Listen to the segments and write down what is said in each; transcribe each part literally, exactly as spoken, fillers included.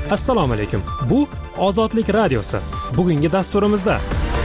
Assalomu alaykum. Bu Ozodlik radiosi. Bugungi dasturimizda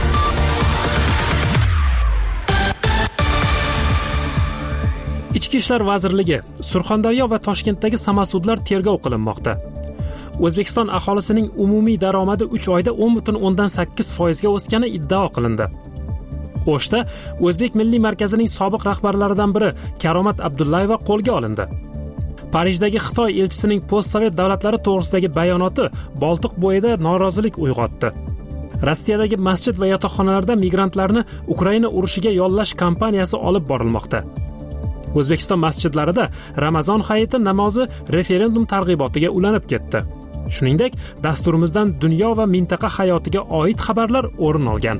Ichki ishlar vazirligi Surxondaryo va Toshkentdagi samasudlar tergov qilinmoqda. O'zbekiston aholisining umumiy daromadi uch oyda o'n butun o'ndan sakkiz foiz ga o'sgani iddao qilindi. O'shda O'zbek Milliy markazining sobiq rahbarlaridan biri Karomat Abdullayeva qo'lga olindi. Parijdagi Xitoy elchisining postsovet davlatlari to'g'risidagi bayonoti Boltiq bo'yida norozilik uyg'otdi. Rossiyadagi masjid va yotoqxonalarda migrantlarni Ukraina urushiga yollash kampaniyasi olib borilmoqda. O'zbekiston masjidlarida Ramazon hayiti namozi referendum targ'ibotiga ulanib ketdi. Shuningdek, dasturimizdan dunyo va mintaqa hayotiga oid xabarlar o'rin olgan.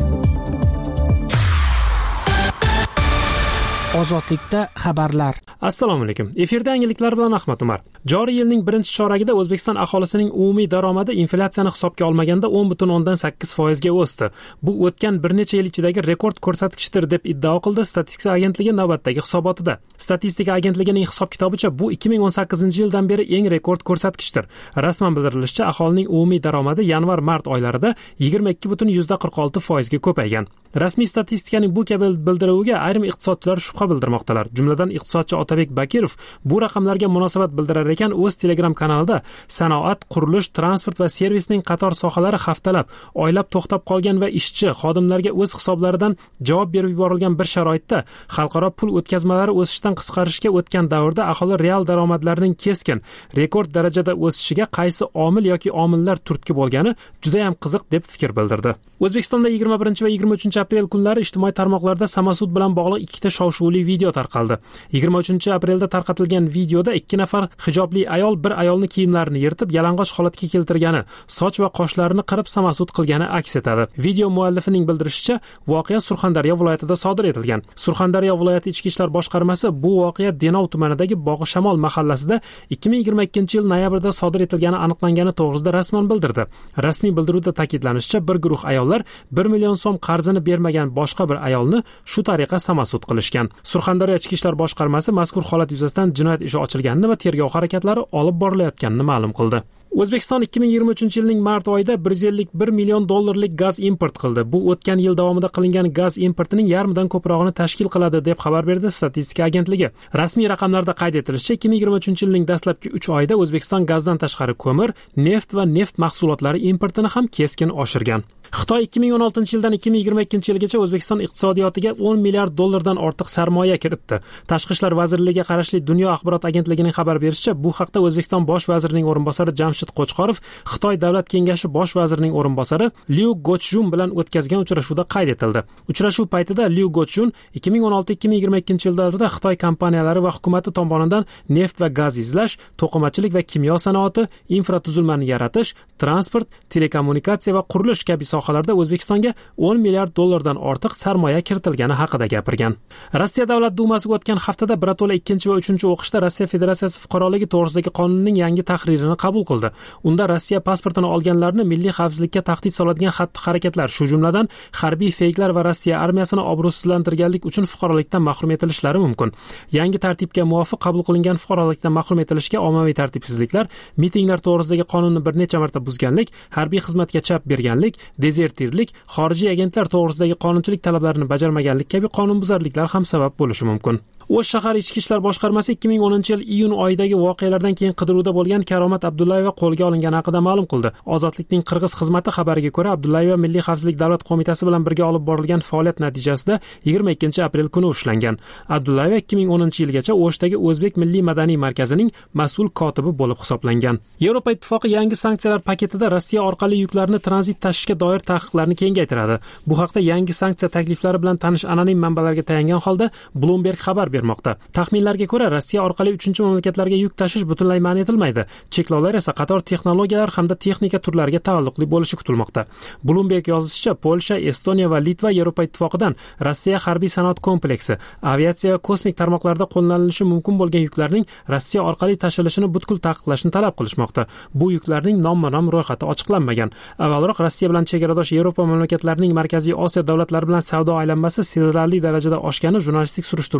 Ozodlikda xabarlar. Assalomu alaykum. Efirda yangiliklar bilan Ahmad Umar. Joriy yilning birinchi choragida O'zbekiston aholisining umumiy daromadi inflyatsiyani hisobga olmaganda o'n butun o'ndan sakkiz foiz ga o'sdi. Bu o'tgan bir necha yil ichidagi rekord ko'rsatkichdir deb iddao qildi Statistika agentligi navbatdagi hisobotida. Statistika agentligining hisob-kitobicha bu ikki ming o'n sakkizinchi yildan beri eng rekord ko'rsatkichdir. Rasman bildirilishicha, aholining umumiy daromadi yanvar-mart oylarida yigirma ikki butun qirq olti foiz ga ko'paygan. Rasmiy statistikaning bu kabi bildiruviga ayrim iqtisodchilar shubha bildirmoqdalar. Jumladan iqtisodchi Otabek Bakirov bu raqamlarga munosabat bildirar ekan, o'z Telegram kanalida sanoat, qurilish, transport va servisning qator sohalari haftalab, oylab to'xtab qolgan va ishchi, xodimlarga o'z hisoblaridan javob berib yuborilgan bir sharoitda xalqaro pul o'tkazmalari o'sishdan qisqarishga o'tgan davrda aholi real daromadlarining keskin, rekord darajada o'sishiga qaysi omil yoki omillar turtki bo'lgani juda ham qiziq deb fikr bildirdi. O'zbekistonda yigirma birinchi va yigirma uchinchi aprel kunlari ijtimoiy tarmoqlarda samasud bilan bog'liq ikkita shov-shuvli video tarqaldi. yigirma uchinchi aprelda tarqatilgan videoda ikki nafar hijobli ayol bir ayolni kiyimlarini yirtib yalang'och holatga keltirgani, soch va qoshlarini qirib samasud qilgani aks etadi. Video muallifining bildirishicha, voqea Surxondaryo viloyatida sodir etilgan. Surxondaryo viloyati ichki ishlar boshqarmasi bu voqea Denov tumanidagi Bog'i Shamol mahallasida ikki ming yigirma ikkinchi yil noyabrda sodir etilgani aniqlangani to'g'risida rasman bildirdi. Rasmiy bildiruvda ta'kidlanishicha, bir guruh ayollar bir million so'm qarzini bermagan boshqa bir ayolni shu tariqa samasud qilishgan. Surxondaryo ichki ishlar boshqarmasi mazkur holat yuzasidan jinoyat ishi ochilganini va tergov harakatlari olib borilayotganini ma'lum qildi. O'zbekiston ikki ming yigirma uchinchi yilning mart oyida bir yuz ellik bir million dollarlik gaz import qildi. Bu o'tgan yil davomida qilingan gaz importining yarmidan ko'prog'ini tashkil qiladi deb xabar berdi Statistika agentligi. Rasmiy raqamlarda qayd etilishicha, ikki ming yigirma uchinchi yilning dastlabki uch oyida O'zbekiston gazdan tashqari ko'mir, neft va neft mahsulotlari importini ham keskin oshirgan. Xitoy ikki ming o'n oltinchi yildan ikki ming yigirma ikkinchi yilgacha O'zbekiston iqtisodiyotiga o'n milliard dollardan ortiq sarmoya kiritdi. Tashqi ishlar vazirligiga qarashli Dunyo axborot agentligining xabar berishicha, bu haqda O'zbekiston bosh vazirining o'rinbosari Jamshid Qo'chqorov Xitoy davlat kengashi bosh vazirining o'rinbosari Liu Gochjun bilan o'tkazgan uchrashuvda qayd etildi. Uchrashuv paytida Liu Gochjun ikki ming o'n olti ikki ming yigirma ikkinchi yillarda Xitoy kompaniyalari va hukumati tomonidan neft va gaz izlash, to'qimachilik va kimyo sanoati, infratuzilmani yaratish, transport, telekommunikatsiya va qurilish kabi sohalarda O'zbekistonga o'n milliard dollardan ortiq sarmoya kiritilgani haqida gapirgan. Rossiya Davlat dumasiga o'tgan haftada birato'la ikkinchi va uchinchi o'qishda Rossiya Federatsiyasi fuqaroligi to'g'risidagi qonunning yangi tahririni qabul qildi. Unda Rossiya pasportini olganlarni milliy xavfsizlikka tahdid soladigan xatti-harakatlar, shu jumladan harbiy feyklar va Rossiya armiyasini obro'sizlantirganlik uchun fuqarolikdan mahrum etilishlari mumkin. Yangi tartibga muvofiq qabul qilingan fuqarolikdan mahrum etilishga ommaviy tartibsizliklar, mitinglar to'g'risidagi qonunni bir necha marta buzganlik, harbiy xizmatga chap berganlik, dezertirlik, xorijiy agentlar to'g'risidagi qonunchilik talablarini bajarmaganlik kabi qonunbuzarliklar ham sabab bo'lishi mumkin. O'sh shahar ichki ishlar boshqarmasi ikki ming o'ninchi yil iyun oyidagi voqealardan keyin qidiruvda bo'lgan Karomat Abdullayeva qo'lga olingani haqida ma'lum qildi. Ozodlikning Qirg'iz xizmati xabariga ko'ra, Abdullayeva Milliy xavfsizlik davlat qo'mitasi bilan birga olib borilgan faoliyat natijasida yigirma ikkinchi aprel kuni ushlangan. Abdullayeva ikki ming o'ninchi yilgacha O'shdagi O'zbek Milliy madaniy markazining mas'ul kotibi bo'lib hisoblangan. Yevropa ittifoqi yangi sanksiyalar paketida Rossiya orqali yuklarni tranzit tashishga doir taqiqlarni kengaytiradi. Bu haqda yangi sanksiya takliflari bilan tanish anonim manbalarga tayangan holda Bloomberg xabar bermoqda. Taxminlarga ko'ra, Rossiya orqali uchinchi mamlakatlarga yuk tashish butunlay man etilmaydi. Cheklovlar esa qator texnologiyalar hamda texnika turlariga taalluqli bo'lishi kutilmoqda. Bloomberg yozishicha, Polsha, Estoniya va Litva Yevropa ittifoqidan Rossiya harbiy sanoat kompleksi, aviatsiya va kosmik tarmoqlarda qo'llanilishi mumkin bo'lgan yuklarning Rossiya orqali tashilishini butkul taqiqlashni talab qilishmoqda. Bu yuklarning nomma-nom ro'yxati ochiqlanmagan. Avvalroq Rossiya bilan chegaradosh Yevropa mamlakatlarining Markaziy Osiyo davlatlari bilan savdo aylanmasi sezilarli darajada oshgani jurnalistik surishtiruvlar orqali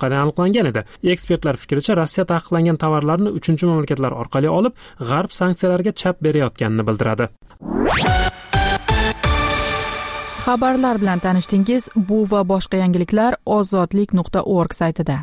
chiqqani aniqlangan edi. Ekspertlar fikricha, Rossiya taqiqlangan tovarlarni uchinchi mamlakatlar orqali olib, G'arb sanksiyalarga chap berayotganini bildiradi. Xabarlar bilan tanishdingiz. Bu va boshqa yangiliklar ozodlik nuqta org saytida.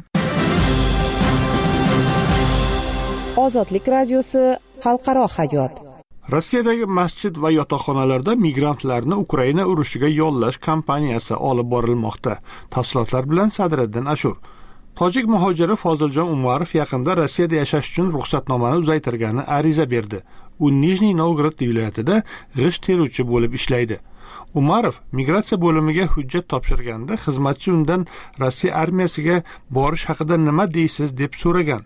Ozodlik radiosi xalqaro hayot. Rossiyadagi masjid va yotoqxonalarda migrantlarni Ukraina urushiga yollash kampaniyasi olib borilmoqda. Tafsilotlar bilan Sadriddin Ashur. Tojik muhojiri Foziljon Umarov yaqinda Rossiyada yashash uchun ruxsatnomani uzaytirgani ariza berdi. U Nijniy Novgorod viloyatida g'isht teruvchi bo'lib ishlaydi. Umarov migratsiya bo'limiga hujjat topshirganda xizmatchi undan Rossiya armiyasiga borish haqida nima deysiz deb so'ragan.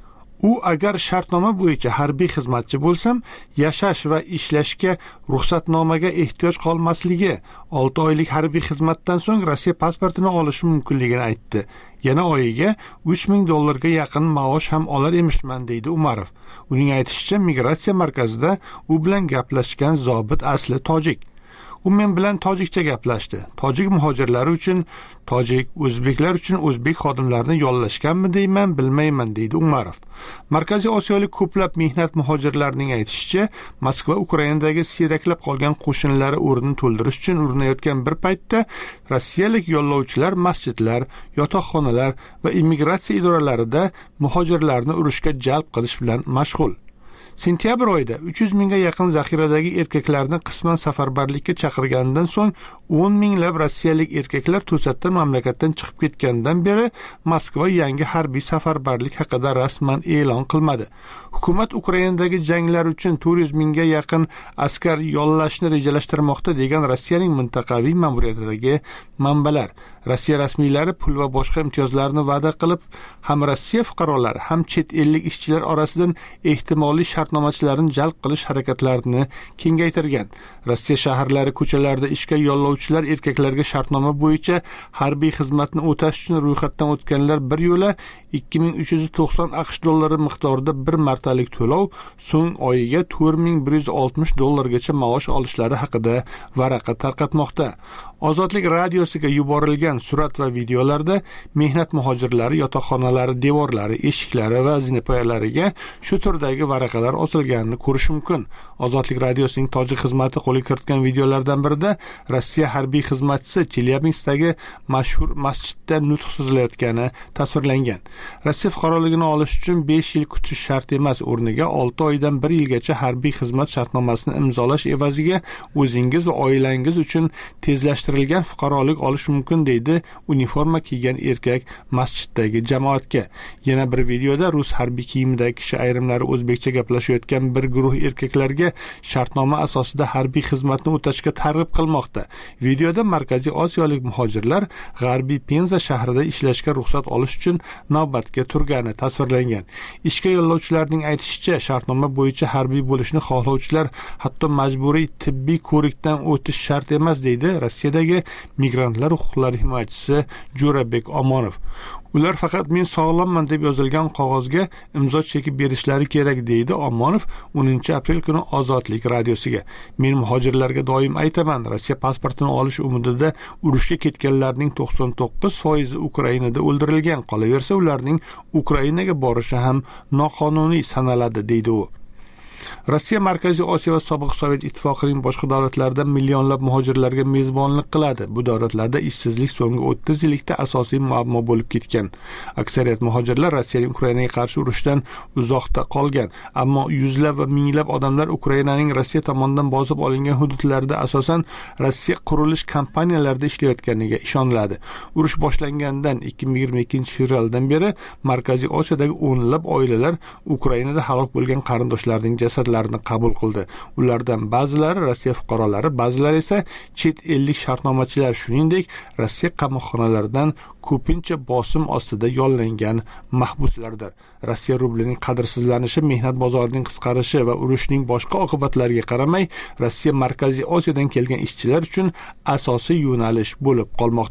U agar shartnoma bo'yicha harbiy xizmatchi bo'lsam, yashash va ishlashga ruxsatnomaga ehtiyoj qolmasligi, olti oylik harbiy xizmatdan so'ng Rossiya pasportini olishi mumkinligini aytdi. Yana oyiga uch ming dollarga yaqin maosh ham olar emishman deydi Umarov. Uning aytishicha, migratsiya markazida u bilan gaplashgan zobit asli tojik. U men bilan tojikcha gaplashdi. Tojik muhojirlari uchun tojik, o'zbeklar uchun o'zbek xodimlarini yollashganmi deyman, bilmayman deydi Umarov. Markaziy Osiyolik ko'plab mehnat muhojirlarining aytishicha, Moskva Ukrainadagi siyraklab qolgan qo'shinlari o'rnini to'ldirish uchun urinayotgan bir paytda rossiyalik yollovchilar masjidlar, yotoqxonalar va immigratsiya idoralarida muhojirlarni urushga jalb qilish bilan mashg'ul. Sentyabr oyida uch yuz mingga yaqin zaxiradagi erkaklarni qisman safarbarlikka chaqirgandan so'ng o'n minglab rossiyalik erkaklar to'satdan mamlakatdan chiqib ketgandan beri Moskva yangi harbiy safarbarlik haqida rasman e'lon qilmadi. Hukumat Ukrainadagi janglar uchun to'rt yuz mingga yaqin askar yollashni rejalashtirmoqda degan Rossiyaning mintaqaviy ma'muriyatidagi manbalar. Rossiya rasmiylari pul va boshqa imtiyozlarni va'da qilib, ham Rossiya fuqarolari, ham chet ellik ishchilar orasidan ehtimoliy shartnomachilarni jalb qilish harakatlarini kengaytirgan. Rossiya shaharlari ko'chalarida ishga yollovchilar erkaklarga shartnoma bo'yicha harbiy xizmatni o'tash uchun ro'yxatdan o'tganlar bir yo'la ikki ming uch yuz to'qson aqsh dollari miqdorida bir martalik to'lov, so'ng oyiga to'rt ming bir yuz oltmish dollargacha maosh olishlari haqida varaqa tarqatmoqda. Ozodlik radiosiga yuborilgan surat va videolarda mehnat muhojirlari yotoqxonalari devorlari, eshiklari va zinapoyalariga shu turdagi varaqalar osilganini ko'rish mumkin. Ozodlik radiosining tojik xizmati qo'lga kiritgan videolardan birida Rossiya harbiy xizmatchisi Chelyabinskdagi mashhur masjidda nutq so'zlayotgani tasvirlangan. Rossiya fuqaroligini olish uchun besh yil kutish shart emas, o'rniga olti oydan bir yilgacha harbiy xizmat shartnomasini imzolash evaziga o'zingiz va oilangiz uchun tezlashtirilgan fuqarolik olish mumkin deydi uniforma kiygan erkak masjiddagi jamoatga. Yana bir videoda rus harbiy kiyimidagi kishi ayrimlari o'zbekcha gaplashayotgan bir guruh erkaklarga shartnoma asosida harbiy xizmatni o'tashga targ'ib qilmoqda. Videoda Markaziy Osiyolik muhojirlar G'arbiy Penza shahrida ishlashga ruxsat olish uchun navbatga turgani tasvirlangan. Ishga yo'llovchilarning aytishicha, shartnoma bo'yicha harbiy bo'lishni xohlovchilar hatto majburiy tibbiy ko'rikdan o'tish shart emas deydi Rossiyadagi migrantlar huquqlari himoyachisi Jo'rabek Omonov. Ular faqat men sog'lomman deb yozilgan qog'ozga imzo chekib berishlari kerak deydi Omonov o'ninchi aprel kuni Ozodlik radiosiga. Men muhojirlarga doim aytaman, Rossiya pasportini olish umidida urushga ketganlarning to'qson to'qqiz foizi Ukrainada o'ldirilgan, qolaversa ularning Ukrainaga borishi ham noqonuniy sanaladi deydi u. Rossiya Markaziy Osiyo va sobiq Sovet ittifoqining boshqa davlatlarida millionlab muhojirlarga mezbonlik qiladi. Bu davlatlarda ishsizlik so'nggi o'ttiz yillikda asosiy muammo bo'lib ketgan. Aksariyat muhojirlar Rossiyaning Ukrainaga qarshi urushdan uzoqda qolgan, ammo yuzlab va minglab odamlar Ukrainaning Rossiya tomonidan bosib olingan hududlarda asosan Rossiya qurilish kompaniyalarida ishlayotganiga ishoniladi. Urush boshlangandan ikki ming yigirma ikkinchi fevraldan beri Markaziy Osiyodagi o'nlab oilalar Ukrainada halok bo'lgan qarindoshlarining jasadlarini qabul qildi. Ulardan ba'zilari Rossiya fuqarolari, ba'zilari esa chet ellik shartnomachilar, shuningdek Rossiya qamoqxonalaridan ko'pincha bosim ostida yollangan mahbuslardir. Rossiya rublining qadrsizlanishi, mehnat bozorining qisqarishi va urushning boshqa oqibatlariga qaramay, Rossiya Markaziy Osiyodan kelgan ishchilar uchun asosiy yo'nalish bo'lib qolmoqda.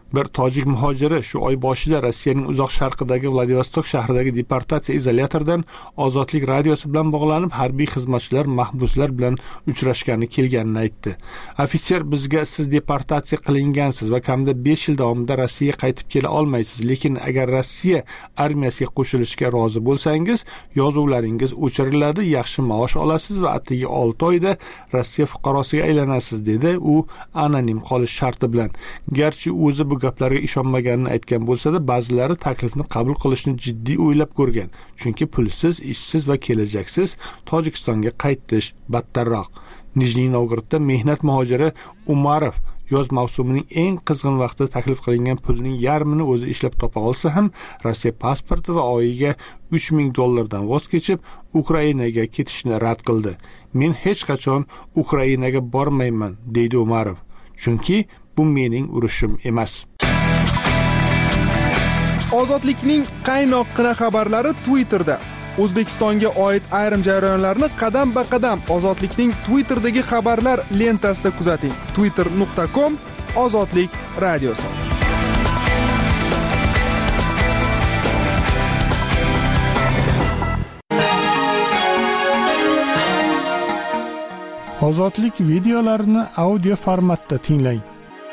Bir tojik muhojiri shu oy boshida Rossiyaning uzoq sharqidagi Vladivostok shahridagi deportatsiya izolyatoridan Ozodlik radiosi bilan bog'lanib, harbiy xizmatchilar mahbuslar bilan uchrashgani kelganini aytdi. Ofitser bizga siz deportatsiya qilingansiz va kamida besh yil davomida Rossiyaga qaytib kela olmaysiz, lekin agar Rossiya armiyasiga qo'shilishga rozi bo'lsangiz, yozuvlaringiz o'chiriladi, yaxshi maosh olasiz va atigi olti oyda Rossiya fuqarosiga aylanasiz, dedi u anonim qolish sharti bilan. Garchi o'zi bu gaplarga ishonmaganini aytgan bo'lsa-da, ba'zilari taklifni qabul qilishni jiddiy o'ylab ko'rgan. Chunki pulsiz, ishsiz va kelajaksiz Tojikistonga qaytish battarroq. Nijniy Novgorodda mehnat muhojiri Umarov yoz mavsumining eng qizg'in vaqtida taklif qilingan pulning yarmini o'zi ishlab topa olsa ham, Rossiya pasporti va oyiga uch ming dollardan voz kechib, Ukrainaga ketishni rad qildi. Men hech qachon Ukrainaga bormayman, deydi Umarov. Chunki bu mening urushim emas. Ozodlikning qaynoqqina xabarlari Twitterda. O'zbekistonga oid ayrim jarayonlarni qadam-ba-qadam Ozodlikning Twitterdagi xabarlar lentasida kuzating. twitter nuqta com Ozodlik radiosi. Ozodlik videolarini audio formatda tinglang.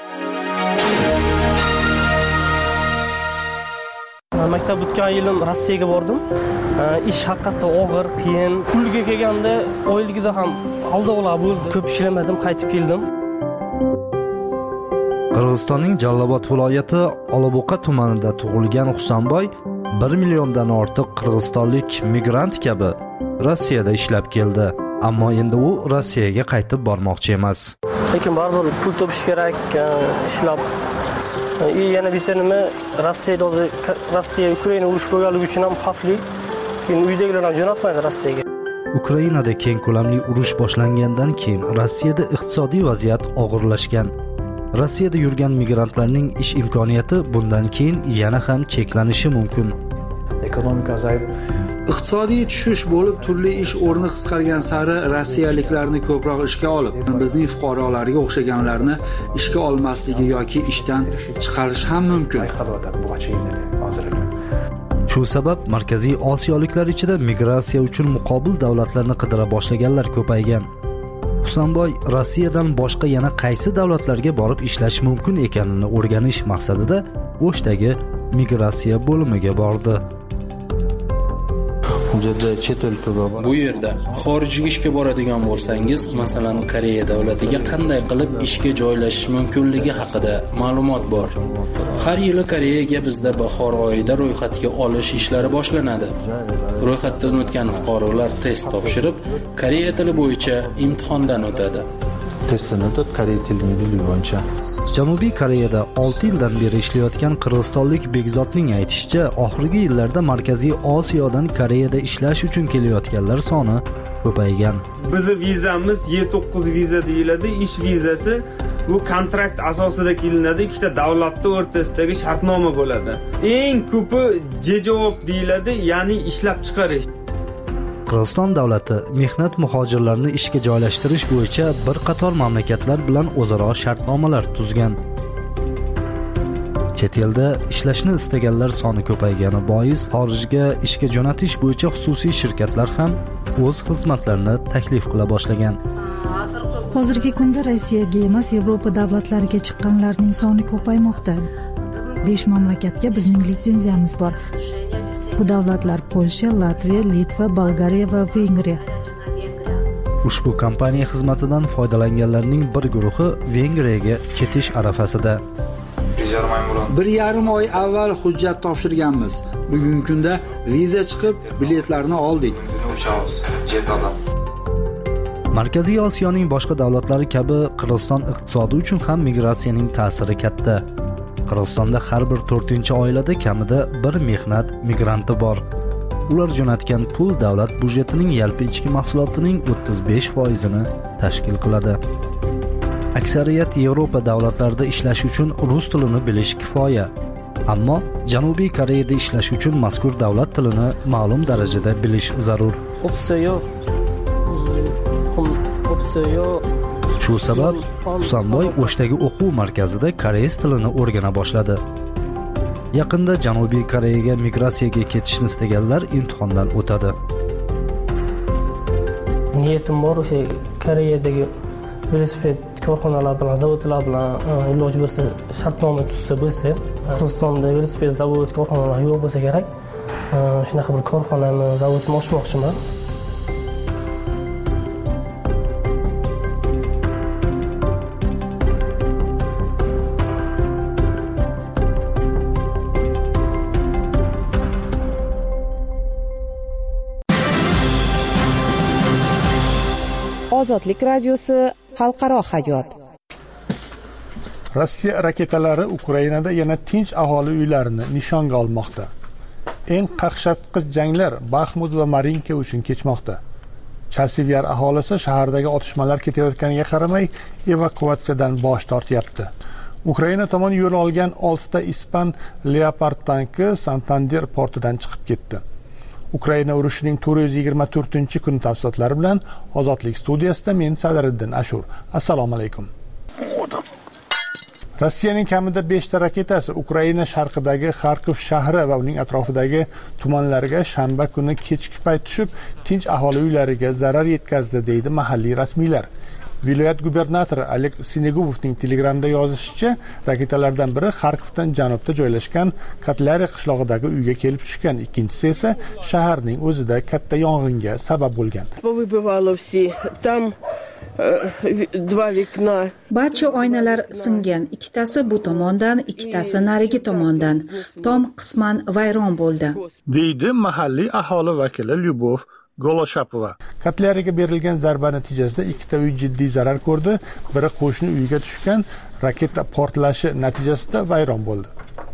Maktab o'tgan yilim Rossiyaga bordim. Ish haqiqatda og'ir, qiyin. Pulga kelganda oyligida ham aldovlar bo'ldi. Ko'p ishlamadim, qaytib keldim. Qirg'izistonning Jallobod viloyati Oloboqa tumanida tug'ilgan Husanboy bir milliondan ortiq qirg'izistonlik migrant kabi Rossiyada ishlab keldi. Ammo endi u Rossiyaga qaytib bormoqchi emas. Lekin baribir pul topish kerak, ishlab. Yana bitta nima, Rossiyada hozir Rossiya Ukraina urush bo'lganligi uchun ham xavfli. Keyin uydagilar ham jo'natmaydi Rossiyaga. Ukrainada keng ko'lamli urush boshlangandan keyin Rossiyada iqtisodiy vaziyat og'irlashgan. Rossiyada yurgan migrantlarning ish imkoniyati bundan keyin yana ham cheklanishi mumkin. Ekonomika zaif. Iqtisodiy tushish bo'lib, turli ish o'rni qisqargan sari rossiyaliklarni ko'proq ishga olib, bizning fuqarolarga o'xshaganlarni ishga olmasligi yoki ishdan chiqarish ham mumkin. Shu sabab Markaziy Osiyoliklar ichida migratsiya uchun muqobil davlatlarni qidira boshlaganlar ko'paygan. Husanboy Rossiyadan boshqa yana qaysi davlatlarga borib ishlash mumkin ekanini o'rganish maqsadida O'shdagi migratsiya bo'limiga bordi. Bu yerda xorijga ishga boradigan bo'lsangiz, masalan, Koreya davlatiga qanday qilib ishga joylashish mumkinligi haqida ma'lumot bor. Har yili Koreyaga bizda bahor oyida ro'yxatga olish ishlari boshlanadi. Ro'yxatdan o'tgan fuqarolar test topshirib, Koreya tili bo'yicha imtihondan o'tadi. Janubiy Koreyada olti yildan beri ishlayotgan qirg'izistonlik Begzodning aytishicha, oxirgi yillarda Markaziy Osiyodan Koreyada ishlash uchun kelayotganlar soni ko'paygan. Bizning vizamiz Y to'qqiz viza deyiladi. Ish vizasi bu kontrakt asosida kelinadi. Ikkita davlatlar o'rtasidagi shartnoma bo'ladi. Eng ko'pi javob deyiladi, ya'ni ishlab chiqarish. Qirg'iziston davlati mehnat muhojirlarini ishga joylashtirish bo'yicha bir qator mamlakatlar bilan o'zaro shartnomalar tuzgan. Chet elda ishlashni istaganlar soni ko'paygani bois xorijga ishga jo'natish bo'yicha xususiy shirkatlar ham o'z xizmatlarini taklif qila boshlagan. Hozirgi kunda Rossiyaga emas, Yevropa davlatlariga chiqqanlarning soni ko'paymoqda. besh mamlakatga bizning litsenziyamiz bor. Bu davlatlar Polsha, Latviya, Litva, Bolgariya va Vengriya. Ushbu kompaniya xizmatidan foydalanganlarning bir guruhi Vengriyaga ketish arafasida. Bir yarim oy avval hujjat topshirganmiz. Bugungi kunda viza chiqib, biletlarni oldik. Markaziy Osiyoning boshqa davlatlari kabi Qirg'iziston iqtisodi uchun ham migratsiyaning ta'siri katta. Qirg'izistonda har bir to'rtinchi oilada kamida bir mehnat migranti bor. Ular jo'natgan pul davlat budjetining yalpi ichki mahsulotining o'ttiz besh foizini tashkil qiladi. Aksariyat Yevropa davlatlarida ishlash uchun rus tilini bilish kifoya. Ammo Janubiy Koreyada ishlash uchun mazkur davlat tilini ma'lum darajada bilish zarur. Shu sabab Husanboy O'shdagi o'quv markazida koreys tilini o'rgana boshladi. Yaqinda Janubiy Koreyaga migratsiyaga ketishni istaganlar imtihondan o'tadi. Niyatim bor o'sha Koreyadagi velosiped korxonalar bilan, zavodlar bilan iloji bo'lsa shartnoma tuzsa bo'lsa, Qirg'izistonda velosiped zavod korxonalar yo'q bo'lsa kerak. Shunaqa bir korxonani, zavodni ochmoqchiman. Ozodlik radiosi xalqaro hayot. Rossiya raketalari Ukrainada yana tinch aholi uylarini nishonga olmoqda. Eng qaqshatqich janglar Baxmut va Marinka uchun kechmoqda. Chasivyar aholisi shahardagi otishmalar ketayotganiga qaramay evakuatsiyadan bosh tortyapti. Ukraina tomon yo'l olgan oltita ispan Leopard tanki Santander portidan chiqib ketdi. Ukraina urushining to'rt yuz yigirma to'rtinchi kun tafsilotlari bilan Ozodlik studiyasida men Sadriddin Ashur. Assalomu alaykum. Rossiyaning kamida beshta raketasi Ukraina sharqidagi Xarkov shahri va uning atrofidagi tumanlarga shanba kuni kechki payt tushib, tinch aholi uylariga zarar yetkazdi, deydi mahalliy rasmiylar. Viloyat gubernatori Oleg Sinegubovning Telegramda yozishicha, raketalardan biri Xarkovdan janubda joylashgan Katlari qishlog'idagi uyga kelib tushgan, ikkinchisi esa shaharning o'zida katta yong'inga sabab bo'lgan. Barcha oynalar singan, ikkitasi bu tomondan, ikkitasi narigi tomondan. Tom qisman vayron bo'ldi, deydi mahalliy aholi vakili Lyubov Goloshapova. Katlariga berilgan zarba natijasida ikkita uy jiddiy zarar ko'rdi. Biri qo'shni uyga tushgan, raketa portlashi natijasida vayron bo'ldi.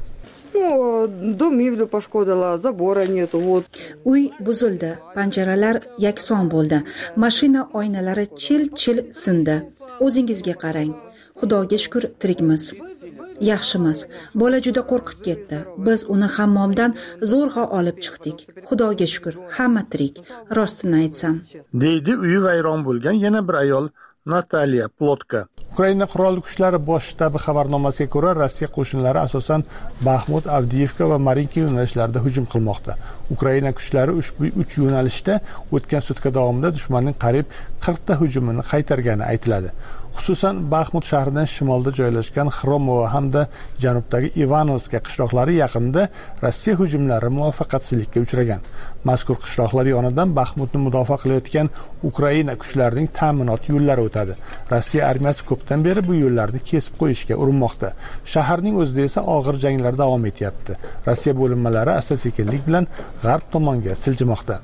Uy buzildi, panjaralar yakson bo'ldi, mashina oynalari chil-chil sindi. O'zingizga qarang. Xudoga shukr tirikmiz. Yaxshimiz. Bola juda qo'rqib ketdi. Biz uni hammomdan zo'rg'a olib chiqdik. Xudoga shukr, hamma tirik. Rostini aytsam, deydi uyi vayron bo'lgan yana bir ayol Nataliya Plotka. Ukraina qurolli kuchlari bosh shtabi xabarnomasiga ko'ra, Rossiya qo'shinlari asosan Baxmut, Avdiivka va Marinka yo'nalishlarida hujum qilmoqda. Ukraina kuchlari ushbu uch yo'nalishda o'tgan sutka davomida dushmanning qariyb qirqta hujumini qaytargani aytiladi. Xususan, Baxmut shahridan shimolda joylashgan Xromovo hamda janubdagi Ivanovska qishloqlari yaqinida Rossiya hujumlari muvaffaqiyatsizlikka uchragan. Mazkur qishloqlar yonidan Baxmutni mudofaa qilayotgan Ukraina kuchlarining ta'minot yo'llari o'tadi. Rossiya armiyasi ko'pdan beri bu yo'llarni kesib qo'yishga urinmoqda. Shaharning o'zida esa og'ir janglar davom etyapti. Rossiya bo'linmalari asta-sekinlik bilan g'arb tomonga siljimoqda.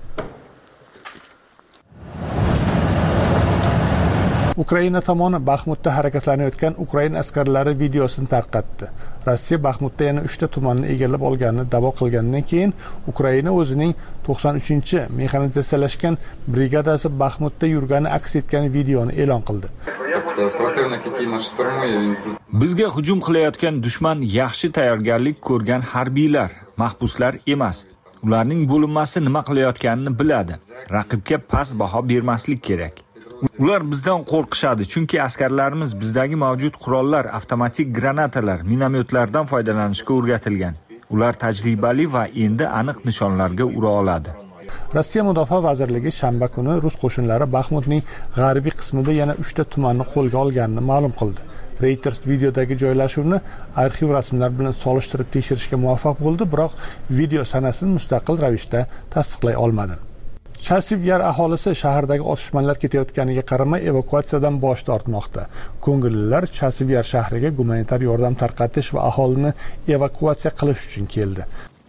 Ukraina tomoni Baxmutda harakatlanayotgan Ukraina askarlari videosini tarqatdi. Rossiya Baxmutda yana uchta tumanni egallab olganini da'vo qilgandan keyin Ukraina o'zining to'qson uchinchi mexanizatsiyalashgan brigadasi Baxmutda yurgani aks etgan videoni e'lon qildi. Bizga hujum qilayotgan dushman yaxshi tayyorgarlik ko'rgan harbiylar, mahbuslar emas. Ularning bo'linmasi nima qilayotganini biladi. Raqibga past baho bermaslik kerak. Ular bizdan qo'rqishadi, chunki askarlarimiz bizdagi mavjud qurollar, avtomatik granatalar, minomyotlardan foydalanishga o'rgatilgan. Ular tajribali va endi aniq nishonlarga ura oladi. Rossiya Mudofaa vazirligi shanba kuni rus qo'shinlari Baxmutning g'arbiy qismida yana uchta tumanni qo'lga olganini ma'lum qildi. Reuters videodagi joylashuvni arxiv rasmlar bilan solishtirib tekshirishga muvaffaq bo'ldi, biroq video sanasini mustaqil ravishda tasdiqlay olmadi. Chasivyar aholisi shahardagi otishmalar ketayotganiga qaramay evakuatsiyadan bosh tortmoqda. Ko'ngillilar Chasivyar shahriga gumanitar yordam tarqatish va aholini evakuatsiya qilish uchun keldi.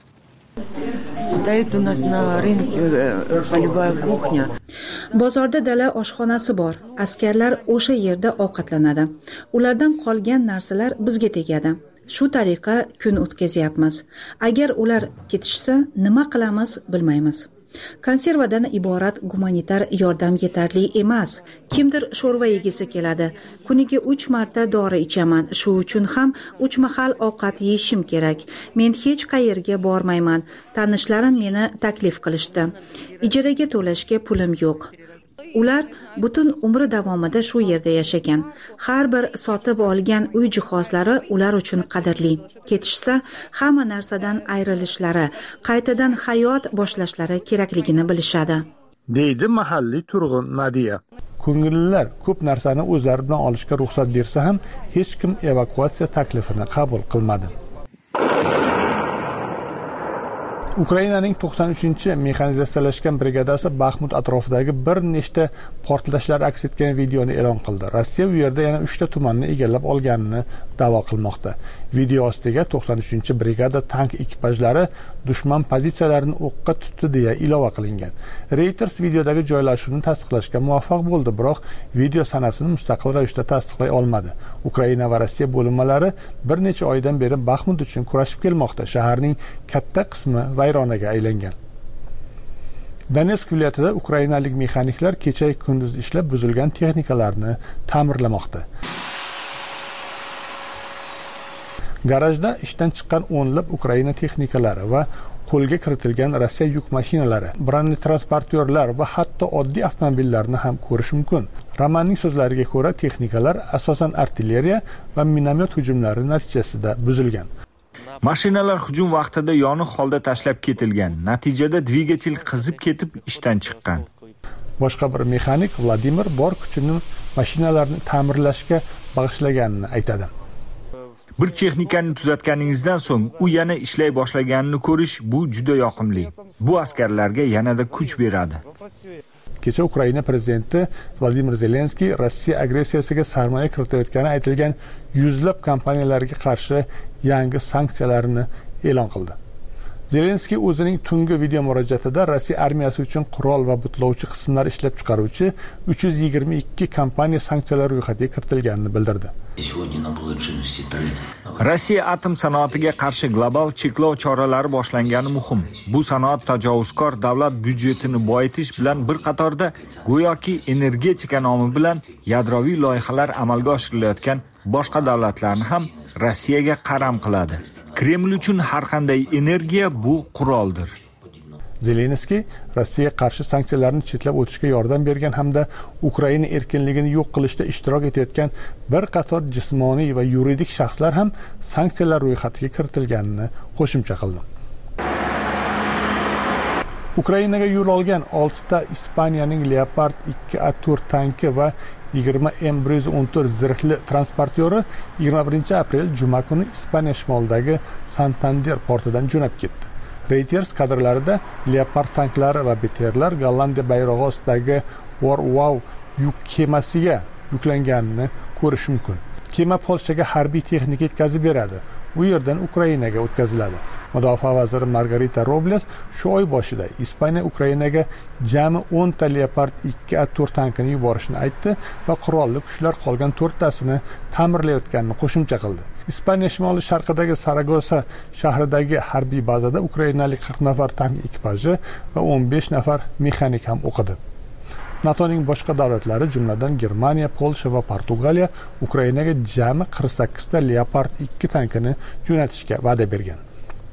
Bozorda dala oshxonasi bor. Askarlar o'sha yerda ovqatlanadi. Ulardan qolgan narsalar bizga tegadi. Shu tariqa kun o'tkazyapmiz. Agar ular ketishsa, nima qilamiz bilmaymiz. Konservadan iborat gumanitar yordam yetarli emas. Kimdir sho'rva yegisi keladi. Kuniga uch marta dori ichaman. Shu uchun ham uch mahal ovqat yeyishim kerak. Men hech qayerga bormayman. Tanishlarim meni taklif qilishdi. Ijaraga to'lashga pulim yo'q. ular butun umri davomida shu yerda yashagan. Har bir sotib olgan uy jihozlari ular uchun qadrli. Ketishsa, hamma narsadan ayrilishlari, qaytadan hayot boshlashlari kerakligini bilishadi, deydi mahalliy turg'un Nadiya. Ko'ngillilar ko'p narsani o'zlari bilan olishga ruxsat bersa ham hech kim evakuatsiya taklifini qabul qilmadi. Ukrainaning to'qson uchinchi mexanizatsiyalashgan brigadasi Baxmut atrofidagi bir nechta portlashlar aks etgan videoni e'lon qildi. Rossiya u yerda yana uchta tumanni egallab olganini da'vo qilmoqda. Video ostiga to'qson uchinchi brigada tank ekipajlari dushman pozitsiyalarini o'qqa tutdi deya ilova qilingan. Reuters videodagi joylashuvni tasdiqlashga muvaffaq bo'ldi, biroq video sanasini mustaqil ravishda tasdiqlay olmadi. Ukraina va Rossiya bo'linmalari bir necha oydan beri Baxmut uchun kurashib kelmoqda. Shaharning katta qismi vayronaga aylangan. Donetsk viloyatida ukrainalik mexaniklar kecha kunduz ishlab buzilgan texnikalarni ta'mirlamoqda. Garajda ishdan chiqqan o'nlab Ukraina texnikalari va qo'lga kiritilgan Rossiya yuk mashinalari, bronli transportyorlar va hatto oddiy avtomobillarni ham ko'rish mumkin. Romanning so'zlariga ko'ra, texnikalar asosan artilleriya va minomyot hujumlari natijasida buzilgan. Mashinalar hujum vaqtida yoniq holda tashlab ketilgan. Natijada dvigatel qizib ketib ishdan chiqqan. Boshqa bir mexanik Vladimir bor kuchini mashinalarni ta'mirlashga bag'ishlaganini aytadi. Bir texnikani tuzatganingizdan so'ng u yana ishlay boshlaganini ko'rish bu juda yoqimli. Bu askarlarga yanada kuch beradi. Kecha Ukraina prezidenti Vladimir Zelenskiy Rossiya agressiyasiga sarmoya kiritayotgani aytilgan yuzlab kompaniyalarga qarshi yangi sanksiyalarni e'lon qildi. Zelenskiy o'zining tungi video murojaatida Rossiya armiyasi uchun qurol va butlovchi qismlar ishlab chiqaruvchi uch yuz yigirma ikki kompaniya sanksiyalar ro'yxatiga kiritilganini bildirdi. Rossiya atom sanoatiga qarshi global cheklov choralari boshlangani muhim. Bu sanoat tajovuzkor davlat byudjetini boyitish bilan bir qatorda go'yoki energetika nomi bilan yadroviy loyihalar amalga oshirilayotgan boshqa davlatlarni ham Rossiyaga qaram qiladi. Kreml uchun har qanday energiya bu quroldir. Zelenskiy Rossiyaga qarshi sanksiyalarni chetlab o'tishga yordam bergan hamda Ukraina erkinligini yo'q qilishda ishtirok etayotgan bir qator jismoniy va yuridik shaxslar ham sanksiyalar ro'yxatiga kiritilganini qo'shimcha qildi. Ukrainaga yo'l olgan oltita Ispaniyaning Leopard ikki A to'rt tanki va yigirma M bir yuz o'n to'rt zirhli transportyori yigirma birinchi aprel juma kuni Ispaniya shimolidagi Santander portidan jo'nab ketdi. Reuters kadrlarida Leopard tanklari va B T R'lar Gollandiya bayrog'i ostidagi Warwow yuk kemasiga yuklanganini ko'rish mumkin. Kema Polshaga harbiy texnika yetkazib beradi. U yerdan Ukrainaga o'tkaziladi. Mudofaa vaziri Margarita Robles shu oy boshida Ispaniya Ukrainaga jami o'n ta Leopard ikki A to'rt tankini yuborishni aytdi va qurolli kuchlar qolgan to'rttasini ta'mirlayotganini qo'shimcha qildi. Ispaniya shimoli sharqidagi Saragosa shahridagi harbiy bazada ukrainalik qirq nafar tank ekipaji va o'n besh nafar mexanik ham o'qidi. NATOning boshqa davlatlari, jumladan Germaniya, Polsha va Portugaliya Ukrainaga jami qirq sakkizta Leopard ikki tankini jo'natishga va'da bergan.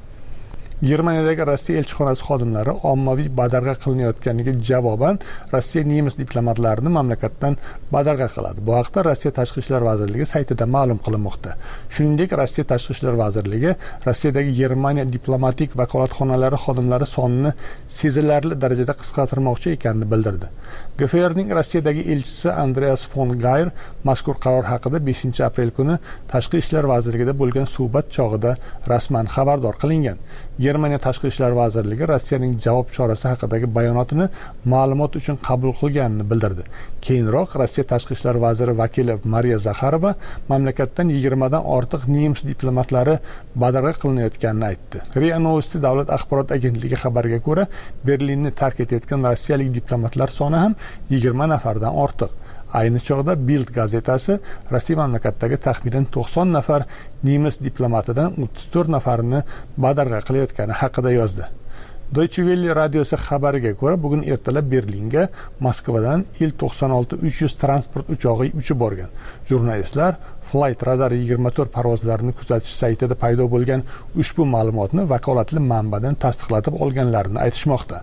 Germaniyadagi Rossiya elchixonasi xodimlari ommaviy badarg'a qilinayotganiga javoban Rossiya nemis diplomatlarini mamlakatdan badarg'a qiladi. Bu haqda Rossiya Tashqi ishlar vazirligi saytida ma'lum qilinmoqda. Shuningdek, Rossiya Tashqi ishlar vazirligi Rossiyadagi Germaniya diplomatik vakolatxonalari xodimlari sonini sezilarli darajada qisqartirmoqchi ekanini bildirdi. G F R'ning Rossiyadagi elchisi Andreas von Gayr mazkur qaror haqida beshinchi aprel kuni Tashqi ishlar vazirligida bo'lgan suhbat chog'ida rasman xabardor qilingan. Germaniya Tashqi ishlar vazirligi Rossiyaning javob chorasi haqidagi bayonotini ma'lumot uchun qabul qilganini bildirdi. Keyinroq Rossiya Tashqi ishlar vaziri vakili Mariya Zakharova mamlakatdan yigirmadan ortiq nemis diplomatlari badarg'a qilinayotganini aytdi. RIA Novosti davlat axborot agentligi xabariga ko'ra, Berlinni tark etayotgan rossiyalik diplomatlar soni ham yigirma nafardan ortiq. Ayni chog'da Bild gazetasi Rossiya mamlakatdagi taxminan to'qson nafar nemis diplomatidan o'ttiz to'rt nafarini badarg'a qilayotgani haqida yozdi. Deutsche Welle radiosi xabariga ko'ra, bugun ertalab Berlinga Moskvadan Il to'qson olti uch yuz transport uchog'i uchib borgan. Jurnalistlar Flight Radar yigirma to'rt parvozlarini kuzatish saytida paydo bo'lgan ushbu ma'lumotni vakolatli manbadan tasdiqlatib olganlarini aytishmoqda.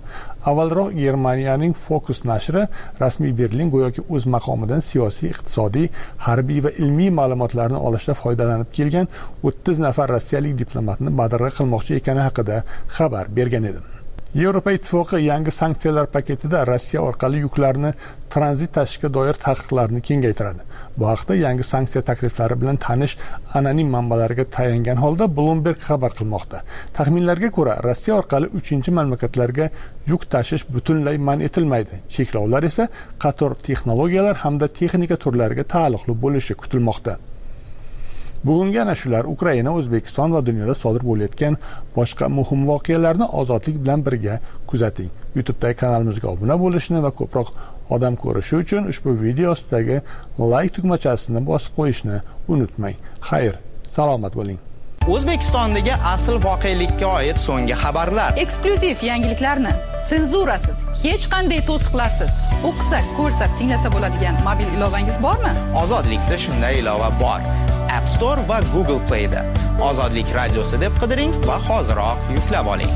Avvalroq Germaniyaning Focus nashri rasmiy Berlin go'yoki o'z maqomidan siyosiy, iqtisodiy, harbiy va ilmiy ma'lumotlarni olishda foydalanib kelgan o'ttiz nafar rossiyalik diplomatni badarg'a qilmoqchi ekani haqida xabar bergan edi. Yevropa Ittifoqi yangi sanksiyalar paketida Rossiya orqali yuklarni tranzit tashishga doir taqiqlarni kengaytiradi. Bu haqda yangi sanksiya takliflari bilan tanish anonim manbalarga tayangan holda Bloomberg xabar qilmoqda. Taxminlarga ko'ra, Rossiya orqali uchinchi mamlakatlarga yuk tashish butunlay man etilmaydi. Cheklovlar esa qator texnologiyalar hamda texnika turlariga taalluqli bo'lishi kutilmoqda. Bugungi ana shular Ukraina, O'zbekiston va dunyoda sodir bo'layotgan boshqa muhim voqealarni ozodlik bilan birga kuzating. YouTube'dagi kanalimizga obuna bo'lishni va ko'proq odam ko'rishi uchun ushbu video ostidagi like tugmachasini bosib qo'yishni unutmang. Xayr, salomat bo'ling. O'zbekistondagi asl voqelikka oid so'nggi xabarlar, eksklyuziv yangiliklarni senzurasiz, hech qanday to'siqlarsiz o'qisa, ko'rsa, tinglasa bo'ladigan mobil ilovangiz bormi? Ozodlikda shunday ilova bor. App Store va Google Play da Ozodlik radiosi deb qidiring va hoziroq yuklab oling.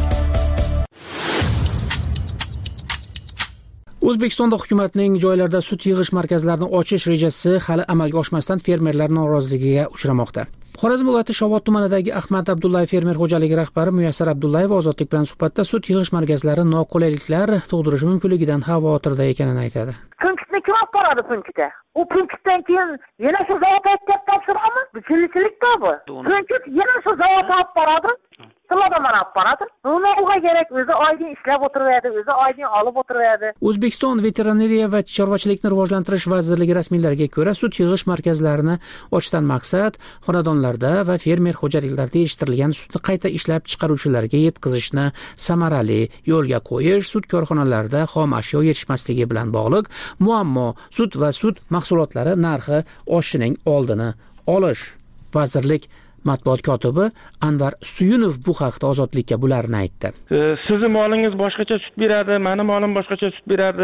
O'zbekistonda hukumatning joylarda sut yig'ish markazlarini ochish rejasi hali amalga oshmasdan fermerlar noroziligiga uchramoqda. Xorazm viloyati Shovot tumanidagi Ahmad Abdullayev fermer xo'jaligi rahbari Muyassar Abdullayev Ozodlik bilan suhbatda sut yig'ish markazlari noqulayliklar tug'dirishi mumkinligidan xavotirda ekanini aytadi. Punktni kim olib boradi punktga? U punktdan keyin yana shu zavodga aytib topshiramiz. Bu chilikda bu. Punkt yana shu zavodga olib boradi. Silodan olib boradi. Buni uga kerak o'zi oydin ishlab o'tiradi, o'zi oydin olib o'tiradi. O'zbekiston veterinariya va chorvachilikni rivojlantirish vazirligi rasmiylariga ko'ra, sut yig'ish markazlarini ochishdan maqsad xonadonlarda va fermer xo'jaliklarida yetishtirilgan sutni qayta ishlab chiqaruvchilarga yetkazishni samarali yo'lga qo'yish, sut korxonalarida xom ashyo yetishmasligi bilan bog'liq muammo, sut va sut mahsulotlari narxi oshishining oldini olish. Vazirlik matbuot kotibi Anvar Suyunov bu haqda Ozodlikka bularni aytdi. Sizning molingiz boshqacha sut beradi, meni molim boshqacha sut beradi,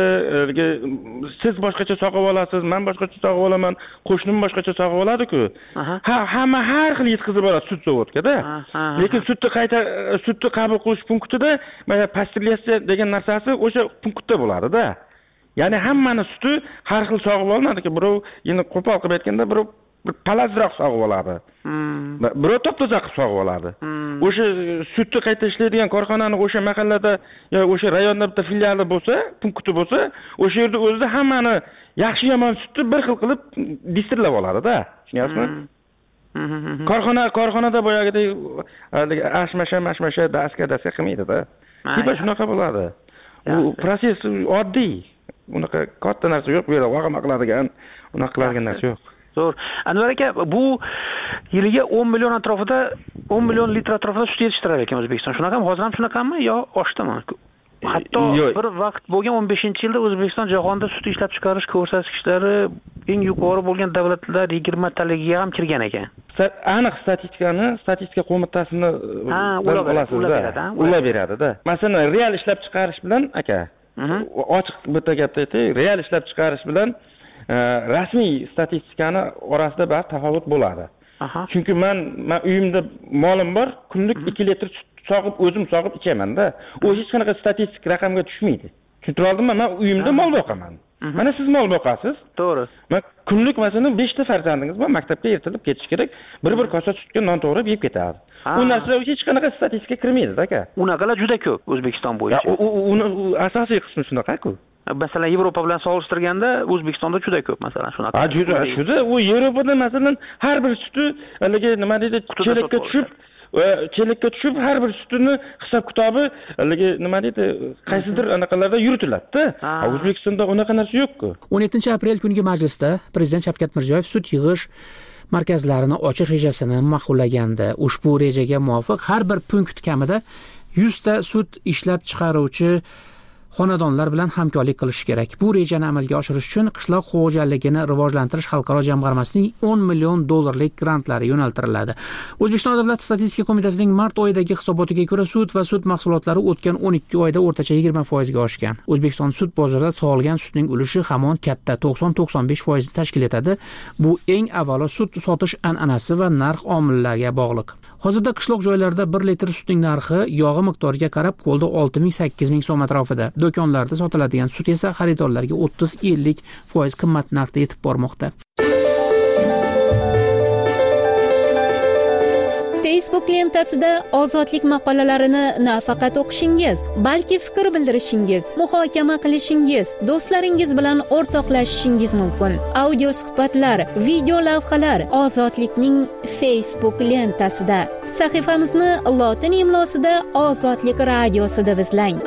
siz boshqacha sog'ib olasiz, men boshqacha sog'ib olaman, qo'shnim boshqacha sog'ib oladi-ku. Ha, hamma har xil yetkazib boradi sut zavodga-da. Lekin sutni qayta sutni qabul qilish punktida mana pasteurizatsiya degan narsasi o'sha punktda bo'ladi-da. Ya'ni hammani suti har xil sog'ib olinadi-ku. Birov endi qo'pol qilib aytganda birov bir palazroq sog'ib oladi. Birov top-toza qilib sog'ib oladi. O'sha sutni qayta ishlaydigan korxonani o'sha mahallada yoki o'sha rayonda bitta filiali bo'lsa, punkti bo'lsa, o'sha yerda o'zida hammani yaxshi yomon sutni bir xil qilib distrillab oladi-da. Tushunyapsizmi? Korxona korxonada boyagidek ashmasha, mashmasha, daska, daska qilmaydi-da. Tipa shunaqa bo'ladi. U proses oddiy. Unaqa katta narsa yo'q, bu yerda vaqama qiladigan, unaqa qiladigan narsa yo'q. Zo'r. Anvar aka, bu yiliga o'n million atrofida, o'n million litr atrofida sut yetishtirar ekan O'zbekiston. Shunaqami? Hozir ham shunaqami yo oshdimi? Hatto bir vaqt bo'lgan o'n beshinchi yilda O'zbekiston jahonda sut ishlab chiqarish ko'rsatkichlari eng yuqori bo'lgan davlatlar yigirma taligiga ham kirgan ekan. Aniq statistikani, statistika qo'mitasini ular ular beradi-da. Masalan, real ishlab chiqarish bilan aka, ochiq bitta gapni aytay, real ishlab chiqarish bilan rasmiy statistikani orasida bir tafovut bo'ladi. Chunki men men uyimda molim bor, kunlik ikki litr sut sog'ib o'zim sog'ib ichaman-da. U hech qanaqa statistik raqamga tushmaydi. Tushuntira oldimmi? Men uyimda mol boqaman. Mana siz mol boqasiz. To'g'ri. Men kunlik masalan besh ta farzandingiz bor, maktabga ertalab ketish kerak, bir-bir kosa sutga non to'g'rab yeb ketadi. U narsa hech qanaqa statistikaga kirmaydi, aka. Unaqalar juda ko'p O'zbekiston bo'yicha. U asosiy qismi shunaqa-ku. Masalan, Yevropa bilan solishtirganda O'zbekistonda juda ko'p, masalan, shunaqa. Ha, juda, juda. U Yevropada masalan har bir suti, haligi nima deydi, chelakka tushib, chelakka tushib har bir sutini hisob-kitobi, haligi nima deydi, qaysidir anaqalarda yuritiladi-da. O'zbekistonda unaqa narsa yo'q-ku. o'n yettinchi aprel kungi majlisda Prezident Shavkat Mirziyoyev sut yig'ish markazlarini ochish rejasini ma'qullagandi. Ushbu rejaga muvofiq har bir punkt kamida yuz ta sut ishlab chiqaruvchi xonadonlar bilan hamkorlik qilish kerak. Bu rejani amalga oshirish uchun qishloq xo'jaligini rivojlantirish xalqaro jamg'armasining o'n million dollarlik grantlari yo'naltiriladi. O'zbekiston Davlat statistika qo'mitasining mart oyidagi hisobotiga ko'ra sut va sut mahsulotlari o'tgan o'n ikki oyda o'rtacha yigirma foiz ga oshgan. O'zbekiston sut bozorida sog'ilgan sutning ulushi hamon katta to'qson to'qson besh foiz tashkil etadi. Bu eng avvalo sut sotish an'anasi va narx omillariga bog'liq. Hozirda qishloq joylarda bir litr sutning narxi yog'i miqdoriga qarab qo'lda olti ming sakkiz ming so'm atrofida. Do'konlarda sotiladigan sut esa xaridorlarga o'ttiz ellik foiz qimmat narxda yetib bormoqda. Facebook lentasida ozodlik maqolalarini nafaqat o'qishingiz, balki fikr bildirishingiz, muhokama qilishingiz, do'stlaringiz bilan o'rtoqlashishingiz mumkin. Audio suhbatlar, video lavhalar Ozodlikning Facebook lentasida. Sahifamizni lotin imlosida Ozodlik radiosi deb izlang.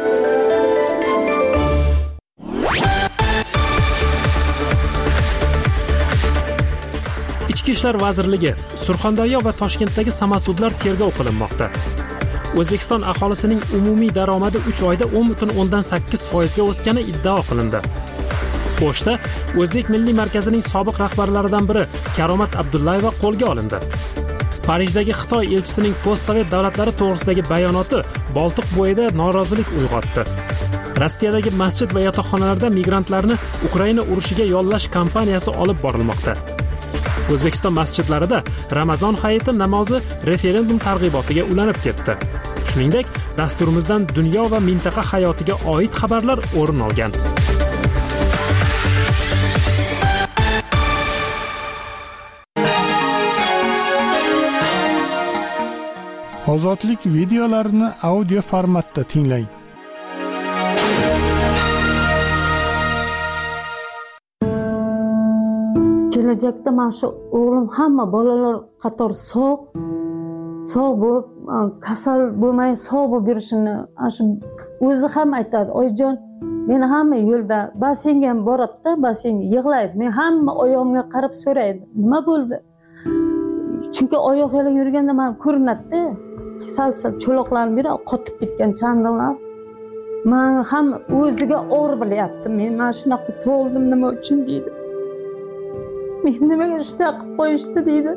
Ichki ishlar vazirligi Surxondaryo va Toshkentdagi samasudlar tergov qilinmoqda. O'zbekiston aholisining umumiy daromadi uch oyda o'n butun o'ndan sakkiz foizga o'sgani iddao qilindi. O'shda O'zbek Milliy markazining sobiq rahbarlaridan biri Karomat Abdullayeva qo'lga olindi. Parijdagi Xitoy elchisining postsovet davlatlari to'g'risidagi bayonoti Boltiq bo'yida norozilik uyg'otdi. Rossiyadagi masjid va yotoqxonalarda migrantlarni Ukraina urushiga yollash kampaniyasi olib borilmoqda. O'zbekiston masjidlarida Ramazon hayiti namozi referendum targ'ibotiga ulanib ketdi. Shuningdek, dasturimizdan dunyo va mintaqa hayotiga oid xabarlar o'rin olgan. Ozodlik videolarini audio formatda tinglang. Kelajakda mana shu o'g'lim hamma bolalar qator sog' sog' bo'lib, kasal bo'lmay sog' bo'lib yurishini shu o'zi ham aytadi. Oyijon, men hamma yo'lda basseynga ham boradi-da, basseynga yig'laydi. Men hamma oyog'imga qarab so'raydi, nima bo'ldi? Chunki oyoq yalang yurganda men ko'rinadi-da. Sal-sal cho'loqlarim biri qotib ketgan chandonlar. Men ham o'ziga og'ir bilyapti. Men mana shunaqa tug'ildim nima uchun deydi. Men nimaga shunday qilib qo'yishdi deydi.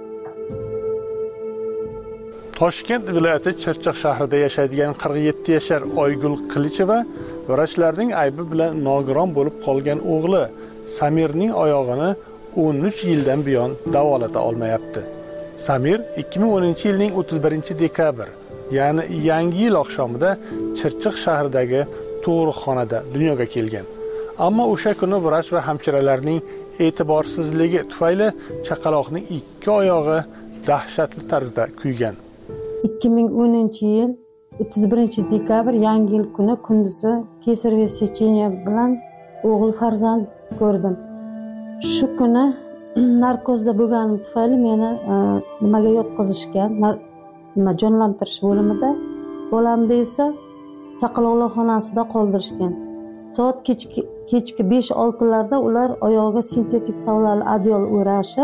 Toshkent viloyati Chirchiq shahrida yashaydigan qirq yetti yashar Oygul Qilicheva vrachlarning aybi bilan nogiron bo'lib qolgan o'g'li Samirning oyog'ini o'n uch yildan buyon davolata olmayapti. Samir ikki ming o'ninchi yilning o'ttiz birinchi dekabr, ya'ni Yangi yil oqshomida Chirchiq shahridagi tug'ruqxonada dunyoga kelgan. Ammo o'sha kuni vrach va hamshiralarning e'tiborsizligi tufayli chaqaloqning ikki oyog'i dahshatli tarzda kuygan. ikki ming o'ninchi yil o'ttiz birinchi dekabr Yangi yil kuni kunduzi kesarye secheniya bilan o'g'il farzand ko'rdim. Shu kuni narkozda bo'lganim tufayli meni nimaga yotqizishgan, nima jonlantirish bo'limida, bolamni esa chaqaloqlar xonasida qoldirishgan. Soat kechki kechki besh oltilarda ular oyog'iga sintetik tavlali adyol o'rashib,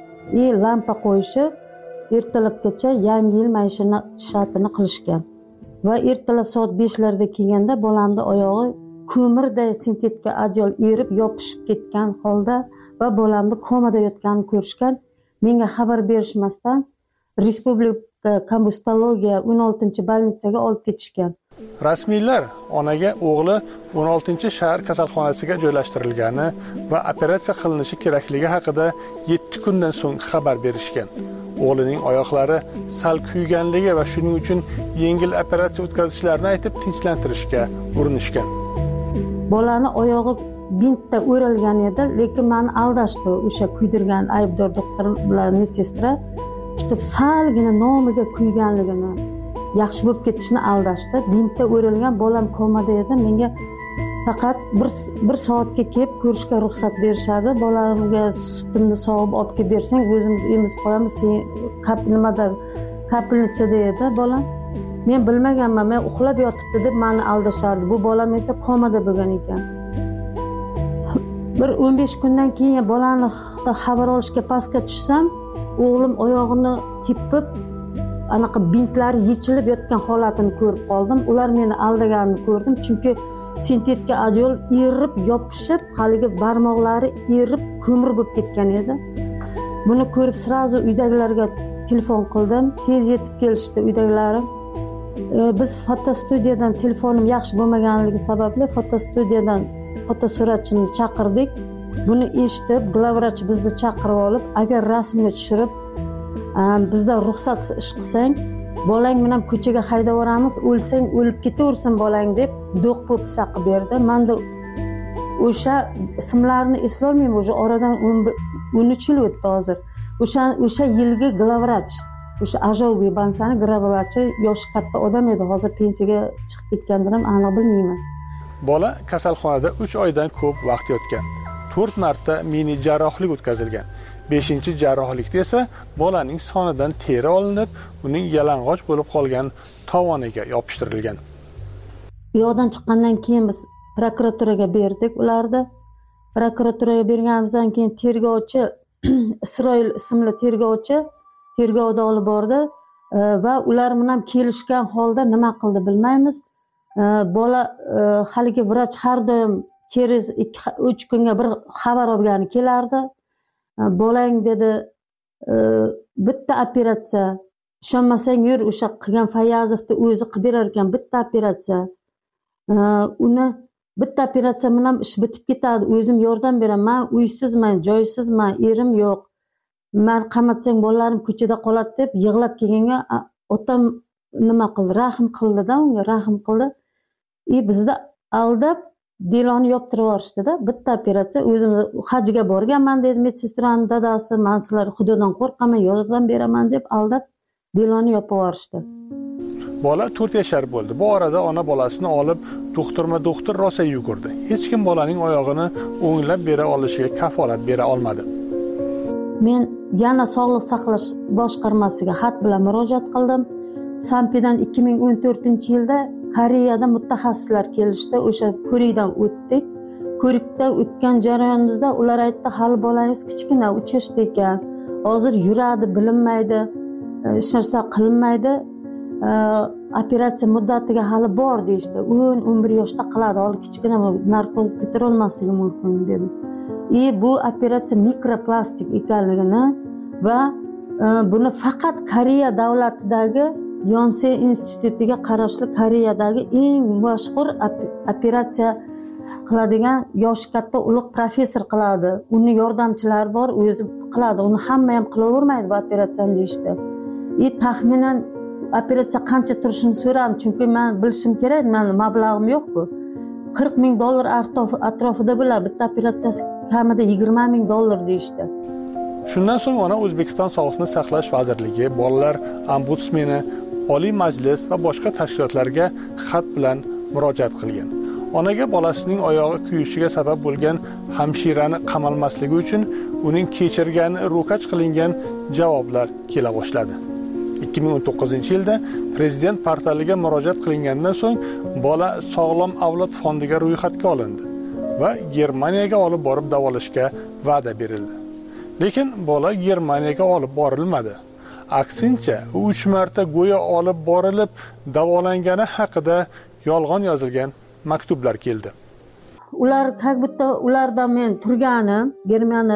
и lampa qo'yishib, ertalabgacha Yangi yil maishatini qilishgan. Va ertalab soat beshlarda kelganda bolamning oyog'i ko'mirday sintetika adyol erib yopishib ketgan holda va bolamni komada yotganini ko'rishgan. Menga xabar berishmasdan Respublika kombustologiya o'n oltinchi bolnitsaga olib ketishgan. Rasmiylar onaga o'g'li o'n oltinchi shahar kasalxonasiga joylashtirilgani va operatsiya qilinishi kerakligi haqida yetti kundan so'ng xabar berishgan. O'g'lining oyoqlari sal kuyganligi va shuning uchun yengil operatsiya o'tkazishlarini aytib tinchlantirishga urinishgan. Bolani oyog'i bintda o'ralgan edi, lekin meni aldashdi o'sha kuydirgan aybdor doktor bilan medсестра, что salgina nomiga kuyganligini, yaxshi bo'lib ketishini aldashdi. Bintda o'ralgan, bolam komada edi. Menga faqat bir soatga kelib ko'rishga ruxsat berishadi. Bolamga sutimni sog'ib olib kelib bersang, o'zimiz emizib qo'yamiz. Sen kap nimada kapelnitsada edi bolam. Men bilmaganman, men uxlab yotibdi deb meni aldashardi. Bu bolam esa komada bo'lgan ekan. Bir o'n besh kundan keyin bolani xabar olishga pastga tushsam, o'g'lim oyog'ini tepib, anaqa bintlari yechilib yotgan holatini ko'rib qoldim. Ular meni aldaganini ko'rdim, chunki sintetika adyol erib, yopishib, haligi barmoqlari erib, ko'mir bo'lib ketgan edi. Buni ko'rib srazu uydagilarga telefon qildim. Tez yetib kelishdi uydagilarim. Biz fotostudiyadan, telefonim yaxshi bo'lmaganligi sababli fotostudiyadan fotosuratchini chaqirdik. Buni eshitib, glavvrach bizni chaqirib olib, agar rasmga tushirib bizda ruxsat ish qilsang bolang bilan ko'chaga haydab yuboramiz, o'lsang o'lib ketaversin bolang deb do'q po'pisa qilib berdi. Menda o'sha ismlarini eslolmayman, o'sha oradan o'n uch yil o'tdi hozir. O'sha o'sha yilgi glavvrach, o'sha Ajovbi bansani glavvrachi yoshi katta odam edi, hozir pensiyaga chiqib ketgandir ham aniq bilmayman. Bola kasalxonada uch oydan ko'p vaqt yotgan. to'rt marta mini jarrohlik o'tkazilgan. beshinchi jarrohlikda esa bolaning sonidan teri olinib, uning yalang'och bo'lib qolgan tovoniga yopishtirilgan. Bu yoqdan chiqqandan keyin biz prokuraturaga berdik ularni. Prokuraturaga berganimizdan keyin tergovchi Isroil ismli tergovchi tergovda olib bordi va ular bilan kelishgan holda nima qildi bilmaymiz. Bola haligi vrach har doim через uch kunga bir xabar olgani kelardi. Bolang dedi, bitta operatsiya, ishonmasang yur, o'sha qilgan Fayazovni o'zi qilib berar ekan, bitta operatsiya. Uni bitta operatsiya bilan ish bitib ketadi, o'zim yordam beraman, uysizman, joysizman, erim yo'q. Men qamatsang bolalarim ko'chada qoladi deb yig'lab kelganga otam nima qildi? Rahm qildi-da, unga rahm qildi. E bizda aldab deloni yoptirib yuborishdi-da, bitta operatsiya. O'zim hajga borganman dedi medsestraning dadasi, men sizlar xudodan qo'rqaman, yordam beraman deb aldab deloni yopib yuborishdi. Bola to'rt yashar bo'ldi. Bu orada ona bolasini olib doktorma-doktor rosa yugurdi. Hech kim bolaning oyog'ini o'nglab bera olishiga kafolat bera olmadi. Men yana sog'liq saqlash boshqarmasiga xat bilan murojaat qildim. Sampidan ikki ming o'n to'rtinchi yilda Koreyada mutaxassislar kelishdi, o'sha ko'rikdan o'tdik. Ko'rikdan o'tgan jarayonimizda ular aytdi, hali bolangiz kichkina, uch yoshda ekan, hozir yuradi, bilinmaydi, hech narsa qilinmaydi, operatsiya muddatiga hali bor deyishdi. o'n o'n bir yoshda qiladi, hali kichkina, narkoz ko'tara olmasligi mumkin dedi. E bu operatsiya mikroplastik ekanligini va buni faqat Koreya davlatidagi Yonsei institutiga qarashli Koreyadagi eng mashhur operatsiya qiladigan yoshi katta ulug' professor qiladi. Uni yordamchilari bor, o'zi qiladi. Uni hamma ham qilavermaydi bu operatsiyani deyishdi. E taxminan operatsiya qancha turishini so'radim, chunki men bilishim kerak, mening mablag'im yo'q-ku. qirq ming dollar atrofida bo'ladi. Bitta operatsiyasi kamida yigirma ming dollar deyishdi. Shundan so'ng ona O'zbekiston Sog'liqni saqlash vazirligi, bolalar ombudsmeni, Oliy Majlis va boshqa tashkilotlarga xat bilan murojaat qilgan. Onaga bolasining oyog'i kuyishiga sabab bo'lgan hamshirani qamalmasligi uchun uning kechirgani ro'kach qilingan javoblar kela boshladi. ikki ming o'n to'qqizinchi yilda prezident portaliga murojaat qilingandan so'ng bola Sog'lom avlod fondiga ro'yxatga olindi va Germaniyaga olib borib davolashga va'da berildi. Lekin bola Germaniyaga olib borilmadi. Aksincha, uch marta go'yo olib borilib davolangani haqida yolg'on yozilgan maktublar keldi. Ular как будто ulardan men turganim, Germaniya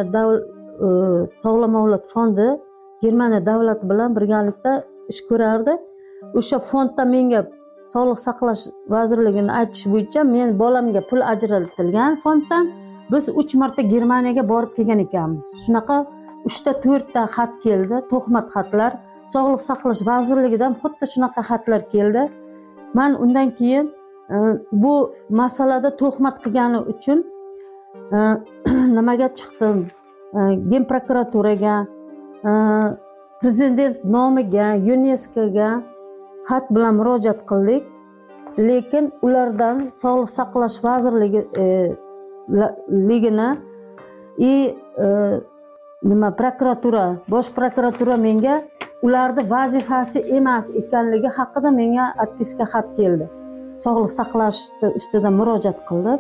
Sog'lom avlod fondi Germaniya davlati bilan birgalikda ish ko'rardi. O'sha fondda menga Sog'liq saqlash vazirligining aytish bo'yicha men bolamga pul ajratilgan fonddan biz uch marta Germaniyaga borib kelgan ekanmiz. Shunaqa uch ta to'rt ta xat keldi, to'xmat xatlar. Sog'liq saqlash vazirligidan xuddi shunaqa xatlar keldi. Men undan keyin bu masalada to'xmat qilgani uchun nimaga chiqdim? Gen prokuraturaga, prezident nomiga, YuNESKOga xat bilan murojaat qildik. Lekin ulardan Sog'liq saqlash vazirligi ligini и nima prokuratura, bosh prokuratura menga ularni vazifasi emas ekanligi haqida menga atpiska xat keldi. Sog'liq saqlash ustida murojaat qildim.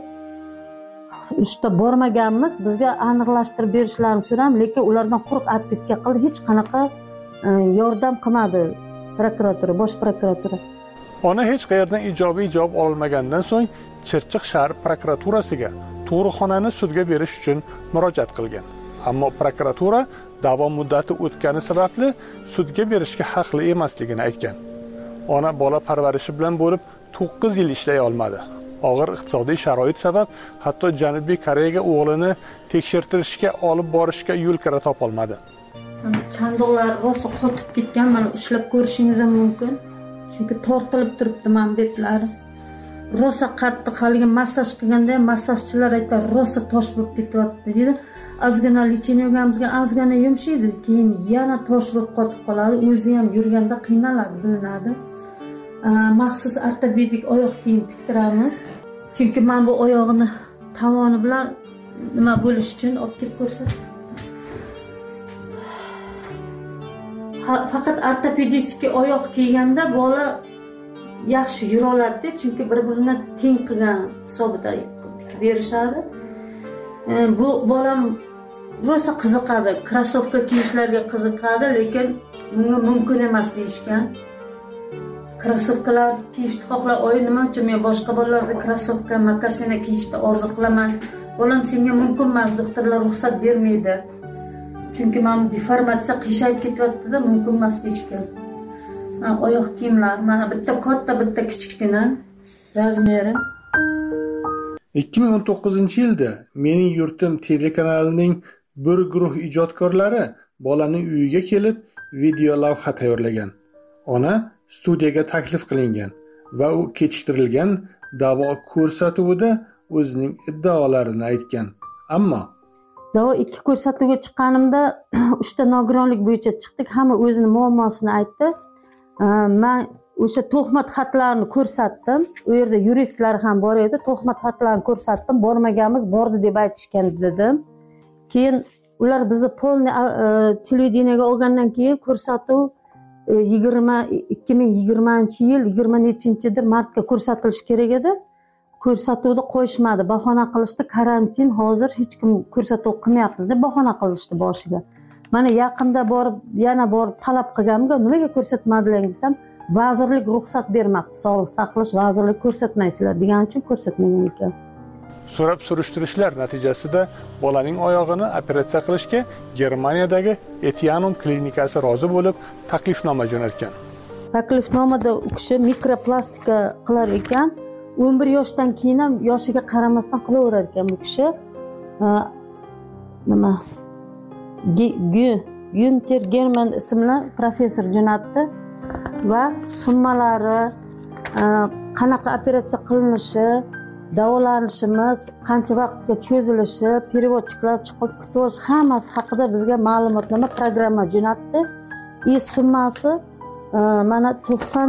Ishda bormaganmiz, bizga aniqlashtirib berishlarini so'radim, lekin ulardan quruq atpiska qildi, hech qanaqa yordam qilmadi prokuratura, bosh prokuratura. Ona hech qayerdan ijobiy javob olmagandan so'ng Chirchiq shahar prokuraturasiga tug'ruqxonani sudga berish uchun murojaat qilgan. Ammo prokuratura da'vo muddati o'tgani sababli sudga berishga haqli emasligini aytgan. Ona bola parvarishi bilan bo'lib to'qqiz yil ishlay olmadi. Og'ir iqtisodiy sharoit sabab hatto Janubiy Koreyaga o'g'lini tekshirtirishga olib borishga yo'l kira topolmadi. chandiqlar rosa qotib ketgan, mana ushlab ko'rishingiz ham mumkin. Chunki tortilib turibdi mana betlari. Rosa qattiq, haligi massaj qilganda massajchilar aytadi, rosa tosh bo'lib ketyapti deydi. Ozgina lichenyogamizga ozgina yumshaydi, keyin yana tosh bo'lib qotib qoladi. O'zi ham yurganda qiynaladi, bilinadi. Maxsus ortopedik oyoq kiyim tiktiramiz. Chunki men bu oyog'ini tomoni bilan nima bo'lish uchun olib kelib ko'rsatdim. Faqat ortopedический oyoq kiyganda bola yaxshi yura oladi, chunki bir-birini teng qilgan hisobida tikib berishadi. Bu bolam rosa qiziqadi, krossovka kiyishlarga qiziqadi, lekin bunga mumkin emas deyishgan. Krossovkalar kiyishni xohlar, oy nima uchun men boshqa bolalarda krossovka, makasina kiyishni orzu qilaman. Bolam senga mumkin emas, doktorlar ruxsat bermaydi. Chunki men deformatsiya qiyshayib ketyapti-da, mumkin emas deyishgan. Oyoq kiyimlar mana bitta katta, bitta kichikgina razmeri. ikki ming o'n to'qqizinchi yilda Mening yurtim telekanalining bir guruh ijodkorlari bolaning uyiga kelib video lavha tayyorlagan. Ona studiyaga taklif qilingan va u kechiktirilgan davo ko'rsatuvida o'zining iddaolarini aytgan. Ammo davo ikki ko'rsatuvga chiqqanimda uchta nogironlik bo'yicha chiqdik, hamma o'zini muammosini aytdi. Men o'sha tuhmat xatlarini ko'rsatdim. U yerda yuristlar ham bor edi. Tuhmat xatlarini ko'rsatdim. Bormaganmiz, bordi deb aytishgan dedim. Keyin ular bizni polni televideniyaga olgandan keyin ko'rsatuv ikki ming yigirmanchi yil yigirma nechinchidir martga ko'rsatilishi kerak edi. Ko'rsatuvni qo'yishmadi, bahona qilishdi, karantin, hozir hech kim ko'rsatuv qilmayapmiz deb bahona qilishdi boshiga. Mana yaqinda borib, yana borib talab qilganimga, nimaga ko'rsatmadilar desam, vazirlik ruxsat bermoqda, sog'liq saqlash vazirligi ko'rsatmaysizlar degan uchun ko'rsatmagan ekan. So'rab surishtirishlar natijasida bolaning oyog'ini operatsiya qilishga Germaniyadagi Etianum klinikasi rozi bo'lib, taklifnoma jo'natgan. Taklifnomada u kishi mikroplastika qilar ekan, o'n bir yoshdan keyin ham yoshiga qaramasdan qilaverar ekan bu kishi. Nima? Günter German ismli professor jo'natdi va summalari, qanaqa operatsiya qilinishi, davolanishimiz, qancha vaqtga cho'zilishi, переводчиклар chiqib kutib olish hammasi haqida bizga ma'lumotnoma programma jo'natdi. И summasi mana to'qson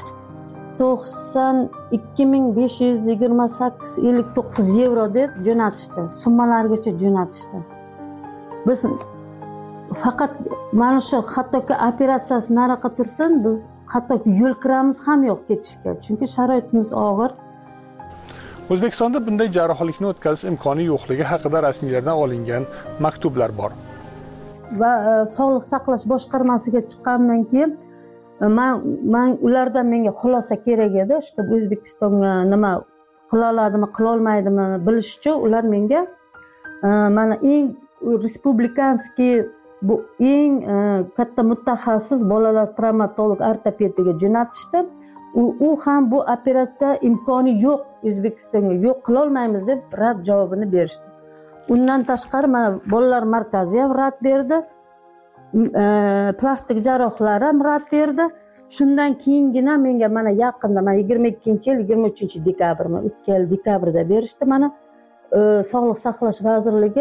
to'qson ikki ming besh yuz yigirma sakkiz ellik to'qqiz yevro deb jo'natishdi. Summalargacha jo'natishdi. Biz faqat mana shu hattoki operatsiyasi nariga tursin, biz hattoki yo'l kiramiz ham yo'q ketishga, chunki sharoitimiz og'ir. O'zbekistonda bunday jarrohlikni o'tkazish imkoni yo'qligi haqida rasmiylardan olingan maktublar bor. Va sog'liq saqlash boshqarmasiga chiqqandan keyin men men ulardan menga xulosa kerak edi, shu O'zbekistonga nima qila oladimi, qila olmaydimi bilish uchun ular menga mana eng respublikanskiy bu eng katta mutaxassis bolalar travmatolog ortopediga jo'natishdi. U, u ham bu operatsiya imkoni yo'q, O'zbekistonga yo'q, qila olmaymiz deb rad javobini berishdi. Undan tashqari mana bolalar markazi ham rad berdi. Plastik jarrohlar ham rad berdi. Shundan keyingina menga mana yaqinda mana yigirma ikkinchi yil yigirma uchinchi dekabr, o'tgan yil dekabrda berishdi. Mana Sog'liq saqlash vazirligi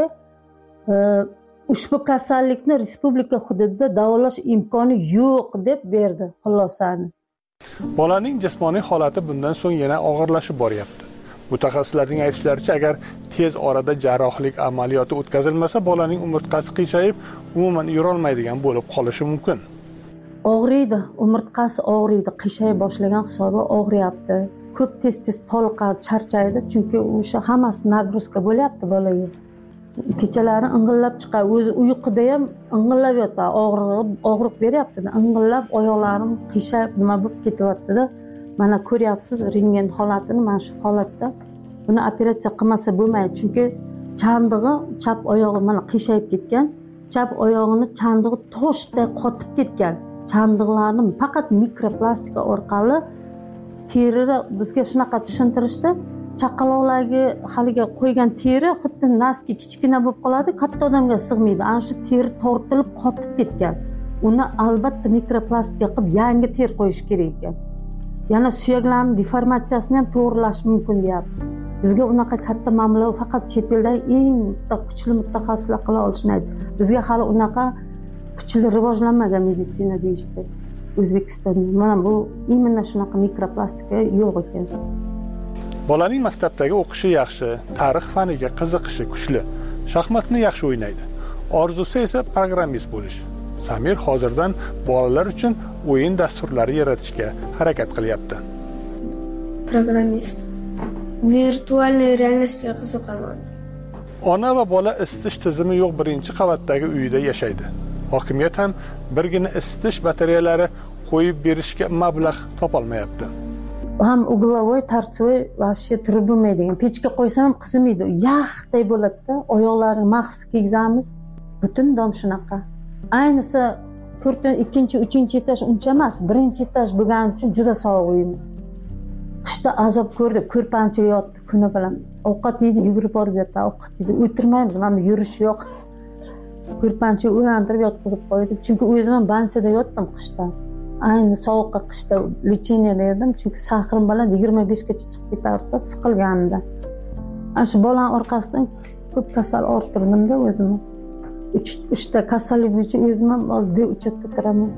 ushbu kasallikni respublika hududida davolash imkoni yo'q deb berdi xulosani. Bolaning jismoniy holati bundan so'ng yana og'irlashib boryapti. Mutaxassislarning aytishlaricha, agar tez orada jarrohlik amaliyoti o'tkazilmasa, bolaning umurtqasi qiyshayib, umuman yura olmaydigan bo'lib qolishi mumkin. Og'riydi, umurtqasi og'riydi, qiyshayib boshlagan hisobi og'riyapti. Ko'p tez-tez toliqadi, charchaydi, chunki o'sha hammasi nagruzka bo'lyapti bolaga. Kechalari ing'illab chiqadi, o'zi uyquda ham ing'illab yotadi, og'riq, og'riq beryapti, ing'illab oyoqlarim qiyshayib nima bo'lib ketyapti-da. Mana ko'ryapsiz rentgen holatini, mana shu holatda. Buni operatsiya qilmasa bo'lmaydi, chunki chandig'i, chap oyog'i mana qiyshayib ketgan, chap oyog'ini chandig'i toshday qotib ketgan. Chandiqlarni faqat mikroplastika orqali terida bizga shunaqa tushuntirishdi. chaqaloqlarga haligi qo'ygan teri xuddi naski kichkina bo'lib qoladi, katta odamga sig'maydi. Ana shu teri tortilib qotib ketgan. Uni albatta mikroplastika qilib yangi ter qo'yish kerak ekan. Yana suyaklarning deformatsiyasini ham to'g'rilash mumkin deyapti. Bizga unaqa katta mablag' faqat chet eldan eng kuchli mutaxassislar qila olishmaydi. Bizga hali unaqa kuchli rivojlanmagan meditsina deyishdi O'zbekistonda. Mana bu imенно shunaqa mikroplastika yo'q ekan. Bolaning maktabdagi o'qishi yaxshi, tarix faniga qiziqishi kuchli, shaxmatni yaxshi o'ynaydi. Orzusi esa programmist bo'lish. Samir hozirdan bolalar uchun o'yin dasturlari yaratishga harakat qilyapti. Programmist. Virtual reallikga qiziqaman. Ona va bola isitish tizimi yo'q birinchi qavatdagi uyda yashaydi. Hokimiyat ham birgina isitish batareyalari qo'yib berishga mablag' topolmayapti. Ham uglovoy, tartsoy вообще turib bo'lmaydigan. Pechga qo'ysam ham qizimaydi. Yaxday bo'ladi-da, oyoqlarini maxsus kiygizamiz. Butun dom shunaqa. Ayniqsa to'rtinchi, ikkinchi, uchinchi etaj uncha emas, birinchi etaj bo'lgani uchun juda sovuq uyimiz. Qishda azob ko'rdi, ko'rpanchaga yotdi kuni bilan. Ovqat yeydi, yugurib borib yotdi, ovqat yeydi. O'tirmaymiz, mana yurish yo'q. Ko'rpanchaga o'rantirib yotqizib qo'ydik. Chunki o'zim ham bansada yotdim qishda. Ayni sovuqqa qishda lecheniya edim, chunki sahrim bilan yigirma besh gacha chiqib ketardi, siqilganimda. Ana shu bolaning orqasidan ko'p kasal orttirdim-da o'zim. uch ta kasallik bo'yicha o'zim ham ozda uchatda turaman.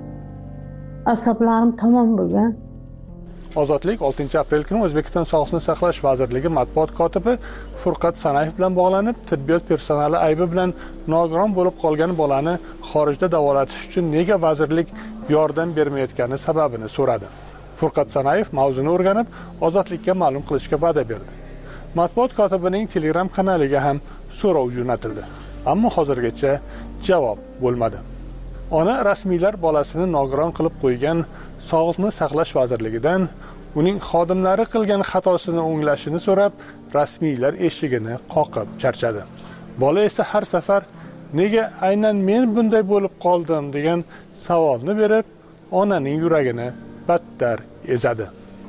Asablarim tamom bo'lgan. Ozodlik oltinchi aprel kuni O'zbekiston Sog'liqni saqlash vazirligi matbuot kotibi Furqat Sanayev bilan bog'lanib, tibbiyot personali aybi bilan nogiron bo'lib qolgan bolani xorijda davolatish uchun nega vazirlik yordam bermayotgani sababini so'radi. Furqat Sanayev mavzuni o'rganib, Ozodlikka ma'lum qilishga va'da berdi. Matbuot kotibining Telegram kanaliga ham so'rov jo'natildi. Ammo hozirgacha javob bo'lmadi. Ona rasmiylar bolasini nogiron qilib qo'ygan Sog'liqni saqlash vazirligidan uning xodimlari qilgan xatosini o'nglashini so'rab, rasmiylar eshigini qoqib charchadi. Bola esa har safar nega aynan men bunday bo'lib qoldim degan savolni berib, onaning yuragini battar ezadi.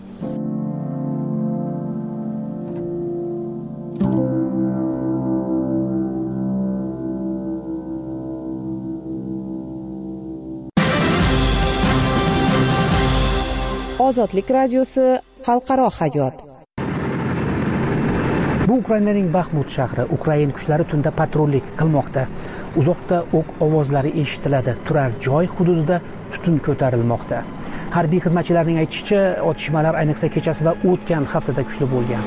Ozodlik radiosi xalqaro hayot. Bu Ukrainaning Baxmut shahri. Ukrain kuchlari tunda patrullik qilmoqda. Uzoqda o'q ovozlari eshitiladi. Turar joy hududida tutun ko'tarilmoqda. Harbiy xizmatchilarning aytishicha, otishmalar ayniqsa kechasi va o'tgan haftada kuchli bo'lgan.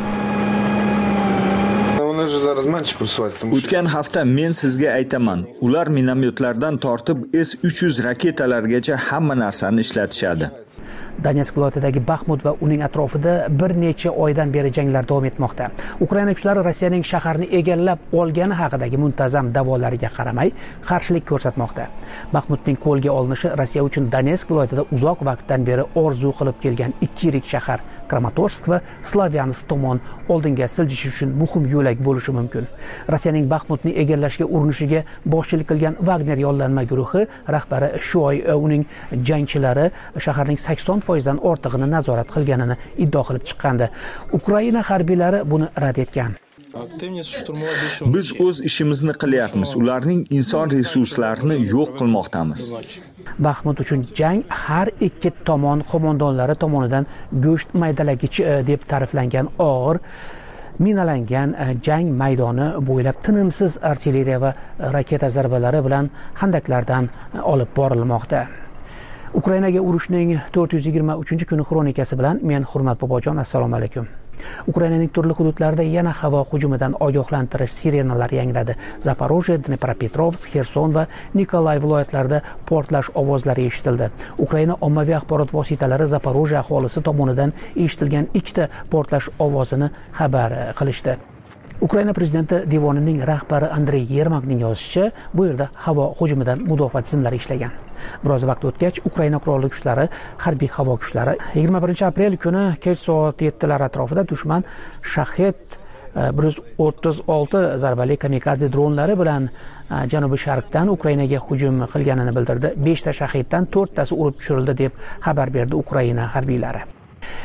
O'tgan hafta men sizga aytaman, ular minomyotlardan tortib S uch yuz raketalargacha hamma narsani ishlatishadi. Donetsk viloyatidagi Baxmut va uning atrofida bir necha oydan beri janglar davom etmoqda. Ukraina kuchlari Rossiyaning shaharni egallab olgani haqidagi muntazam da'volariga qaramay qarshilik ko'rsatmoqda. Baxmutning qo'lga olinishi Rossiya uchun Donetsk viloyatida uzoq vaqtdan beri orzu qilib kelgan ikki yirik shahar Kramatorsk va Slavyansk tomon oldinga siljishi uchun muhim yo'lak bo'lishi mumkin. Rossiyaning Baxmutni egallashga urinishiga boshchilik qilgan Wagner yollanma guruhi rahbari shu oy uning jangchilari shaharning sakson foiz dan ortig'ini nazorat qilganini iddao qilib chiqqandi. Ukraina harbiylari buni rad etgan. Biz o'z ishimizni qilyapmiz. Ularning inson resurslarini yo'q qilmoqdamiz. Baxmut uchun jang har ikki tomon qo'mondonlari tomonidan go'sht maydalagich deb ta'riflangan og'ir minalangan jang maydoni bo'ylab tinimsiz artilleriya va raketa zarbalari bilan handaklardan olib borilmoqda. Ukrainaga urushning to'rt yuz yigirma uchinchi kuni xronikasi bilan men Hurmat Bobojon, assalomu alaykum. Ukrainaning turli hududlarida yana havo hujumidan ogohlantirish sirenalari yangradi. Zaporojye, Dnepropetrovsk, Xerson va Nikolay viloyatlarida portlash ovozlari eshitildi. Ukraina ommaviy axborot vositalari Zaporojye aholisi tomonidan eshitilgan ikkita portlash ovozini xabar qilishdi. Ukraina prezidenti devonining rahbari Andrey Yermakning yozishicha, bu yerda havo hujumidan mudofaa tizimlari ishlagan. Biroz vaqt o'tgach, Ukraina qurolli kuchlari, harbiy havo kuchlari yigirma birinchi aprel kuni kech soat yettilar atrofida dushman Shahed bir yuz o'ttiz olti zarbali kamikadze dronlari bilan janubiy sharqdan Ukrainaga hujum qilganini bildirdi. besh ta Shaheddan to'rt tasi urib tushirildi deb xabar berdi Ukraina harbiylari.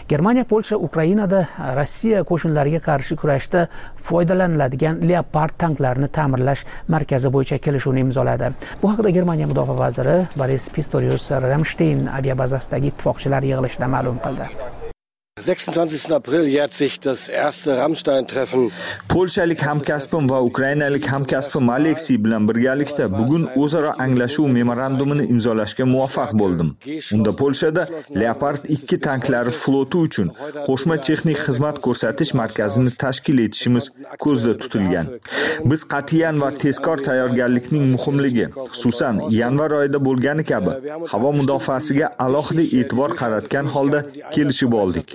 Germaniya Polsha Ukrainada Rossiya qo'shinlariga qarshi kurashda foydalaniladigan Leopard tanklarini ta'mirlash markazi bo'yicha kelishuvni imzoladi. Bu haqda Germaniya mudofaa vaziri Boris Pistorius Ramstein aviabazasidagi ittifoqchilar yig'ilishida ma'lum qildi. sechsundzwanzigsten April jährt sich das erste Rammstein-Treffen. Polshalik hamkasbim va ukrainalik hamkasbim Aleksiy bilan birgalikda bugun o'zaro anglashuv memorandumini imzolashga muvaffaq bo'ldim. Unda Polshada Leopard ikki tanklari floti uchun qo'shma texnik xizmat ko'rsatish markazini tashkil etishimiz ko'zda tutilgan. Biz qat'iyan va tezkor tayyorgarlikning muhimligi, xususan yanvar oyida bo'lgani kabi, havo mudofaasiga alohida e'tibor qaratgan holda kelishib oldik.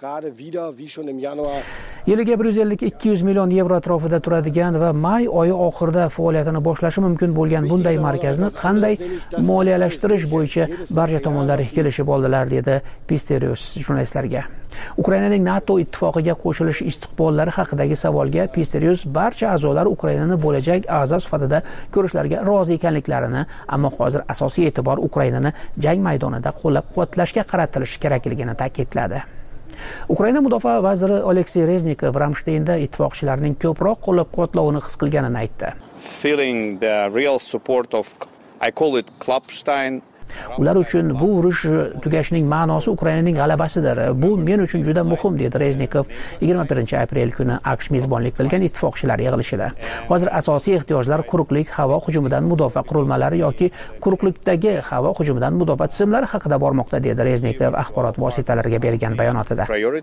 Yiliga bir yuz ellik ikki yuz million yevro atrofida turadigan va may oyi oxirida faoliyatini boshlashi mumkin bo'lgan bunday markazni qanday moliyalashtirish bo'yicha barcha tomonlar kelishib oldilar, dedi Pistorius jurnalistlarga. Ukrainaning NATO ittifoqiga qo'shilish istiqbollari haqidagi savolga Pistorius barcha a'zolar Ukrainani bo'lajak a'zo sifatida ko'rishlariga rozi ekanliklarini, ammo hozir asosiy e'tibor Ukrainani jang maydonida qo'llab-quvvatlashga qaratilishi kerakligini ta'kidladi. Ukraina mudofaa vaziri Oleksiy Reznikov Ramsteynda ittifoqchilarning ko'proq qo'llab-quvvatlovini his qilganini aytdi. Feeling the real support of, I call it Klappstein. Ular uchun bu urush tugashining ma'nosi Ukrainaning g'alabasidir. Bu men uchun juda muhim, dedi Reznikov yigirma birinchi aprel kuni AQSh mezbonlik qilgan ittifoqchilar yig'ilishida. Hozir asosiy ehtiyojlar quruqlik havo hujumidan mudofaa qurilmalari yoki quruqlikdagi havo hujumidan mudofaa tizimlari haqida bormoqda, dedi Reznikov axborot vositalariga bergan bayonotida.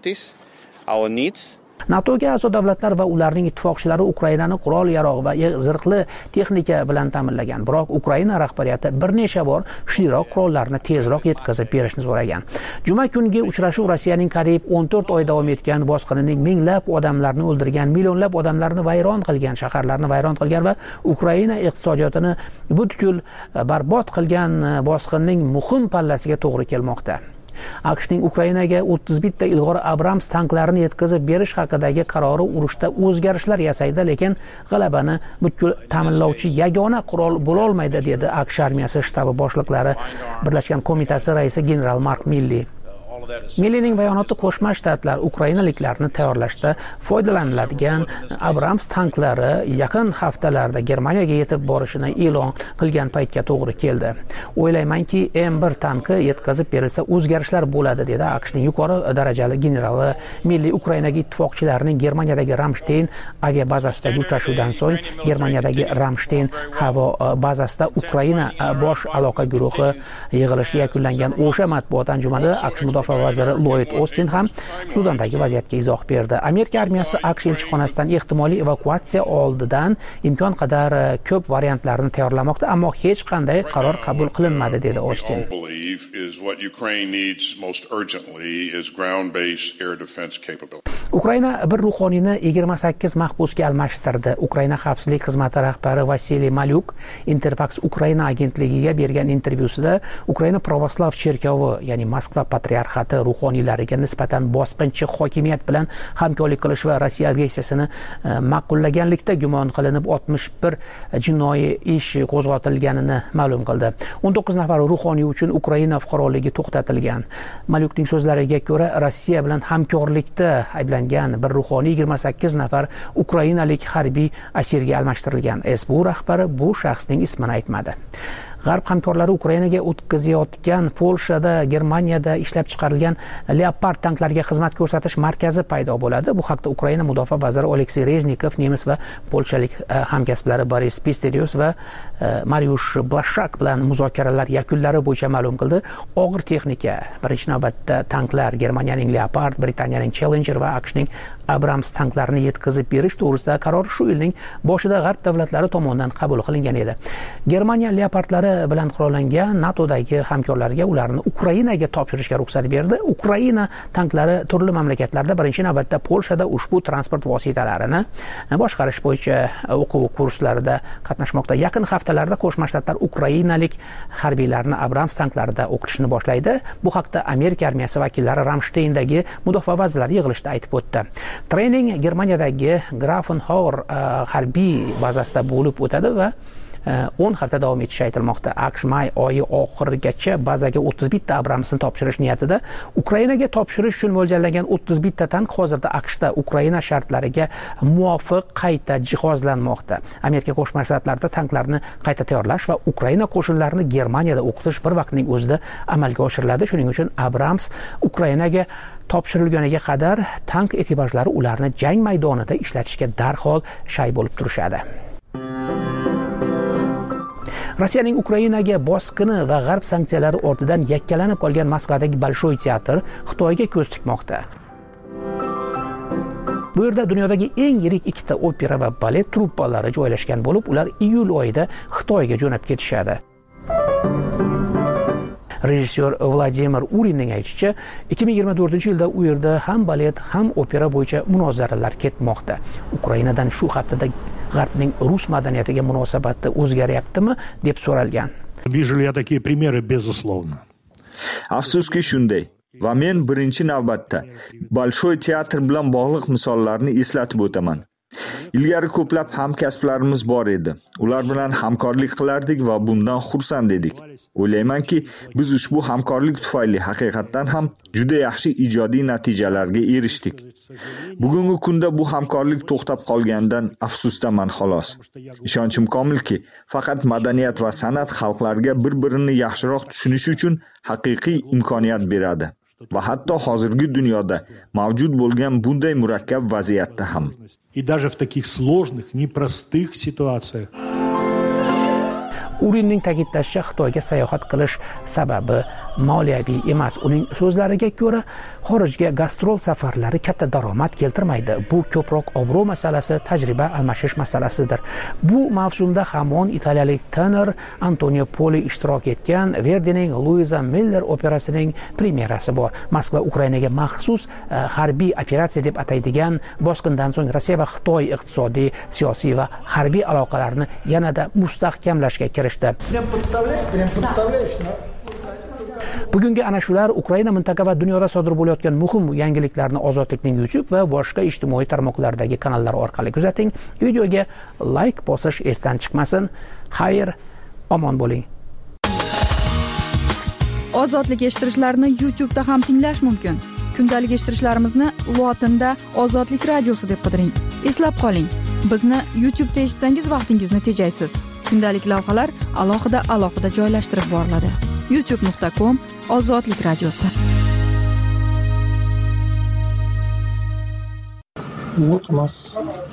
Our needs NATOga a'zo davlatlar va ularning ittifoqchilari Ukrainani qurol-yarog' va zirhli texnika bilan ta'minlagan. Biroq Ukraina rahbariyati bir necha bor kuchliroq qurollarni tezroq yetkazib berishni so'ragan. Juma kungi uchrashuv Rossiyaning qariyb o'n to'rt oy davom etgan bosqinining minglab odamlarni o'ldirgan, millionlab odamlarni vayron qilgan, shaharlarni vayron qilgan va Ukraina iqtisodiyotini butkul barbod qilgan bosqinning muhim pallasiga to'g'ri kelmoqda. AQShning Ukrainaga o'ttiz bitta ilg'or Abrams tanklarini yetkazib berish haqidagi qarori urushda o'zgarishlar yasaydi, lekin g'alabani butkul ta'minlovchi yagona qurol bo'la olmaydi, dedi AQSh armiyasi shtabi boshliqlari Birlashgan qo'mitasi raisi general Mark Milley. Milleyning bayonoti Qo'shma Shtatlar ukrainaliklarni tayyorlashda foydalaniladigan Abrams tanklari yaqin haftalarda Germaniyaga yetib borishini e'lon qilgan paytga to'g'ri keldi. O'ylaymanki, M bir tanki yetkazib berilsa o'zgarishlar bo'ladi, dedi AQShning yuqori darajali generali. Milley Ukrainaga ittifoqchilarining Germaniyadagi Ramstein aviabazasidagi uchrashuvdan so'ng Germaniyadagi Ramstein havo bazasida Ukraina bosh aloqa guruhi yig'ilishi yakunlangan o'sha matbuot anjumanida AQSh mudofaa vaziri Lloyd Austin ham Sudandagi vaziyatga izoh berdi. Amerika armiyasi AQSh elchixonasidan ehtimoliy evakuatsiya oldidan imkon qadar ko'p variantlarni tayyorlamoqda, ammo hech qanday qaror qabul qilinmadi, dedi Austin. Ukraina bir ruhoniyni yigirma sakkiz mahbusga almashtirdi. Ukraina xavfsizlik xizmati rahbari Vasiliy Malyuk Interfax Ukraina agentligiga bergan intervyusida Ukraina pravoslav cherkovi, ya'ni Moskva patriarxati ruhoniylariga nisbatan bosqinchi hokimiyat bilan hamkorlik qilish va Rossiya agressiyasini ma'qullaganlikda gumon qilinib oltmish bir jinoiy ish qo'zg'atilganini ma'lum qildi. o'n to'qqiz nafar ruhoniy uchun Ukraina fuqaroligi to'xtatilgan. Malyukning so'zlariga ko'ra, Rossiya bilan hamkorlikda ayblangan bir ruhoniy yigirma sakkiz nafar ukrainalik harbiy asirga almashtirilgan. S B U rahbari bu shaxsning ismini aytmadi. G'arb hamkorlari Ukrainaga o'tkazayotgan Polshada, Germaniyada ishlab chiqarilgan Leopard tanklariga xizmat ko'rsatish markazi paydo bo'ladi. Bu haqda Ukraina mudofaa vaziri Oleksiy Reznikov nemis va polshalik hamkasblari Boris Pistorius va Mariusz Błaszczak bilan muzokaralar yakunlari bo'yicha ma'lum qildi. Og'ir texnika, birinchi navbatda tanklar, Germaniyaning Leopard, Britaniyaning Challenger va AQShning Abrams tanklarini yetkazib berish to'g'risida qaror shu yilning boshida g'arb davlatlari tomonidan qabul qilingan edi. Germaniya Leopardlari bilan qurollangan NATOdagi hamkorlarga ularni Ukrainaga topshirishga ruxsat berdi. Ukraina tanklari turli mamlakatlarda, birinchi navbatda Polshada ushbu transport vositalarini boshqarish bo'yicha o'quv kurslarida qatnashmoqda. Yaqin haftalarda Qo'shma Shtatlar ukrainalik harbiylarni Abrams tanklarida o'qitishni boshlaydi. Bu haqda Amerika armiyasi vakillari Ramsteyndagi mudofaa vazirlari yig'ilishida aytib o'tdi. Trening Germaniyadagi Grafenhauer harbiy bazasida bo'lib o'tadi va o'n hafta davom etishi aytilmoqda. aqsh may oyi oxirigacha bazaga o'ttiz bitta Abramsni topshirish niyatida. Ukrainaga topshirish uchun mo'ljallangan o'ttiz bitta tank hozirda aqshda Ukraina shartlariga muvofiq qayta jihozlanmoqda. Amerika Qo'shma Shtatlarida tanklarni qayta tayyorlash va Ukraina qo'shinlarini Germaniyada o'qitish bir vaqtning o'zida amalga oshiriladi. Shuning uchun Abrams Ukrainaga topshirilganiga qadar tank ekipajlari ularni jang maydonida ishlatishga darhol shay bo'lib turishadi. Rossiyaning Ukrainaga bosqini va g'arb sanksiyalari ortidan yakkalanib qolgan Moskvadagi Bolshoy teatr Xitoyga ko'z tikmoqda. Bu yerda dunyodagi eng yirik ikkita opera va balet truppalari joylashgan bo'lib, ular iyul oyida Xitoyga jo'nab ketishadi. Rejissyor Vladimir Urinning aytishicha, ikki ming yigirma to'rtinchi yilda u yerda ham balet, ham opera bo'yicha munozaralar ketmoqda. Ukrainadan shu haftada G'arbning rus madaniyatiga munosabati o'zgaryaptimi deb so'ralgan. Видели я такие примеры, безусловно. Afsuski shunday. Va men birinchi navbatda Bolshoy teatr bilan bog'liq misollarni eslatib o'taman. Ilgari ko'plab hamkasblarimiz bor edi. Ular bilan hamkorlik qilardik va bundan xursand edik. O'ylaymanki, biz ushbu hamkorlik tufayli haqiqatan ham juda yaxshi ijodiy natijalarga erishdik. Bugungi kunda bu hamkorlik to'xtab qolgandan afsusdaman xolos. Ishonchim komilki, faqat madaniyat va san'at xalqlarga bir-birini yaxshiroq tushunish uchun haqiqiy imkoniyat beradi. Va hatto hozirgi dunyoda mavjud bo'lgan bunday murakkab vaziyatda ham. И даже в таких сложных, непростых ситуациях. Urinning ta'kidlashicha, Xitoyga sayohat qilish sababi moliyaviy emas. Uning so'zlariga ko'ra, xorijga gastrol safarlari katta daromad keltirmaydi. Bu ko'proq obro' masalasi, tajriba almashish masalasidir. Bu mavsumda hamon italiyalik tenor Antonio Poli ishtirok etgan Verdining Luisa Miller operasining premyerasi bor. Moskva Ukrainaga maxsus harbiy operatsiya deb ataydigan bosqindan so'ng Rossiya va Xitoy iqtisodiy, siyosiy va harbiy aloqalarni yanada mustahkamlashga kirishdi. Прям представляешь, прям представляешь, да? Bugungi ana shular Ukraina mintaqa va dunyoda sodir bo'layotgan muhim yangiliklarni Ozodlikning YouTube va boshqa ijtimoiy tarmoqlardagi kanallar orqali kuzating. Videoga like bosish esdan chiqmasin. Xayr, omon bo'ling. Ozodlik eshittirishlarni YouTube'da ham tinglash mumkin. Kundalik eshittirishlarimizni lotinda Ozodlik radiosi deb qidiring. Eslab qoling, bizni YouTube'da eshitsangiz vaqtingizni tejaysiz. Kundalik lavhalar alohida alohida joylashtirib boriladi. youtube nuqta com Ozodlik radiosi. Вот у нас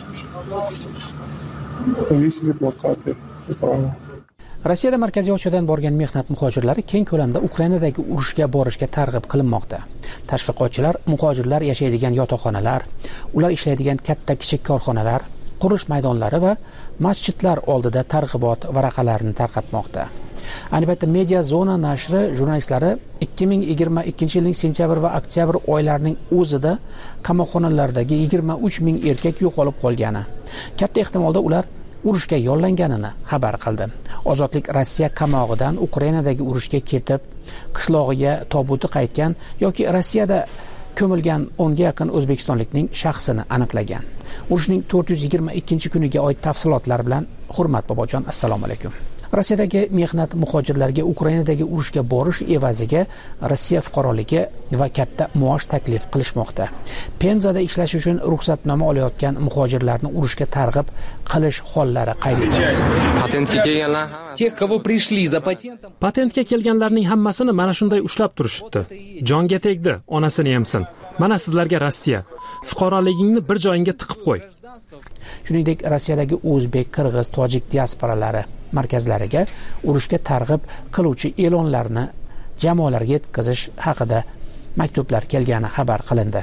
повесили плакаты. Rossiyada Markaziy Osiyodan borgan mehnat muhojirlari keng ko'lamda Ukrainadagi urushga borishga targ'ib qilinmoqda. Tashviqotchilar muhojirlar yashaydigan yotoqxonalar, ular ishlaydigan katta kichik korxonalar, qurish maydonlari va masjidlar oldida targ'ibot varaqalarini tarqatmoqda. Ayni paytda Media Zona nashri jurnalistlari ikki ming yigirma ikkinchi yilning sentyabr va oktyabr oylarining o'zida qamoqxonalardagi yigirma uch ming erkak yo'qolib qolgani, katta ehtimolda ular urushga yollanganini xabar qildi. Ozodlik Rossiya qamog'idan Ukrainadagi urushga ketib, qishlog'iga tobuti qaytgan yoki Rossiyada ko'milgan o'nga yaqin o'zbekistonlikning shaxsini aniqlagan. Urushning to'rt yuz yigirma ikkinchi kuniga oid tafsilotlar bilan Hurmat bobojon, assalomu alaykum. Rossiyadagi mehnat muhojirlarga Ukrainadagi urushga borish evaziga Rossiya fuqaroligi va katta maosh taklif qilishmoqda. Penzada ishlash uchun ruxsatnoma olayotgan muhojirlarni urushga targ'ib qilish hollari qayd etildi. Тех, кого пришли за патентом. Patentga kelganlarning hammasini mana shunday ushlab turishibdi. Jonga tegdi, onasini yemsin. Mana sizlarga Rossiya. Fuqaroligingni bir joyingga tiqib qo'y. Shuningdek, Rossiyadagi o'zbek, qirg'iz, tojik diasporalari markazlariga urushga targ'ib qiluvchi e'lonlarni jamoalarga yetkazish haqida maktublar kelgani xabar qilindi.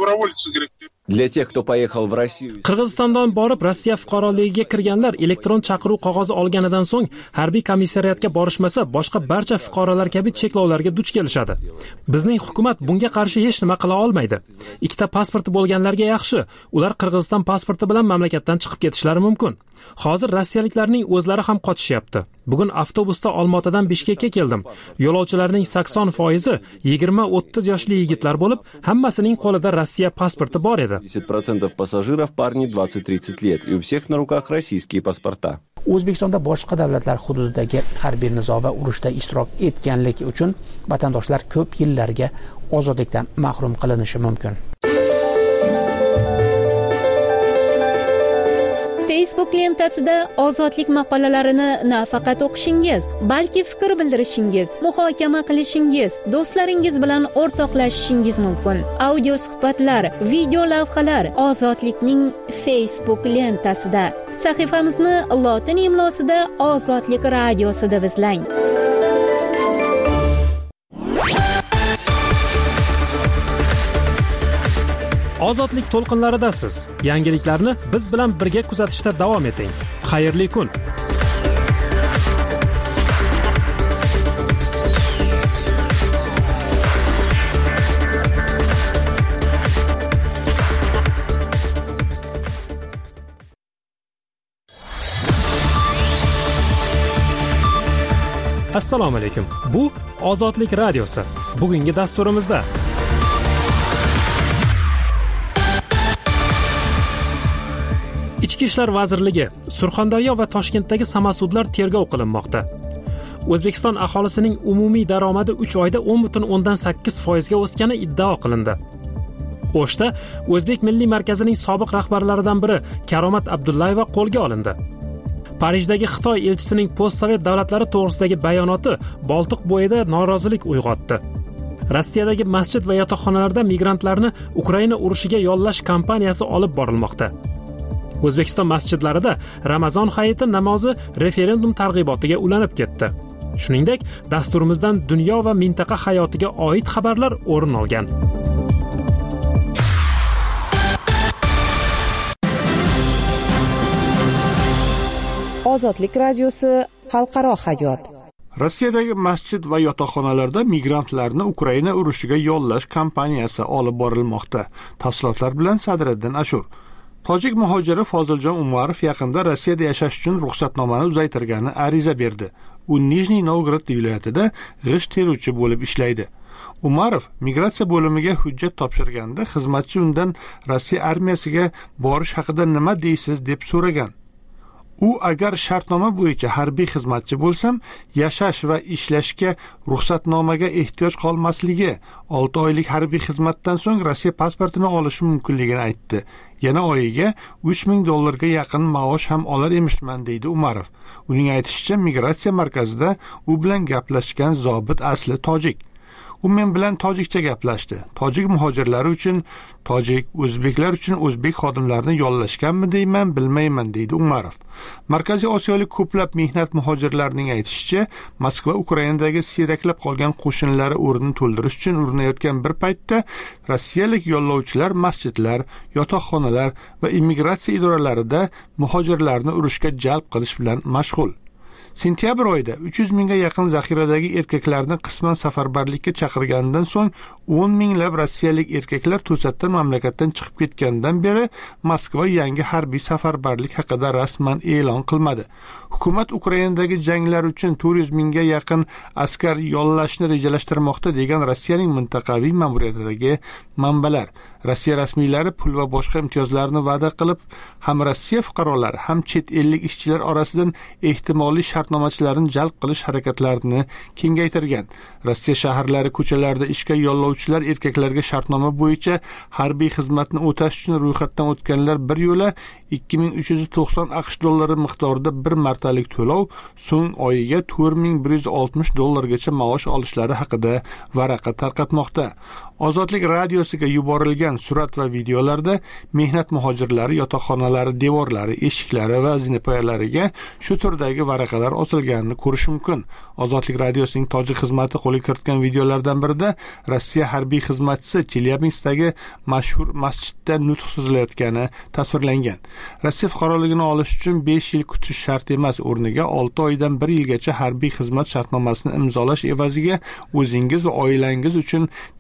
Для тех, кто поехал в Россию. Qirg'izistondan borib Rossiya fuqaroligiga kirganlar elektron chaqiruv qog'ozi olganidan so'ng harbiy komissariyatga borishmasa, boshqa barcha fuqarolar kabi cheklovlarga duch kelishadi. Bizning hukumat bunga qarshi hech nima qila olmaydi. Ikkita pasporti bo'lganlarga yaxshi, ular Qirg'iziston pasporti bilan mamlakatdan chiqib ketishlari mumkin. Hozir rossiyaliklarning o'zlari ham qochishyapti. Bugun avtobusda Olmaotadan Bishkekka keldim. Yo'lovchilarning sakson foizi yigirma o'ttiz yoshli yigitlar bo'lib, hammasining qo'lida Rossiya pasporti bor edi. семьдесят процентов пассажиров парни двадцать-тридцать лет, и у всех на руках российские паспорта. O'zbekistonda boshqa davlatlar hududidagi harbiy nizo va urushda ishtirok etganligi uchun vatandoshlar ko'p yillarga ozodlikdan mahrum qilinishi mumkin. Facebook lentasida ozodlik maqolalarini nafaqat o'qishingiz, balki fikr bildirishingiz, muhokama qilishingiz, do'stlaringiz bilan o'rtoqlashishingiz mumkin. Audio suhbatlar, video lavhalar ozodlikning Facebook lentasida. Sahifamizni lotin imlosida Ozodlik radiosida izlang. Ozodlik to'lqinlaridasiz. Yangiliklarni biz bilan birga kuzatishda davom eting. Xayrli kun. Assalomu alaykum. Bu Ozodlik radiosi. Bugungi dasturimizda Ichki ishlar vazirligi Surxondaryo va Toshkentdagi samasudlar tergov qilinmoqda. O'zbekiston aholisining umumiy daromadi uch oyda o'n butun o'ndan sakkiz foiz ga o'sgani iddao qilindi. O'shda O'zbek Milliy markazining sobiq rahbarlaridan biri Karomat Abdullayeva qo'lga olindi. Parijdagi Xitoy elchisining postsovet davlatlari to'g'risidagi bayonoti Boltiq bo'yida norozilik uyg'otdi. Rossiyadagi masjid va yotoqxonalarda migrantlarni Ukraina urushiga yollash kampaniyasi olib borilmoqda. O'zbekiston masjidlarida Ramazon hayiti namozi referendum targ'ibotiga ulanib ketdi. Shuningdek, dasturimizdan dunyo va mintaqa hayotiga oid xabarlar o'rin olgan. Ozodlik radiosi xalqaro hayot. Rossiyadagi masjid va yotoqxonalarda migrantlarni Ukraina urushiga yollash kampaniyasi olib borilmoqda. Tafsilotlar bilan Sadriddin Ashur. Tojik muhojiri Foziljon Umarov yaqinda Rossiyada yashash uchun ruxsatnomani uzaytirgani ariza berdi. U Nijniy Novgorod viloyatida g'isht teruvchi bo'lib ishlaydi. Umarov migratsiya bo'limiga hujjat topshirganda xizmatchi undan Rossiya armiyasiga borish haqida nima deysiz deb so'ragan. U agar shartnoma bo'yicha harbiy xizmatchi bo'lsam, yashash va ishlashga ruxsatnomaga ehtiyoj qolmasligi, olti oylik harbiy xizmatdan so'ng Rossiya pasportini olishi mumkinligini aytdi. Yana oyiga uch ming dollarga yaqin maosh ham olar emishman deydi Umarov. Uning aytishicha, migratsiya markazida u bilan gaplashgan zobit asli tojik. U men bilan tojikcha gaplashdi. Tojik muhojirlari uchun tojik, o'zbeklar uchun o'zbek xodimlarini yollashganmi deyman, bilmayman deydi Umarov. Markaziy Osiyolik ko'plab mehnat muhojirlarining aytishicha, Moskva Ukrainadagi siyraklab qolgan qo'shinlari o'rnini to'ldirish uchun urinayotgan bir paytda rossiyalik yollovchilar masjidlar, yotoqxonalar va immigratsiya idoralarida muhojirlarni urushga jalb qilish bilan mashg'ul. Sentyabr oyida uch yuz mingga yaqin zaxiradagi erkaklarni qisman safarbarlikka chaqirgandan so'ng o'n minglab rossiyalik erkaklar to'satdan mamlakatdan chiqib ketgandan beri Moskva yangi harbiy safarbarlik haqida rasman e'lon qilmadi. Hukumat Ukrainadagi janglar uchun to'rt yuz mingga yaqin askar yollashni rejalashtirmoqda degan Rossiyaning mintaqaviy ma'muriyatidagi manbalar. Rossiya rasmiylari pul va boshqa imtiyozlarni va'da qilib, ham Rossiya fuqarolari, ham chet ellik ishchilar orasidan ehtimoliy shartnomachilarni jalb qilish harakatlarini kengaytirgan. Rossiya shaharlari ko'chalarida ishga yollovchilar erkaklarga shartnoma bo'yicha harbiy xizmatni o'tash uchun ro'yxatdan o'tganlar bir yo'la ikki ming uch yuz to'qson aqsh dollari miqdorida bir martalik to'lov, so'ng oyiga to'rt ming bir yuz oltmish dollargacha maosh olishlari haqida varaqa tarqatmoqda. Ozodlik radiosiga yuborilgan surat va videolarda mehnat muhojirlari yotoqxonalari devorlari, eshiklari va zinapoyalariga shu turdagi varaqalar osilganini ko'rish mumkin. Ozodlik radiosining tojik xizmati qo'lga kiritgan videolardan birida Rossiya harbiy xizmatchisi Chelyabinskdagi mashhur masjidda nutq so'zlayotgani tasvirlangan. Rossiya fuqaroligini olish uchun besh yil kutish shart emas, o'rniga olti oydan bir yilgacha harbiy xizmat shartnomasini imzolash evaziga o'zingiz va oilangiz uchun tezlash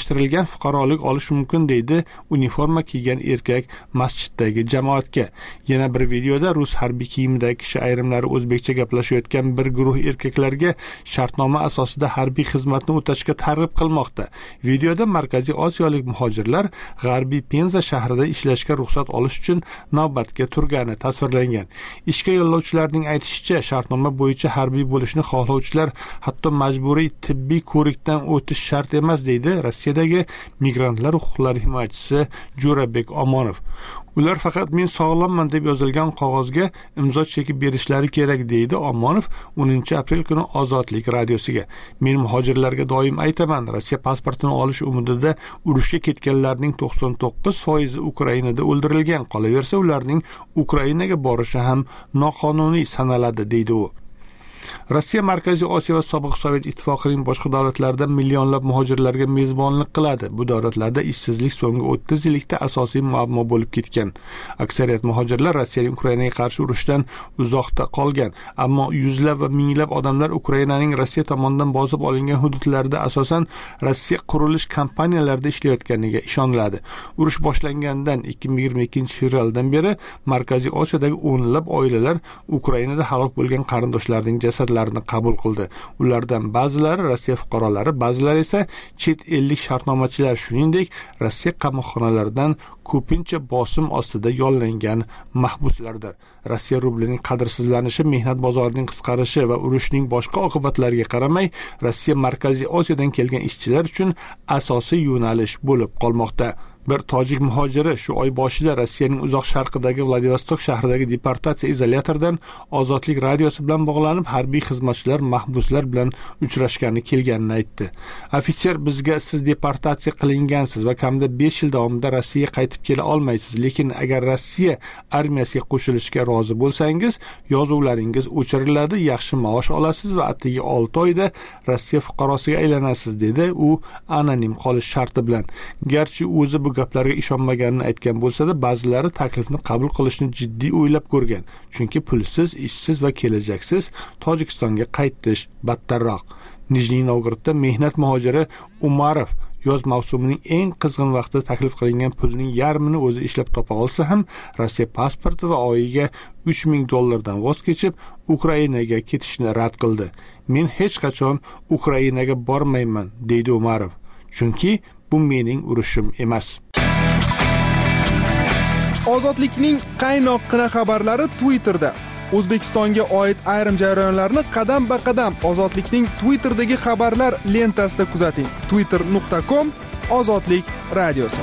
rasmiylashtirilgan fuqarolik olish mumkin, deydi uniforma kiygan erkak masjiddagi jamoatga. Yana bir videoda rus harbiy kiyimidagi kishi ayrimlari o'zbekcha gaplashayotgan bir guruh erkaklarga shartnoma asosida harbiy xizmatni o'tashga targ'ib qilmoqda. Videoda Markaziy Osiyolik muhojirlar G'arbiy Penza shahrida ishlashga ruxsat olish uchun navbatga turgani tasvirlangan. Ishga yo'llovchilarning aytishicha, shartnoma bo'yicha harbiy bo'lishni xohlovchilar hatto majburiy tibbiy ko'rikdan o'tish shart emas, deydi Rossiyadagi migrantlar huquqlari himoyachisi Jo'rabek Omonov. Ular faqat men sog'lomman deb yozilgan qog'ozga imzo chekib berishlari kerak, deydi Omonov o'ninchi aprel kuni Ozodlik radiosiga. Men muhojirlarga doim aytaman, Rossiya pasportini olish umidida urushga ketganlarning to'qson to'qqiz foizi Ukrainada o'ldirilgan, qolaversa ularning Ukrainaga borishi ham noqonuniy sanaladi, deydi u. Rossiya Markaziy Osiyo va sobiq Sovet ittifoqining boshqa davlatlarida millionlab muhojirlarga mezbonlik qiladi. Bu davlatlarda ishsizlik so'nggi o'ttiz yillikda asosiy muammo bo'lib ketgan. Aksariyat muhojirlar Rossiyaning Ukrainaga qarshi urushdan uzoqda qolgan, ammo yuzlab va minglab odamlar Ukrainaning Rossiya tomonidan bosib olingan hududlarida asosan Rossiya qurilish kompaniyalarida ishlayotganiga ishoniladi. Urush boshlangandan ikki ming yigirma ikkinchi fevraldan beri Markaziy Osiyodagi o'nlab oilalar Ukrainada halok bo'lgan qarindoshlarining jasadlarini qabul qildi. Ulardan ba'zilari Rossiya fuqarolari, ba'zilari esa chet ellik shartnomachilar, shuningdek Rossiya qamoqxonalaridan ko'pincha bosim ostida yollangan mahbuslardir. Rossiya rublining qadrsizlanishi, mehnat bozorining qisqarishi va urushning boshqa oqibatlariga qaramay, Rossiya Markaziy Osiyodan kelgan ishchilar uchun asosiy yo'nalish bo'lib qolmoqda. Bir tojik muhojiri shu oy boshida Rossiyaning uzoq sharqidagi Vladivostok shahridagi deportatsiya izolyatoridan Ozodlik radiosi bilan bog'lanib, harbiy xizmatchilar mahbuslar bilan uchrashgani kelganini aytdi. Ofitser bizga siz deportatsiya qilingansiz va kamida besh yil davomida Rossiyaga qaytib kela olmaysiz, lekin agar Rossiya armiyasiga qo'shilishga rozi bo'lsangiz, yozuvlaringiz o'chiriladi, yaxshi maosh olasiz va atigi olti oyda Rossiya fuqarosiga aylanasiz, dedi u anonim qolish sharti bilan. Garchi o'zi bu gaplarga ishonmaganini aytgan bo'lsa-da, ba'zilari taklifni qabul qilishni jiddiy o'ylab ko'rgan. Chunki pulsiz, ishsiz va kelajaksiz Tojikistonga qaytish battarroq. Nijniy Novgorodda mehnat muhojiri Umarov yoz mavsumining eng qizg'in vaqtida taklif qilingan pulning yarmini o'zi ishlab topa olsa ham, Rossiya pasporti va oyiga uch ming dollardan voz kechib, Ukrainaga ketishni rad qildi. Men hech qachon Ukrainaga bormayman, deydi Umarov. Chunki bu mening urushim emas. Ozodlikning qaynoqqina xabarlari Twitterda. O'zbekistonga oid ayrim jarayonlarni qadam-ba-qadam Ozodlikning Twitterdagi xabarlar lentasida kuzating. twitter nuqta com Ozodlik radiosi.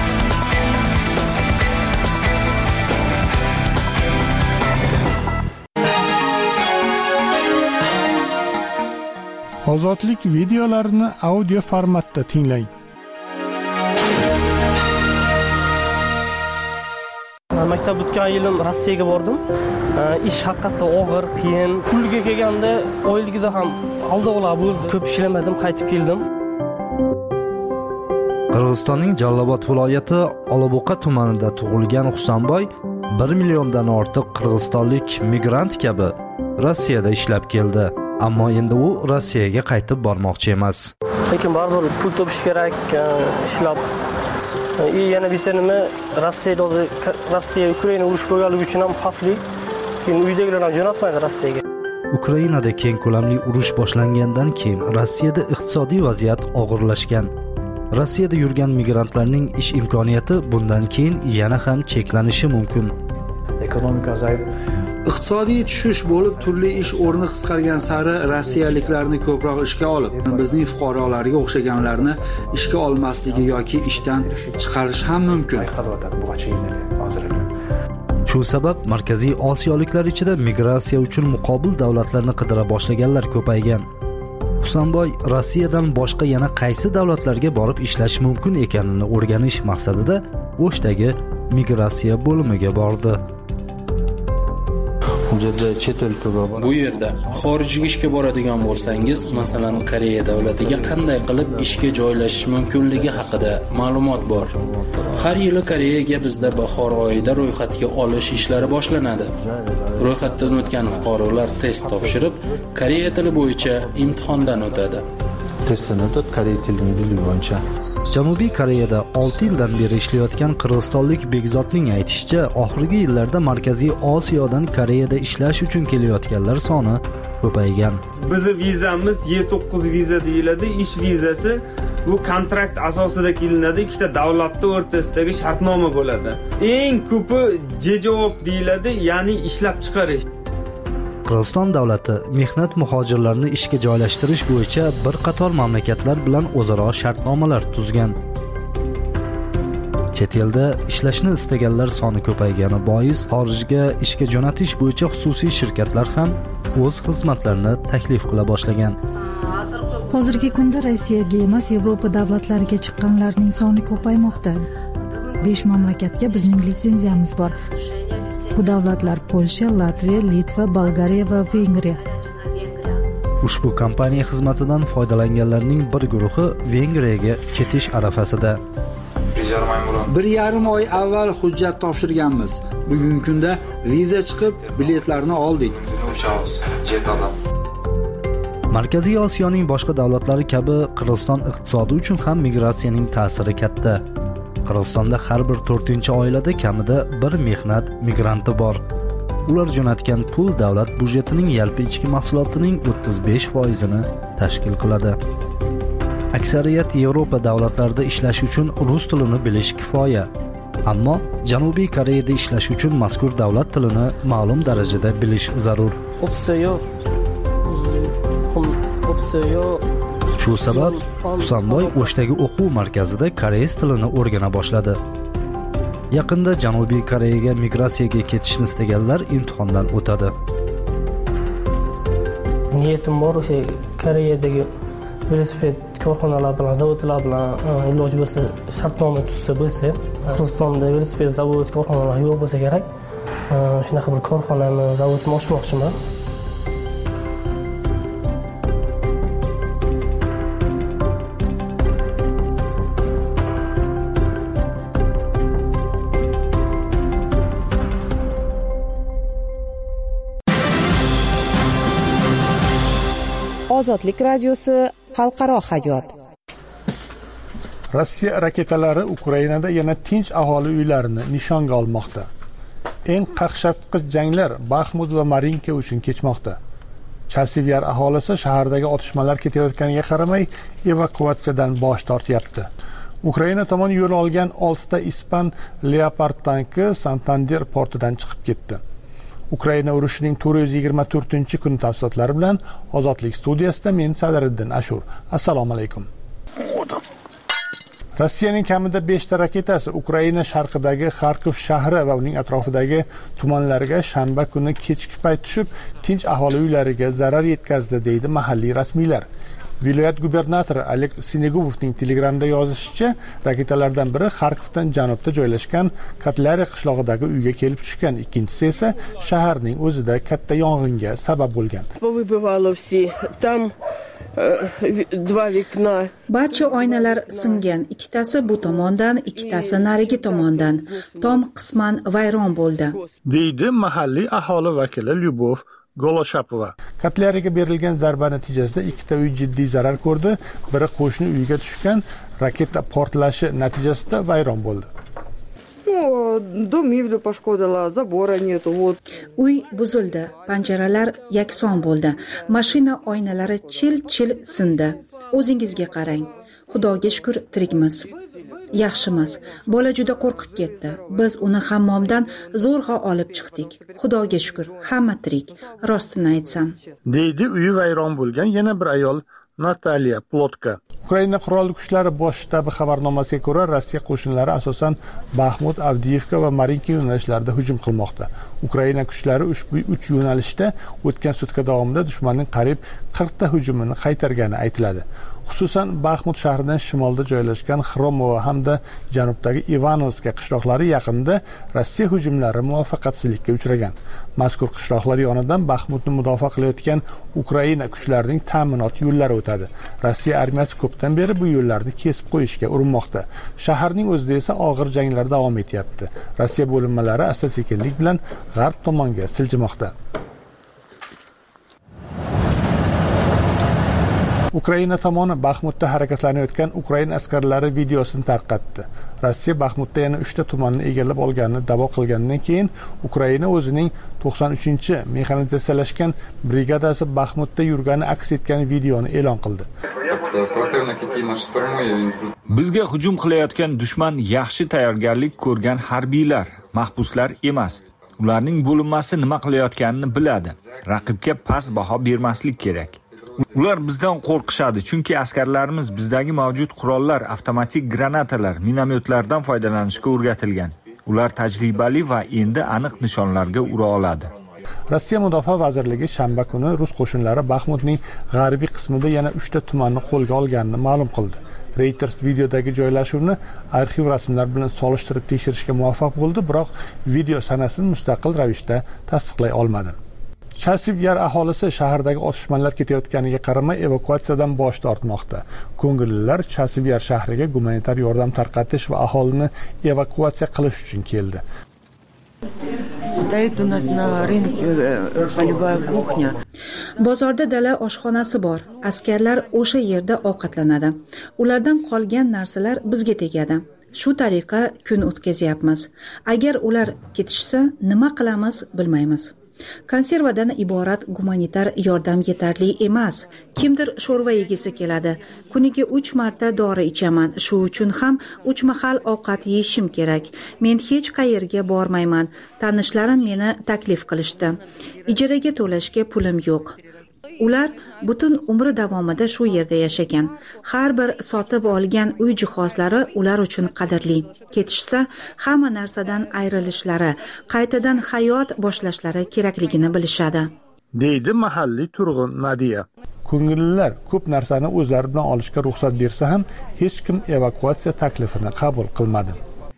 Ozodlik videolarini audio formatda tinglang. Maktab o'tgan yilim Rossiyaga bordim. Ish haqiqatda og'ir, qiyin. Pulga kelganda oyligida ham aldovlar bo'ldi. Ko'p ishlamadim, qaytib keldim. Qirg'izistonning Jallobod viloyati Olabo'qa tumanida tug'ilgan Husanboy bir milliondan ortiq qirg'izistonlik migrant kabi Rossiyada ishlab keldi. Ammo endi u Rossiyaga qaytib bormoqchi emas. Lekin baribir pul topish kerak, ishlab. E yana bitta nima, Rossiyada hozir Rossiya Ukraina urush bo'lganligi uchun ham xavfli. Keyin uydagilar ham jo'natmaydi Rossiyaga. Ukrainada keng ko'lamli urush boshlangandan keyin Rossiyada iqtisodiy vaziyat og'irlashgan. Rossiyada yurgan migrantlarning ish imkoniyati bundan keyin yana ham cheklanishi mumkin. Ekonomika zaif iqtisodiy tushish bo'lib, turli ish o'rni qisqargan sari rossiyaliklarni ko'proq ishga olib, bizning fuqarolarga o'xshaganlarni ishga olmasligi yoki ishdan chiqarish ham mumkin. Shu sabab Markaziy Osiyoliklar ichida migratsiya uchun muqobil davlatlarni qidira boshlaganlar ko'paygan. Husanboy Rossiyadan boshqa yana qaysi davlatlarga borib ishlash mumkin ekanini o'rganish maqsadida O'shdagi migratsiya bo'limiga bordi. Bu yerda xorijga ishga boradigan bo'lsangiz, masalan, Koreya davlatiga qanday qilib ishga joylashish mumkinligi haqida ma'lumot bor. Har yili Koreyaga bizda bahor oyida ro'yxatga olish ishlari boshlanadi. Ro'yxatdan o'tgan fuqarolar test topshirib, Koreya tili bo'yicha imtihondan o'tadi. testini dod Koreya tilini bilgani bo'yicha. Janubiy Koreyada olti yildan beri ishlayotgan qirg'izistonlik Begzodning aytishicha, oxirgi yillarda Markaziy Osiyodan Koreyada ishlash uchun kelayotganlar soni ko'paygan. Bizi vizamiz Y to'qqiz viza deyiladi. Ish vizasi bu kontrakt asosida kelinadi. Ikkita davlatlar o'rtasidagi shartnoma bo'ladi. Eng ko'pi J-job deyiladi, ya'ni ishlab chiqarish. Qirg'iziston davlati mehnat muhojirlarini ishga joylashtirish bo'yicha bir qator mamlakatlar bilan o'zaro shartnomalar tuzgan. Chet elda ishlashni istaganlar soni ko'paygani bois xorijga ishga jo'natish bo'yicha xususiy shirkatlar ham o'z xizmatlarini taklif qila boshlagan. Hozirgi kunda Rossiyaga emas, Yevropa davlatlariga chiqqanlarning soni ko'paymoqda. besh mamlakatga bizning litsenziyamiz bor. Bu davlatlar Polsha, Latviya, Litva, Bolgariya va Vengriya. Ushbu kompaniya xizmatidan foydalanganlarning bir guruhi Vengriyaga ketish arafasida. Bir yarim oy avval hujjat topshirganmiz. Bugungi kunda viza chiqib, biletlarni oldik. Markaziy Osiyoning boshqa davlatlari kabi Qirg'iziston iqtisodi uchun ham migratsiyaning ta'siri katta. Qirg'izistonda har bir to'rtinchi oilada kamida bir mehnat migranti bor. Ular jo'natgan pul davlat budjetining yalpi ichki mahsulotining o'ttiz besh foizini tashkil qiladi. Aksariyat Yevropa davlatlarida ishlash uchun rus tilini bilish kifoya. Ammo Janubiy Koreyada ishlash uchun mazkur davlat tilini ma'lum darajada bilish zarur. Shu sabab Husanboy O'shdagi o'quv markazida koreys tilini o'rgana boshladi. Yaqinda Janubiy Koreyaga migratsiyaga ketishni istaganlar imtihondan o'tadi. Niyatim bor o'sha Koreyadagi velosiped korxonalar bilan, zavodlar bilan iloji bo'lsa shartnoma tuzsa bo'lsa, Qirg'izistonda velosiped zavod korxonalar yo'q bo'lsa kerak. Shunaqa bir korxonani, zavodni ochmoqchiman. Ozodlik radiosi xalqaro hayot. Rossiya raketalari Ukrainada yana tinch aholi uylarini nishonga olmoqda. Eng qaqshatqich janglar Baxmut va Marinka uchun kechmoqda. Chasivyar aholisi shahardagi otishmalar ketayotganiga qaramay evakuatsiyadan bosh tortyapti. Ukraina tomon yo'l olgan oltita ispan Leopard tanki Santander portidan chiqib ketdi. Ukraina urushining to'rt yuz yigirma to'rtinchi kun tafsilotlari bilan Ozodlik studiyasida men Sadiriddin Ashur. Assalomu alaykum. Rossiyaning kamida besh ta raketasi Ukraina sharqidagi Xarkov shahri va uning atrofidagi tumanlarga shanba kuni kechki payt tushib, tinch aholi uylariga zarar yetkazdi, deydi mahalliy rasmiylar. Viloyat gubernatori Oleg Sinegubovning Telegramda yozishicha, raketalardan biri Xarkovdan janubda joylashgan Katlari qishlog'idagi uyga kelib tushgan, ikkinchisi esa shaharning o'zida katta yong'inga sabab bo'lgan. Barcha oynalar singan, ikkitasi bu tomondan, ikkitasi narigi tomondan. Tom qisman vayron bo'ldi, deydi mahalliy aholi vakili Lyubov Goloshapova. Katlariga berilgan zarba natijasida ikkita uy jiddiy zarar ko'rdi. Biri qo'shni uyga tushgan, raketa portlashi natijasida vayron bo'ldi. Uy buzildi, panjaralar yakson bo'ldi, mashina oynalari chil-chil sindi. O'zingizga qarang. Xudoga shukr tirikmiz. Yaxshimiz. Bola juda qo'rqib ketdi. Biz uni hammomdan zo'rg'a olib chiqdik. Xudoga shukr, hamma tirik. Rostini aytsam, deydi uyi vayron bo'lgan yana bir ayol Nataliya Plotka. Ukraina qurolli kuchlari bosh shtabi xabarnomasiga ko'ra, Rossiya qo'shinlari asosan Baxmut, Avdiivka va Marinka yo'nalishlarida hujum qilmoqda. Ukraina kuchlari ushbu uch yo'nalishda o'tgan sutka davomida dushmanning qariyb qirq ta hujumini qaytargani aytiladi. Xususan, Baxmut shahridan shimolda joylashgan Xromovo hamda janubdagi Ivanovska qishloqlari yaqinida Rossiya hujumlari muvaffaqiyatsizlikka uchragan. Mazkur qishloqlar yonidan Baxmutni mudofaa qilayotgan Ukraina kuchlarining ta'minot yo'llari o'tadi. Rossiya armiyasi ko'pdan beri bu yo'llarni kesib qo'yishga urinmoqda. Shaharning o'zida esa og'ir janglar davom etyapti. Rossiya bo'linmalari asta-sekinlik bilan g'arb tomonga siljimoqda. Ukraina tomoni Baxmutda harakatlanayotgan Ukraina askarlari videosini tarqatdi. Rossiya Baxmutda yana uchta tumanni egallab olganini da'vo qilgandan keyin Ukraina o'zining to'qson uchinchi mexanizatsiyalashgan brigadasi Baxmutda yurgani aks etgan videoni e'lon qildi. Bizga hujum qilayotgan dushman yaxshi tayyorgarlik ko'rgan harbiylar, mahbuslar emas. Ularning bo'linmasi nima qilayotganini biladi. Raqibga past baho bermaslik kerak. Ular bizdan qo'rqishadi, chunki askarlarimiz bizdagi mavjud qurollar, avtomatik granatalar, minomyotlardan foydalanishga o'rgatilgan. Ular tajribali va endi aniq nishonlarga ura oladi. Rossiya Mudofaa vazirligi shanba kuni rus qo'shinlari Baxmutning g'arbiy qismida yana uchta tumanni qo'lga olganini ma'lum qildi. Reuters videodagi joylashuvni arxiv rasmlar bilan solishtirib tekshirishga muvaffaq bo'ldi, biroq video sanasini mustaqil ravishda tasdiqlay olmadi. Chasiv Yar aholisi shahardagi otishmalar ketayotganiga qaramay evakuatsiyadan bosh tortmoqda. Ko'ngillilar Chasiv Yar shahriga gumanitar yordam tarqatish va aholini evakuatsiya qilish uchun keldi. Стоит у нас на рынке полевая кухня. Bozorda dala oshxonasi bor. Askarlar o'sha yerda ovqatlanadi. Ulardan qolgan narsalar bizga tegadi. Shu tariqa kun o'tkazyapmiz. Agar ular ketishsa, nima qilamiz bilmaymiz. Konservadan iborat gumanitar yordam yetarli emas. Kimdir sho'rva yegisi keladi. Kuniga uch marta dori ichaman. Shu uchun ham uch mahal ovqat yeyishim kerak. Men hech qayerga bormayman. Tanishlarim meni taklif qilishdi. Ijaraga to'lashga pulim yo'q. Ular butun umri davomida shu yerda yashagan. Har bir sotib olgan uy jihozlari ular uchun qadrli. Ketishsa, hamma narsadan ayrilishlari, qaytadan hayot boshlashlari kerakligini bilishadi. Deydi mahalliy turg'un Nadiya. Ko'ngillilar ko'p narsani o'zlari bilan olishga ruxsat bersa ham, hech kim evakuatsiya taklifini qabul qilmadi.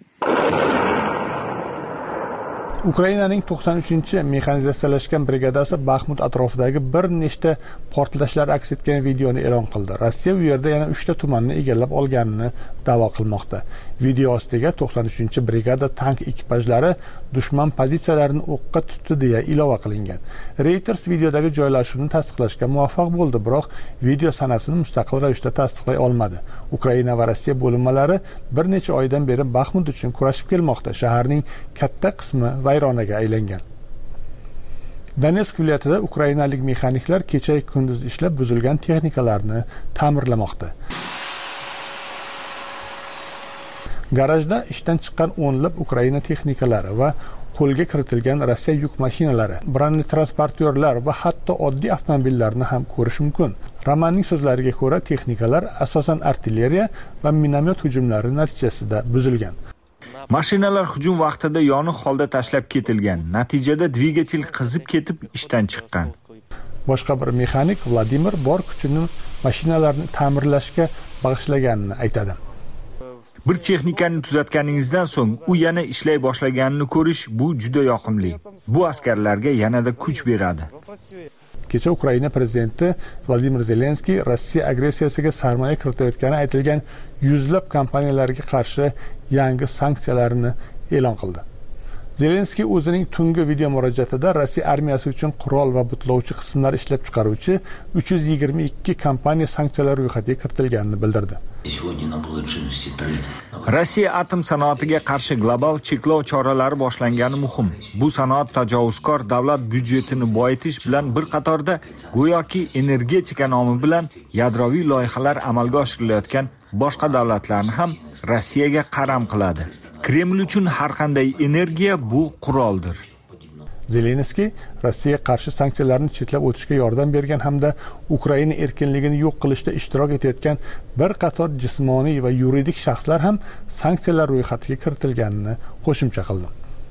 Ukrainaning to'qson uchinchi mexanizatsiyalashgan brigadasi Baxmut atrofidagi bir nechta portlashlar aks etgan videoni e'lon qildi. Rossiya u yerda yana uchta tumanni egallab olganini da'vo qilmoqda. Video ostiga to'qson uchinchi brigada tank ekipajlari dushman pozitsiyalarini o'qqa tutdi deya ilova qilingan. Reuters videodagi joylashuvni tasdiqlashga muvaffaq bo'ldi, biroq video sanasini mustaqil ravishda tasdiqlay olmadi. Ukraina va Rossiya bo'linmalari bir necha oydan beri Baxmut uchun kurashib kelmoqda. Shaharning katta qismi vayronaga aylangan. Donetsk viloyatida ukrainalik mexaniklar kecha kunduz ishlab buzilgan texnikalarni ta'mirlamoqda. Garajda ishdan chiqqan o'nlab Ukraina texnikalari va qo'lga kiritilgan Rossiya yuk mashinalari, brendli transportyorlar va hatto oddiy avtomobillarni ham ko'rish mumkin. Romanning so'zlariga ko'ra, texnikalar asosan artilleriya va minomyot hujumlari natijasida buzilgan. Mashinalar hujum vaqtida yoniq holda tashlab ketilgan. Natijada dvigatel qizib ketib ishdan chiqqan. Boshqa bir mexanik Vladimir bor kuchini mashinalarni ta'mirlashga bag'ishlaganini aytadi. Bir texnikani tuzatganingizdan so'ng u yana ishlay boshlaganini ko'rish bu juda yoqimli. Bu askarlarga yanada kuch beradi. Kecha Ukraina prezidenti Vladimir Zelenskiy Rossiya agressiyasiga sarmoya kiritayotgani aytilgan yuzlab kompaniyalarga qarshi yangi sanksiyalarni e'lon qildi. Zelenskiy o'zining tungi video murojaatida Rossiya armiyasi uchun qurol va butlovchi qismlar ishlab chiqaruvchi uch yuz yigirma ikki kompaniya sanksiyalar ro'yxatiga kiritilganini bildirdi. Rossiya atom sanoatiga qarshi global cheklov choralari boshlangani muhim. Bu sanoat tajovuzkor davlat byudjetini boyitish bilan bir qatorda go'yoki energetika nomi bilan yadroviy loyihalar amalga oshirilayotgan boshqa davlatlarni ham Rossiyaga qaram qiladi. Kreml uchun har qanday energiya bu quroldir. Zelenskiy Rossiyaga qarshi sanksiyalarni chetlab o'tishga yordam bergan hamda Ukraina erkinligini yo'q qilishda ishtirok etayotgan bir qator jismoniy va yuridik shaxslar ham sanksiyalar ro'yxatiga kiritilganini qo'shimcha qildi.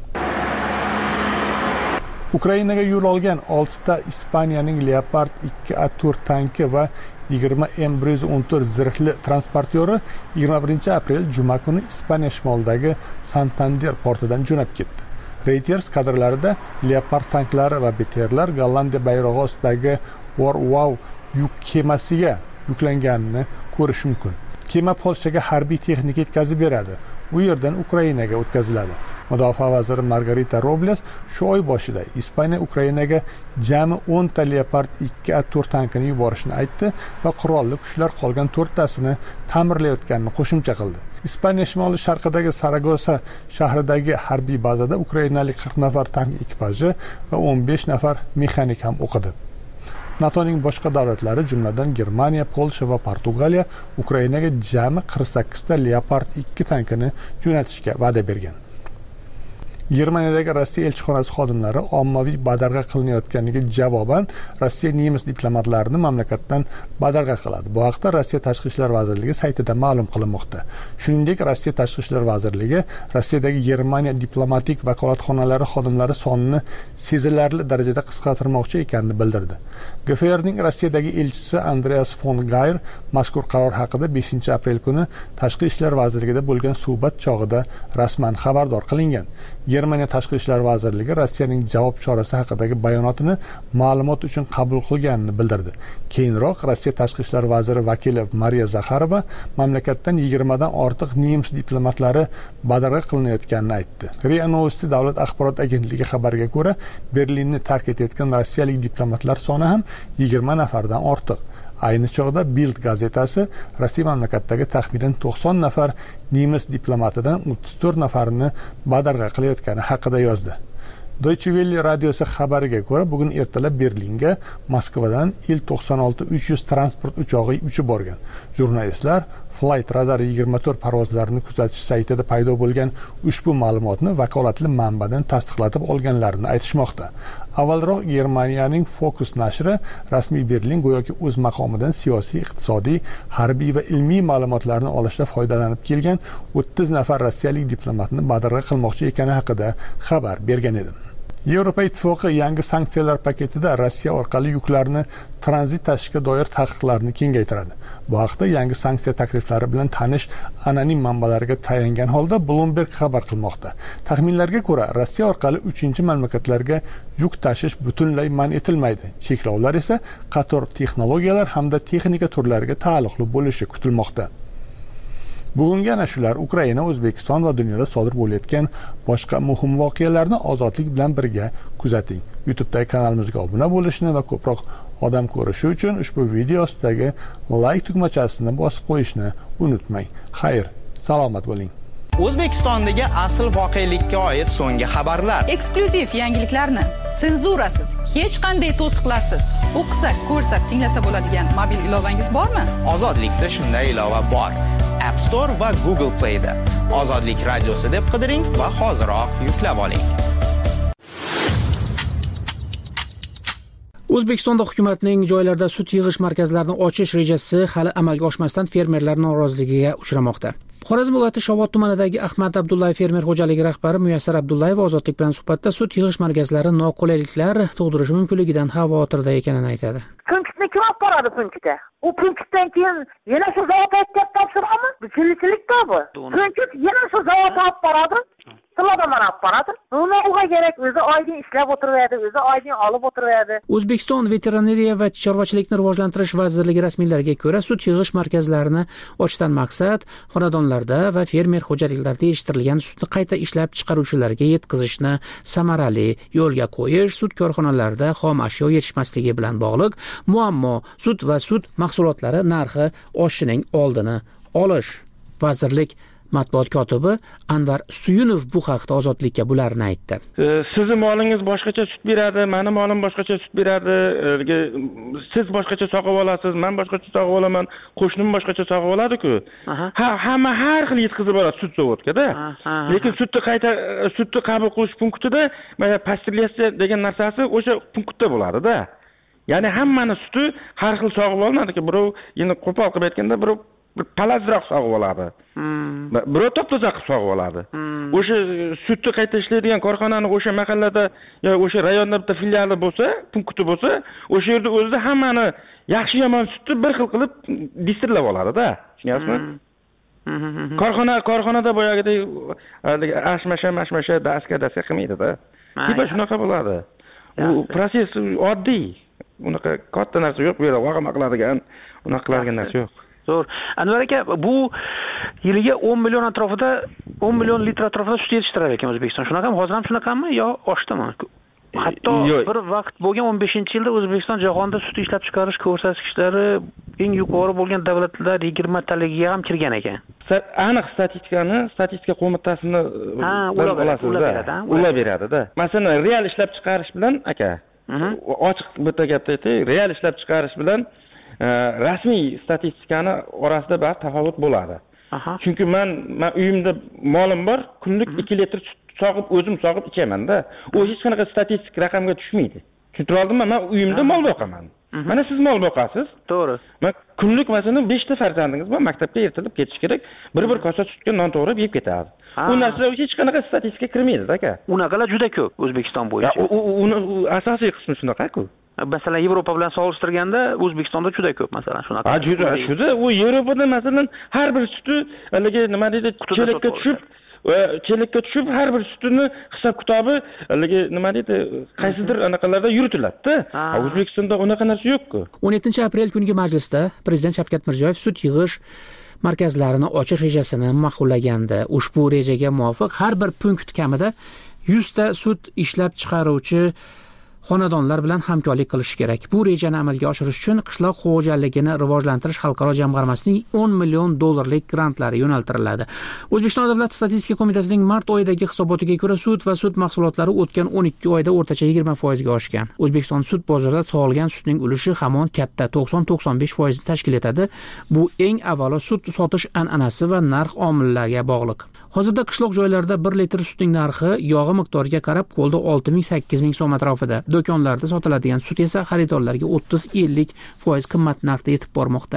Ukrainaga yo'l olgan oltita Ispaniyaning Leopard ikki A to'rt tanki va yigirma M bir yuz o'n to'rt zirhli transportyori yigirma birinchi aprel juma kuni Ispaniya shimolidagi Santander portidan jo'nab ketdi. Reuters kadrlarida Leopard tanklari va B T R'lar Gollandiya bayrog'i ostidagi Warwow yuk kemasiga yuklanganini ko'rish mumkin. Kema Polshaga harbiy texnika yetkazib beradi. U yerdan Ukrainaga o'tkaziladi. Mudofaa vaziri Margarita Robles shu oy boshida Ispaniya Ukrainaga jami o'nta Leopard ikki A to'rt tankini yuborishni aytdi va qurolli kuchlar qolgan to'rttasini ta'mirlayotganini qo'shimcha qildi. Ispaniya shimoli sharqidagi Saragosa shahridagi harbiy bazada ukrainalik qirq nafar tank ekipaji va o'n besh nafar mexanik ham o'qidi. NATOning boshqa davlatlari, jumladan Germaniya, Polsha va Portugaliya Ukrainaga jami qirq sakkizta Leopard ikki tankini jo'natishga va'da bergan. Germaniyadagi Rossiya elchixonasi xodimlari ommaviy badarg'a qilinayotganiga javoban Rossiya nemis diplomatlarini mamlakatdan badarg'a qiladi. Bu haqda Rossiya Tashqi ishlar vazirligi saytida ma'lum qilinmoqda. Shuningdek, Rossiya Tashqi ishlar vazirligi Rossiyadagi Germaniya diplomatik vakolatxonalari xodimlari sonini sezilarli darajada qisqartirmoqchi ekanini bildirdi. G F Rning Rossiyadagi elchisi Andreas von Gayr mazkur qaror haqida beshinchi aprel kuni Tashqi ishlar vazirligida bo'lgan suhbat chog'ida rasman xabardor qilingan. Germaniya Tashqi ishlar vazirligi Rossiyaning javob chorasi haqidagi bayonotini ma'lumot uchun qabul qilganini bildirdi. Keyinroq Rossiya Tashqi ishlar vaziri vakili Mariya Zakharova mamlakatdan yigirmadan ortiq nemis diplomatlari badarg'a qilinayotganini aytdi. R I A Novosti davlat axborot agentligi xabariga ko'ra, Berlinni tark etayotgan rossiyalik diplomatlar soni ham yigirma nafardan ortiq. Ayni chog'da Bild gazetasi Rossiya mamlakatdagi taxminan to'qson nafar nemis diplomatidan o'ttiz to'rt nafarini badarg'a qilayotgani haqida yozdi. Deutsche Welle radiosi xabariga ko'ra, bugun ertalab Berlinga Moskvadan Il to'qson olti uch yuz transport uchog'i uchib borgan. Jurnalistlar Flight Radar yigirma to'rt parvozlarini kuzatish saytida paydo bo'lgan ushbu ma'lumotni vakolatli manbadan tasdiqlatib olganlarini aytishmoqda. Avvalroq Germaniyaning Focus nashri rasmiy Berlin go'yoki o'z maqomidan siyosiy, iqtisodiy, harbiy va ilmiy ma'lumotlarni olishda foydalanib kelgan o'ttiz nafar rossiyalik diplomatni badarg'a qilmoqchi ekani haqida xabar bergan edi. Yevropa Ittifoqi yangi sanksiyalar paketida Rossiya orqali yuklarni tranzit tashishga doir taqiqlarni kengaytiradi. Bu haqda yangi sanksiya takliflari bilan tanish anonim manbalarga tayangan holda Bloomberg xabar qilmoqda. Taxminlarga ko'ra, Rossiya orqali uchinchi mamlakatlarga yuk tashish butunlay man etilmaydi. Cheklovlar esa qator texnologiyalar hamda texnika turlariga taalluqli bo'lishi kutilmoqda. Bugungi ana shular Ukraina, O'zbekiston va dunyoda sodir bo'layotgan boshqa muhim voqealarni ozodlik bilan birga kuzating. YouTube'dagi kanalimizga obuna bo'lishni va ko'proq odam ko'rishi uchun ushbu video ostidagi like tugmachasini bosib qo'yishni unutmang. Xayr, salomat bo'ling. O'zbekistondagi asl voqelikka oid so'nggi xabarlar, eksklyuziv yangiliklarni senzurasiz, hech qanday to'siqlarsiz o'qisak, ko'rsak, tinglasa bo'ladigan mobil ilovangiz bormi? Ozodlikda shunday ilova bor. App Store va Google Play'da Ozodlik radiosi deb qidiring va hoziroq yuklab oling. O'zbekistonda hukumatning joylarda sut yig'ish markazlarini ochish rejasi hali amalga oshmasdan fermerlar noroziligiga uchramoqda. Xorazm viloyati Shovot tumanidagi Ahmad Abdullayev fermer xo'jaligi rahbari Muyassar Abdullayev Ozodlik bilan suhbatda sut yig'ish markazlari noqulayliklar tug'dirishi mumkinligidan xavotirda ekanini aytadi. Punktni kim olib boradi punktga? U punktdan keyin yana shu zavodga topshiramiz. Bichilchilikda bu. Punkt yana shu zavodga olib boradi. Silodan olib boradi. Uni uga kerak o'zi oydin ishlab o'tiradi, o'zi oydin olib o'tiradi. O'zbekiston veterinariya va chorvachilikni rivojlantirish vazirligi rasmiylariga ko'ra, sut yig'ish markazlarini ochishdan maqsad xonadonlarda va fermer xo'jaliklarida yetishtirilgan sutni qayta ishlab chiqaruvchilarga yetkazishni samarali yo'lga qo'yish, sut korxonalarida xom ashyo yetishmasligi bilan bog'liq muammo, sut va sut mahsulotlari narxi oshishining oldini olish. Vazirlik matbuot kotibi Anvar Suyunov bu haqda Ozodlikka bularni aytdi. Sizni molingiz boshqacha sut beradi, meni molim boshqacha sut beradi, siz boshqacha sog'ib olasiz, men boshqacha sog'ib olaman, qo'shnim boshqacha sog'ib oladi-ku. Ha, hamma har xil yetkazib boradi sut zavodga-da. Lekin sutni qayta sutni qabul qilish punktida mana pastilyatsiya degan narsasi o'sha punktda bo'ladi-da. Ya'ni hammani suti har xil sog'ib olinadi-ku. Birov endi qo'pol qilib aytganda birov bir palazroq sog'ib oladi. Birov top-toza qilib sog'ib oladi. O'sha sutni qayta ishlaydigan korxonani o'sha mahallada yo o'sha rayonda bitta filiali bo'lsa, punkti bo'lsa, o'sha yerda o'zida hammani yaxshi yomon sutni bir xil qilib distrillab oladi-da. Tushunyapsizmi? Korxona korxonada boyagidek ashmasha, mashmasha, daska, daska qilmaydi-da. Tipa shunaqa bo'ladi. U proses oddiy. Unaqa katta narsa yo'q, bu yerda vaqama qiladigan, unaqa qiladigan narsa yo'q. Zo'r. Anvar aka, bu yiliga o'n million atrofida, o'n million litr atrofida sut yetishtirar ekan O'zbekiston. Shunaqami? Hozir ham shunaqami yo oshdimi? Hatto bir vaqt bo'lgan o'n beshinchi yilda O'zbekiston jahonda sut ishlab chiqarish ko'rsatkichlari eng yuqori bo'lgan davlatlar yigirmataligiga ham kirgan ekan. Aniq statistikani, statistika qo'mitasini ular ular beradi-da. Masalan, real ishlab chiqarish bilan aka, ochiq bitta gapda aytay, real ishlab chiqarish bilan rasmiy statistikani orasida bir tafovut bo'ladi. Chunki men men uyimda molim bor, kunlik ikki litr sut sog'ib o'zim sog'ib ichaman-da. U hech qanaqa statistik raqamga tushmaydi. Tushuntira oldimmi? Men uyimda mol boqaman. Mana siz mol boqasiz. To'g'ri. Men kunlik masalan besh ta farzandingiz bor, maktabga ertalab ketish kerak, bir-bir kosa sutga non to'g'rab yeb ketadi. U narsa hech qanaqa statistikaga kirmaydi, aka. Unaqalar juda ko'p O'zbekiston bo'yicha. Uni asosiy qismi shunaqa-ku. Masalan, Yevropa bilan solishtirganda O'zbekistonda juda ko'p, masalan, shunaqa. Ha, juda, shuda. U Yevropada masalan har bir suti, haligi nima deydi, chelakka tushib, chelakka tushib har bir sutini hisob kitobi, haligi nima deydi, qaysidir anaqalarda yuritiladi-da. O'zbekistonda unaqa narsa yo'q-ku. o'n yettinchi aprel kungi majlisda Prezident Shavkat Mirziyoyev sut yig'ish markazlarini ochish rejasini ma'qullagandi. Ushbu rejaga muvofiq har bir punkt kamida yuz ta sut ishlab chiqaruvchi xonadonlar bilan hamkorlik qilish kerak. Bu rejani amalga oshirish uchun qishloq xo'jaligini rivojlantirish xalqaro jamg'armasining o'n million dollarlik grantlari yo'naltiriladi. O'zbekiston Davlat statistika qo'mitasining mart oyidagi hisobotiga ko'ra sut va sut mahsulotlari o'tgan o'n ikki oyda o'rtacha yigirma foiz ga oshgan. O'zbekiston sut bozorida sog'ilgan sutning ulushi hamon katta, to'qson to'qson besh foiz tashkil etadi. Bu eng avvalo sut sotish an'anasi va narx omillariga bog'liq. Hozirda qishloq joylarda bir litr sutning narxi yog'i miqdoriga qarab qo'lda olti ming sakkiz ming so'm atrofida. Do'konlarda sotiladigan sut esa xaridorlarga o'ttiz ellik foiz qimmat narxda yetib bormoqda.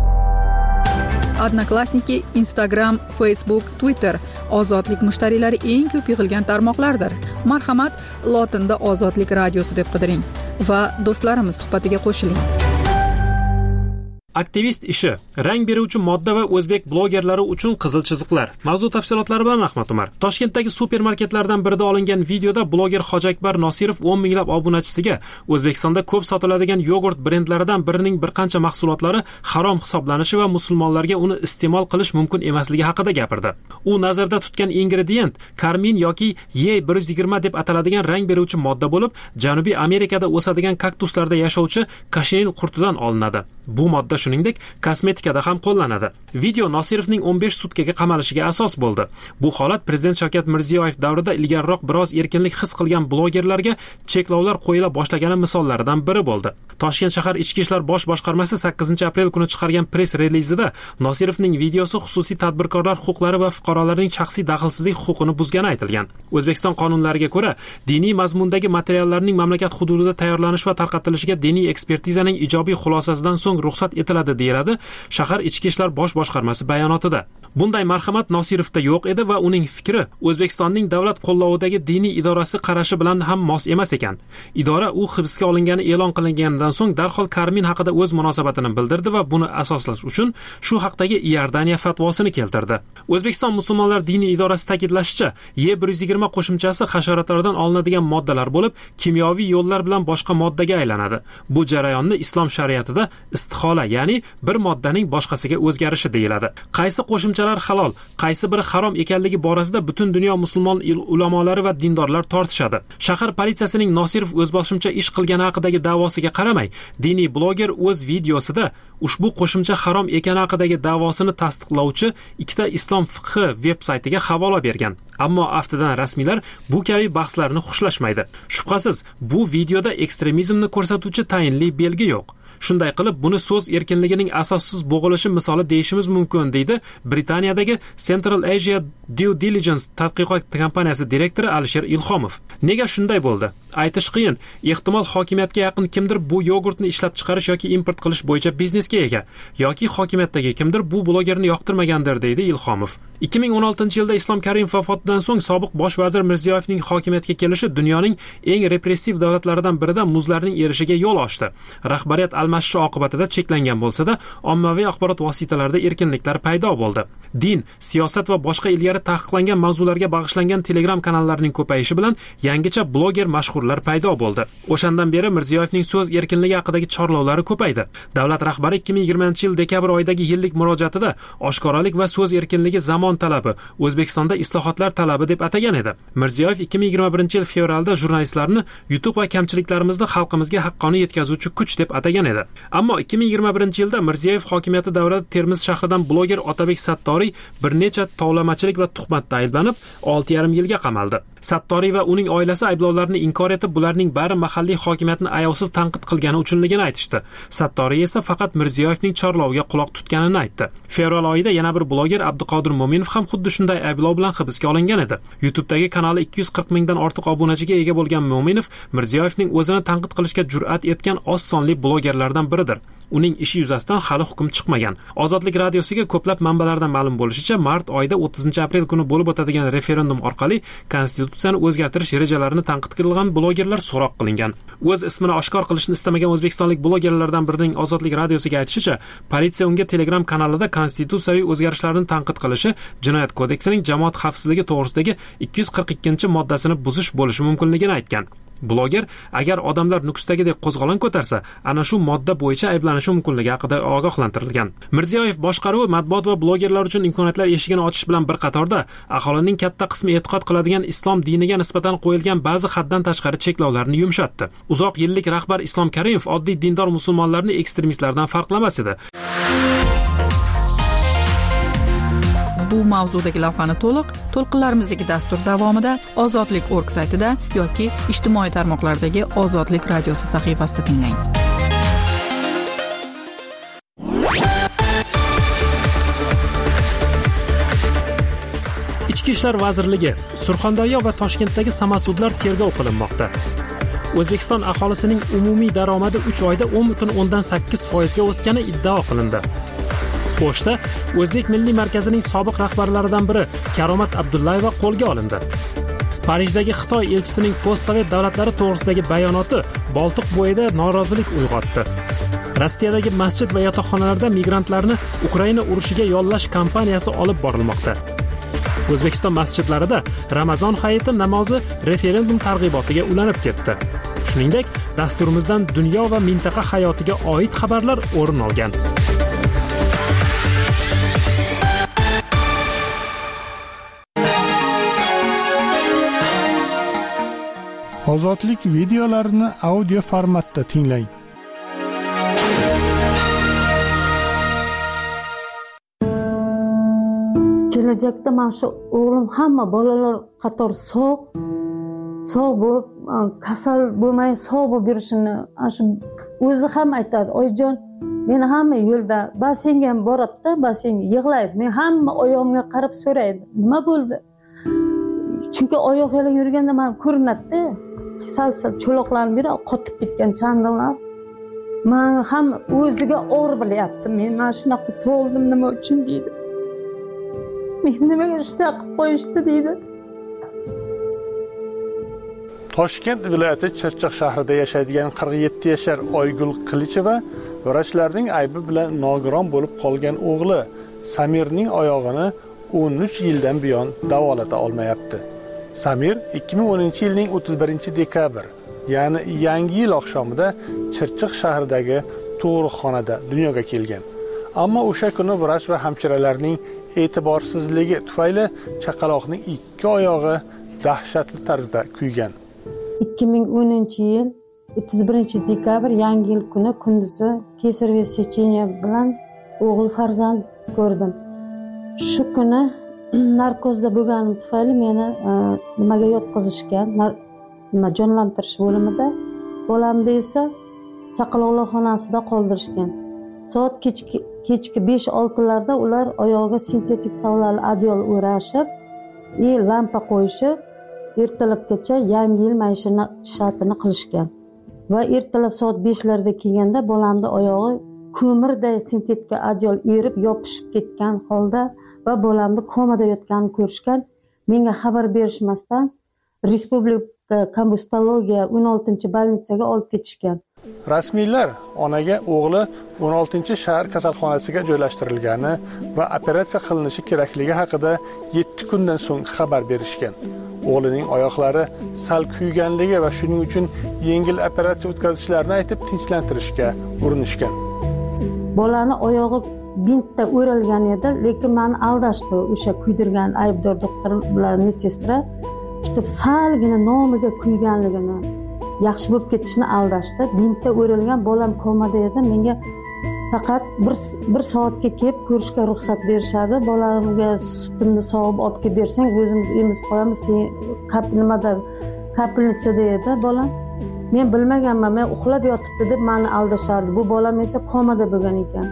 Odnoklassniki, Instagram, Facebook, Twitter ozodlik mushtariylari eng ko'p yig'ilgan tarmoqlardir. Marhamat, lotinda Ozodlik radiosi deb qidiring va do'stlarimiz suhbatiga qo'shiling. Aktivist ishi, rang beruvchi modda va o'zbek blogerlari uchun qizil chiziqlar. Mavzu tafsilotlari bilan Ahmad Umar. Toshkentdagi supermarketlardan birida olingan videoda bloger Hojiakbar Nosirov o'n minglab obunachisiga O'zbekistonda ko'p sotiladigan yogurt brendlaridan birining bir qancha mahsulotlari harom hisoblanishi va musulmonlarga uni iste'mol qilish mumkin emasligi haqida gapirdi. U nazarda tutgan ingredient karmin yoki E bir yuz yigirma deb ataladigan rang beruvchi modda bo'lib, Janubiy Amerikada o'sadigan kaktuslarda yashovchi kashinil qurtidan olinadi. Bu modda shuningdek kosmetikada ham qo'llanadi. Video Nosirovning o'n besh sutkaga qamalishiga asos bo'ldi. Bu holat Prezident Shavkat Mirziyoyev davrida ilgariroq biroz erkinlik his qilgan blogerlarga cheklovlar qo'yila boshlagani misollaridan biri bo'ldi. Toshkent shahar Ichki ishlar bosh boshqarmasi sakkizinchi aprel kuni chiqargan press relizida Nosirovning videosi xususiy tadbirkorlar huquqlari va fuqarolarning shaxsiy daxlsizlik huquqini buzgani aytilgan. O'zbekiston qonunlariga ko'ra, diniy mazmundagi materiallarning mamlakat hududida tayyorlanish va tarqatilishiga diniy ekspertizaning ijobiy xulosasidan so'ng ruxsat etiladi deyiladi shahar Ichki ishlar bosh boshqarmasi bayonotida. Bunday marhamat Nosirovda yo'q edi va uning fikri O'zbekistonning davlat qo'llovidagi diniy idorasi qarashi bilan ham mos emas ekan. Idora u hibsga olingani e'lon qilinganidan so'ng darhol Karmin haqida o'z munosabatini bildirdi va buni asoslash uchun shu haqdagi Iordaniya fatvosini keltirdi. O'zbekiston musulmonlar diniy idorasi ta'kidlashicha, E bir yuz yigirma qo'shimchasi hasharotlardan olinadigan moddalar bo'lib, kimyoviy yo'llar bilan boshqa moddaga aylanadi. Bu jarayonni islom shariatida istihola, ya'ni bir moddaning boshqasiga o'zgarishi deyiladi. Qaysi qo'shimchalar halol, qaysi biri harom ekanligi borasida butun dunyo musulmon ulamolari va dindorlar tortishadi. Shahar politsiyasining Nosirov o'zboshimcha ish qilgani haqidagi da'vosiga qaramay, diniy bloger o'z videosida ushbu qo'shimcha harom ekani haqidagi da'vosini tasdiqlovchi ikkita islom fiqhi veb-saytiga havola bergan. Ammo aftidan rasmiylar bu kabi bahslarni xushlashmaydi. Shubhasiz, bu videoda ekstremizmni ko'rsatuvchi tayinli belgi yo'q. Shunday qilib, buni so'z erkinligining asossiz bo'g'ilishi misoli deyishimiz mumkin, deydi Britaniyadagi Central Asia Due Diligence tadqiqot kompaniyasi direktori Alisher Ilhomov. Nega shunday bo'ldi? Aytish qiyin. Ehtimol hokimiyatga yaqin kimdir bu yogurtni ishlab chiqarish yoki import qilish bo'yicha biznesga ega, yoki hokimiyatdagi kimdir bu blogerni yoqtirmagandir, deydi Ilhomov. ikki ming o'n oltinchi yilda Islom Karimov vafotidan so'ng sobiq bosh vazir Mirziyoyevning hokimiyatga kelishi dunyoning eng repressiv davlatlaridan birida muzlarning erishiga yo'l ochdi. Rahbariyat almashishi oqibatida cheklangan bo'lsa-da, ommaviy axborot vositalarida erkinliklar paydo bo'ldi. Din, siyosat va boshqa ilgari taqiqlangan mavzularga bag'ishlangan Telegram kanallarining ko'payishi bilan yangicha bloger mashhurlar paydo bo'ldi. O'shandan beri Mirziyoyevning so'z erkinligi haqidagi chorlovlari ko'paydi. Davlat rahbari ikki ming yigirmanchi yil dekabr oyidagi yillik murojaatida oshkoralik va so'z erkinligi zamon talabi, O'zbekistonda islohotlar talabi deb atagan edi. Mirziyoyev ikki ming yigirma birinchi yil fevralda jurnalistlarni yutuq va kamchiliklarimizni xalqimizga haqqoniy yetkazuvchi kuch deb atagan edi. Ammo ikki ming yigirma birinchi yilda Mirziyoyev hokimiyati davrida Termiz shahridan bloger Otabek Sattoriy bir necha tovlamachilik va tuhmatda ayblanib, olti yarim yilga qamaldi. Sattoriy va uning oilasi ayblovlarni inkor etib, bularning bari mahalliy hokimiyatni ayovsiz tanqid qilgani uchunligini aytishdi. Sattoriy esa faqat Mirziyoyevning chorloviga quloq tutganini aytdi. Fevral oyida yana bir bloger Abduqodir Mo'minov ham xuddi shunday ayblov bilan hibsga olingan edi. YouTube'dagi kanali ikki yuz qirq mingdan ortiq obunachiga ega bo'lgan Mo'minov Mirziyoyevning o'zini tanqid qilishga jur'at etgan oz sonli blogerlardan biridir. Uning ishi yuzasidan hali hukm chiqmagan. Ozodlik radiosiga ko'plab manbalardan ma'lum bo'lishicha, mart oyida o'ttizinchi aprel kuni bo'lib o'tadigan referendum orqali konstitutsiyani o'zgartirish rejalarini tanqid qilgan blogerlar so'roq qilingan. O'z ismini oshkor qilishni istamagan o'zbekistonlik blogerlardan birining Ozodlik radiosiga aytishicha, politsiya unga Telegram kanalida konstitutsiyaviy o'zgarishlarni tanqid qilishi Jinoyat kodeksining jamoat xavfsizligi to'g'risidagi ikki yuz qirq ikkinchi moddasini buzish bo'lishi mumkinligini aytgan. Bloger agar odamlar Nukusdagidek qo'zg'olon ko'tarsa, ana shu modda bo'yicha ayblanishi mumkinligi haqida ogohlantirilgan. Mirziyoyev boshqaruvi matbuot va blogerlar uchun imkoniyatlar eshigini ochish bilan bir qatorda aholining katta qismi e'tiqod qiladigan islom diniga nisbatan qo'yilgan ba'zi haddan tashqari cheklovlarni yumshatdi. Uzoq yillik rahbar Islom Karimov oddiy dindor musulmonlarni ekstremistlardan farqlamas edi. Bu mavzudagi lavhani to'liq to'lqinlarimizdagi dastur davomida ozodlik nokta org saytida yoki ijtimoiy tarmoqlardagi Ozodlik radiosi sahifasida tinglang. Ichki ishlar vazirligi Surxondaryo va Toshkentdagi samasudlar tergov qilinmoqda. O'zbekiston aholisining umumiy daromadi uch oyda o'n butun o'ndan sakkiz foizga o'sgani iddao qilindi. Pochta O'zbek Milliy markazining sobiq rahbarlaridan biri Karomat Abdullayeva qo'lga olindi. Parijdagi Xitoy elchisining postsovet davlatlari to'g'risidagi bayonoti Boltiq bo'yida norozilik uyg'otdi. Rossiyadagi masjid va yotoqxonalarda migrantlarni Ukraina urushiga yollash kampaniyasi olib borilmoqda. O'zbekiston masjidlarida Ramazon hayiti namozi referendum targ'ibotiga ulanib ketdi. Shuningdek, dasturimizdan dunyo va mintaqa hayotiga oid xabarlar o'rin olgan. Ozodlik videolarini audio formatda tinglang. Kelajakda mana shu o'g'lim hamma bolalar qator sog' sog' bo'lib, kasal bo'lmay sog' bo'lib yurishini shu o'zi ham aytadi. Oyijon, meni hamma yo'lda bassenga ham boradi-da, bassenga yig'laydi. Men hamma oyog'imga qarab so'raydi, nima bo'ldi? Chunki oyoq yalang yurganda men ko'rinadi-da. Sal-sal cho'loqlanib yurib, qotib ketgan chandonlar. Men ham o'ziga og'ir bilyapti. Men mana shunaqa tug'ildim nima uchun deydi. Men nimaga shunaqa qilib qo'yishdi deydi. Toshkent viloyati Chirchiq shahrida yashaydigan qirq yetti yashar Oygul Qilicheva vrachlarning aybi bilan nogiron bo'lib qolgan o'g'li Samirning oyog'ini o'n uch yildan buyon davolata olmayapti. Samir ikki ming o'ninchi yilning o'ttiz birinchi dekabr, ya'ni Yangi yil oqshomida Chirchiq shahridagi tug'ruqxonada dunyoga kelgan. Ammo o'sha kuni vrach va hamshiralarning e'tiborsizligi tufayli chaqaloqning ikki oyog'i dahshatli tarzda kuygan. ikki ming o'ninchi yil o'ttiz birinchi dekabr Yangi yil kuni kunduzi kesaryev secheniya bilan o'g'il farzand ko'rdim. Shu kuni narkozda bo'lganim tufayli meni nimaga yotqizishgan, nima jonlantirish bo'limida, bolamni esa chaqaloqlar xonasida qoldirishgan. Soat kechki kechki besh oltilarda ular oyog'iga sintetik tavlali adyol o'rashib, и lampa qo'yishib, ertalabgacha Yangi yil maishatini qilishgan. Va ertalab soat beshlarda kelganda bolamni oyog'i ko'mirday sintetika adyol erib yopishib ketgan holda va bolamni komada yotganini ko'rishgan. Menga xabar berishmasdan Respublika kombustologiya o'n oltinchi bolnitsaga olib ketishgan. Rasmiylar onaga o'g'li o'n oltinchi shahar kasalxonasiga joylashtirilgani va operatsiya qilinishi kerakligi haqida yetti kundan so'ng xabar berishgan. O'g'lining oyoqlari sal kuyganligi va shuning uchun yengil operatsiya o'tkazishlarini aytib tinchlantirishga urinishgan. Bolani oyog'i bintda o'ralgan edi, lekin meni aldashdi o'sha kuydirgan aybdor doktor bilan medsestra. Shu salgina nomiga kuyganligini, yaxshi bo'lib ketishini aldashdi. Bintda o'ralgan, bolam komada edi. Menga faqat bir bir soatga kelib ko'rishga ruxsat berishadi. Bolamga sutimni sog'ib olib kelib bersang, o'zimiz emizib qo'yamiz. Sen kap nimada kapelnitsada edi bolam. Men bilmaganman, men uxlab yotibdi deb meni aldashardi. Bu bolam esa komada bo'lgan ekan.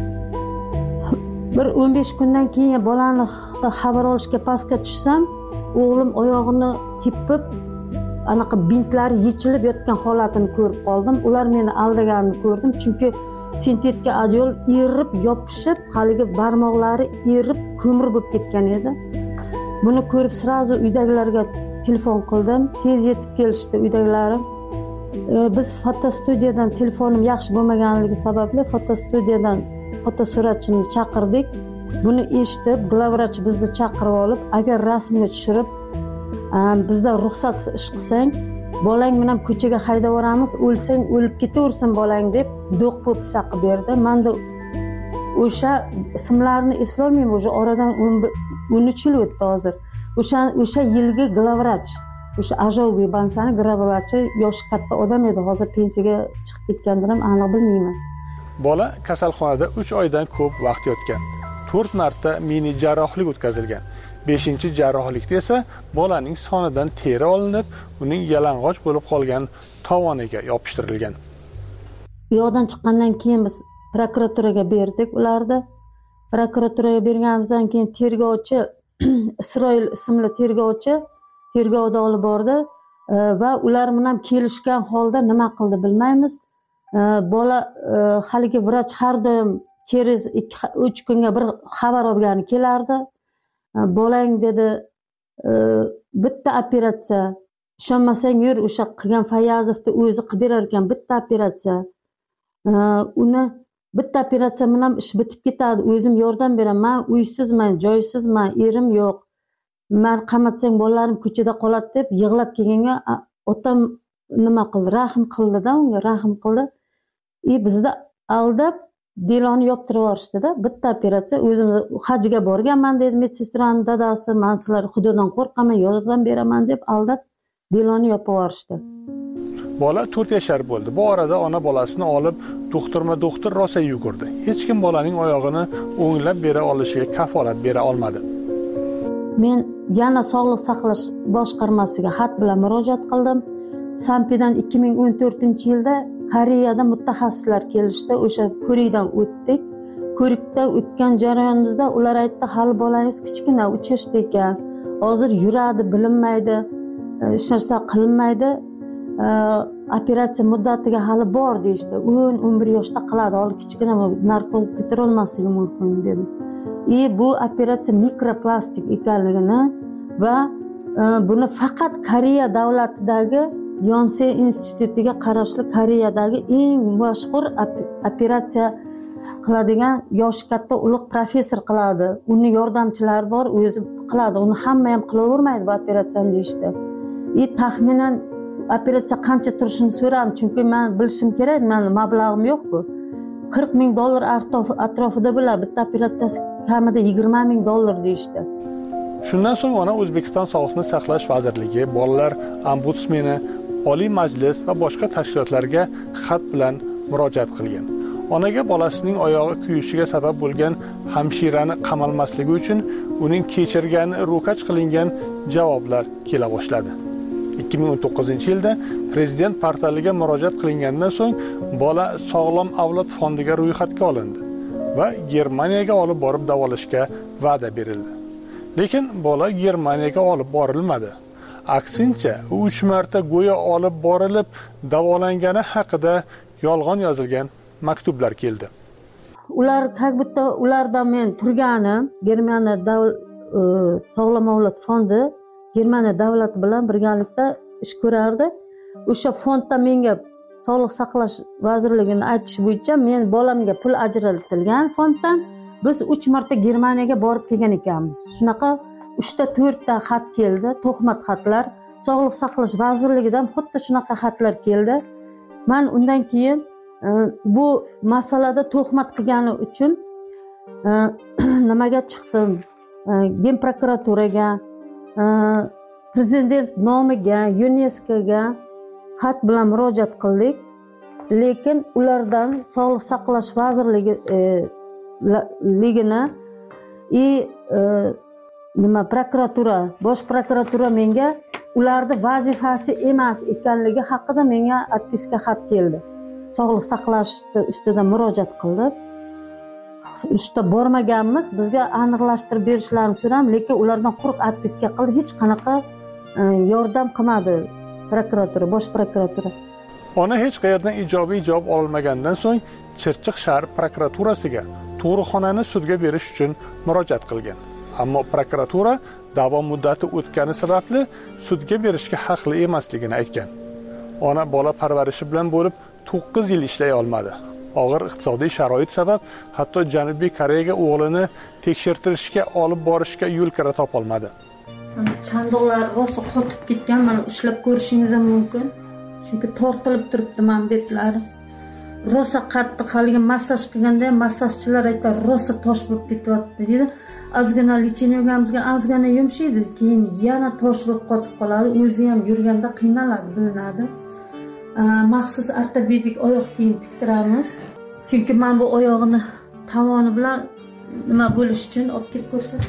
Bir o'n besh kundan keyin bolani xabar olishga pastga tushsam, o'g'lim oyog'ini tepib, anaqa bintlari yechilib yotgan holatini ko'rib qoldim. Ular meni aldaganini ko'rdim, chunki sintetika adyol erib, yopishib, haligi barmoqlari erib, ko'mir bo'lib ketgan edi. Buni ko'rib sirazu uydagilarga telefon qildim. Tez yetib kelishdi uydagilarim. Biz fotostudiyadan, telefonim yaxshi bo'lmaganligi sababli fotostudiyadan fotosuratchini chaqirdik. Buni eshitib, glavvrach bizni chaqirib olib, agar rasmga tushirib, bizdan ruxsatsiz ish qilsang, bolang bilan ko'chaga haydab yuboramiz, o'lsang o'lib ketaversin bolang deb do'q po'pisa qilib berdi. Menda o'sha ismlarini eslolmayman, o'sha oradan o'n uch yil o'tdi hozir. O'sha o'sha yilgi glavvrach, o'sha Ajovga bansani glavvrachi yoshi katta odam edi, hozir pensiyaga chiqib ketgandir ham aniq bilmayman. Bola kasalxonada uch oydan ko'p vaqt yotgan. to'rt marta mini jarrohlik o'tkazilgan. beshinchi jarrohlikda esa bolaning sonidan teri olinib, uning yalang'och bo'lib qolgan tovoniga yopishtirilgan. Bu yoqdan chiqqandan keyin biz prokuraturaga berdik ularni. Prokuraturaga berganimizdan keyin tergovchi Isroil ismli tergovchi tergovda olib bordi va ular bilan kelishgan holda nima qildi bilmaymiz. Bola haligi vrach har doim через uch kunga bir xabar olgani kelardi. Bolang dedi, bitta operatsiya, ishonmasang yur, o'sha qilgan Fayazovni o'zi qilib berar ekan, bitta operatsiya. Uni bitta operatsiya bilan ish bitib ketadi, o'zim yordam beraman, uysizman, joysizman, erim yo'q. Men qamatsang bolalarim ko'chada qoladi deb yig'lab kelganga otam nima qildi? Rahm qildi-da, unga rahm qildi. E bizda aldab deloni yoptirib yuborishdi-da, bitta operatsiya. O'zim hajga borganman dedi medsestraning dadasi, men sizlar xudodan qo'rqaman, yordam beraman deb aldab deloni yopib yuborishdi. Bola to'rt yashar bo'ldi. Bu orada ona bolasini olib doktorma-doktor rosa yugurdi. Hech kim bolaning oyog'ini o'nglab bera olishiga kafolat bera olmadi. Men yana sog'liq saqlash boshqarmasiga xat bilan murojaat qildim. Sampidan ikki ming o'n to'rtinchi yilda Koreyada mutaxassislar kelishdi, o'sha ko'rikdan o'tdik. Ko'rikdan o'tgan jarayonimizda ular aytdi, hali bolangiz kichkina, uch yoshda ekan. Hozir yuradi, bilinmaydi, hech narsa qilinmaydi. Operatsiya muddatiga hali bor deyishdi. o'n o'n bir yoshda qiladi, hali kichkina, narkoz ko'tara olmasligi mumkin dedi. E bu operatsiya mikroplastik ekanligini va buni faqat Koreya davlatidagi Yonsei institutiga qarashli Koreyadagi eng mashhur operatsiya qiladigan yoshi katta ulug' professor qiladi. Uni yordamchilari bor, o'zi qiladi. Uni hamma ham qilavermaydi bu operatsiyani deyishdi. E taxminan operatsiya qancha turishini so'radim, chunki men bilishim kerak, men mablag'im yo'q-ku. qirq ming dollar atrofida bo'ladi. Bitta operatsiyasi kamida yigirma ming dollar deyishdi. Shundan so'ng ona O'zbekiston Sog'liqni saqlash vazirligi, bolalar ombudsmeni, Oliy Majlis va boshqa tashkilotlarga xat bilan murojaat qilgan. Onaga bolasining oyog'i kuyishiga sabab bo'lgan hamshirani qamalmasligi uchun uning kechirgani ro'kach qilingan javoblar kela boshladi. ikki ming o'n to'qqizinchi yilda prezident portaliga murojaat qilingandan so'ng bola Sog'lom avlod fondiga ro'yxatga olindi va Germaniyaga olib borib davolashga va'da berildi. Lekin bola Germaniyaga olib borilmadi. Aksincha, uch marta go'yo olib borilib davolangani haqida yolg'on yozilgan maktublar keldi. Ular как будто ulardan men turganim, Germaniya Sog'lom avlod fondi Germaniya davlati bilan birgalikda ish ko'rardi. O'sha fondda menga sog'liq saqlash vazirligining aytishi bo'yicha men bolamga pul ajratilgan fonddan biz uch marta Germaniyaga borib kelgan ekanmiz. Shunaqa uchta to'rtta xat keldi, tuhmat xatlar. Sog'liq saqlash vazirligidan xuddi shunaqa xatlar keldi. Men undan keyin bu masalada tuhmat qilgani uchun nimaga chiqdim? Gen prokuraturaga, prezident nomiga, YuNESKOga xat bilan murojaat qildik. Lekin ulardan sog'liq saqlash vazirligi ligini и nima prokuratura, bosh prokuratura menga ularning vazifasi emas ekanligi haqida menga отписка xat keldi. Sog'liq saqlash ustida murojaat qildim. Ishda bormaganmiz, bizga aniqlashtirib berishlarini so'ram, lekin ulardan quruq отписка qildi, hech qanaqa yordam qilmadi prokuratura, bosh prokuratura. Ona hech qayerdan ijobiy javob olmagandan so'ng Chirchiq shahar prokuraturasiga tug'ruqxonani sudga berish uchun murojaat qilgan. Ammo prokuratura da'vo muddati o'tgani sababli sudga berishga haqli emasligini aytgan. Ona bola parvarishi bilan bo'lib to'qqiz yil ishlay olmadi. Og'ir iqtisodiy sharoit sabab hatto Janubiy Koreyaga o'g'lini tekshirtirishga olib borishga yo'l kira topolmadi. Chandoqlar rosa qotib ketgan, mana ushlab ko'rishingiz ham mumkin. Chunki tortilib turibdi men betlari. Rosa qattiq, haligi massaj qilganda massajchilar aytadi, rosa tosh bo'lib ketyapti deydi. Ozgina lichenyogamizga ozgina yumshaydi, keyin yana tosh bo'lib qotib qoladi. O'zi ham yurganda qiynaladi, bilinadi. Maxsus ortopedik oyoq kiyim tiktiramiz. Chunki men bu oyog'ini tovoni bilan nima bo'lish uchun olib kelib ko'rsat.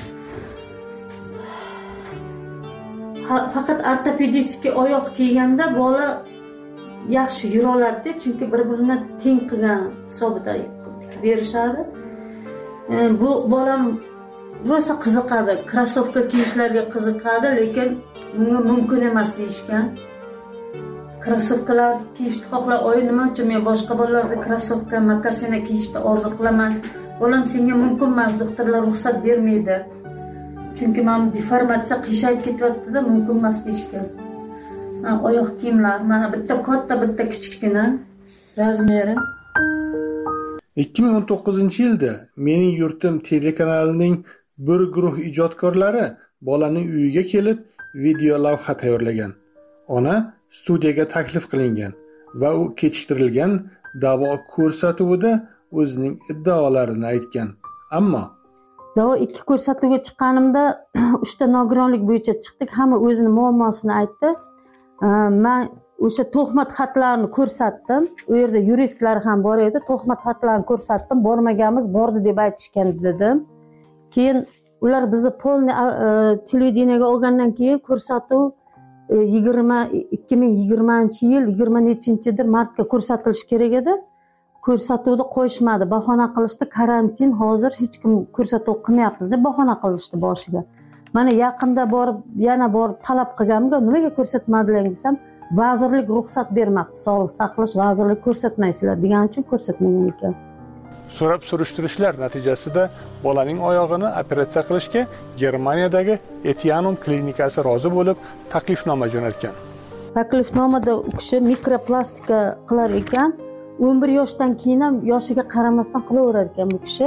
Faqat ortopedik oyoq kiyganda bola yaxshi yura oladi, chunki bir-birini teng qilgan hisobida tikib berishadi. Bu bolam rosa qiziqadi, krossovka kiyishlarga qiziqadi, lekin bunga mumkin emas deyishgan. Krossovkalar kiyishni xohlar, oy nima uchun men boshqa bolalarda krossovka, makasina kiyishni orzu qilaman. Bolam senga mumkin emas, doktorlar ruxsat bermaydi. Chunki men deformatsiya qiyshayib ketyapti-da, mumkin emas deyishgan. Oyoq kiyimlar mana bitta katta, bitta kichkina razmeri. ikki ming o'n to'qqizinchi yilda Mening yurtim telekanalining bir guruh ijodkorlari bolaning uyiga kelib video lavha tayyorlagan. Ona studiyaga taklif qilingan va u kechiktirilgan da'vo ko'rsatuvida o'zining iddaolarini aytgan. Ammo da'vo ikki ko'rsatuvga chiqqanimda uchta nogironlik bo'yicha chiqdik, hamma o'zining muammosini aytdi. Men o'sha tuhmat xatlarni ko'rsatdim. U yerda yuristlar ham bor edi. Tuhmat xatlarni ko'rsatdim. Bormaganmiz, bordi deb aytishgan dedim. Keyin ular bizni polni televideniyaga olgandan keyin ko'rsatuv ikki ming yigirmanchi yil yigirma nechinchidir martga ko'rsatilishi kerak edi. Ko'rsatuvni qo'yishmadi, bahona qilishdi. Karantin, hozir hech kim ko'rsatuv qilmayapmiz deb bahona qilishdi boshiga. Mana yaqinda borib, yana borib talab qilganimga, nimaga ko'rsatmadilar desam, vazirlik ruxsat bermoqda, sog'liq saqlash vazirligi ko'rsatmaysizlar degan uchun ko'rsatmagan ekan. So'rab surishtirishlar natijasida bolaning oyog'ini operatsiya qilishga Germaniyadagi Etianum klinikasi rozi bo'lib, taklifnoma jo'natgan. Taklifnomada u kishi mikroplastika qilar ekan, o'n bir yoshdan keyin ham yoshiga qaramasdan qilaverar ekan bu kishi.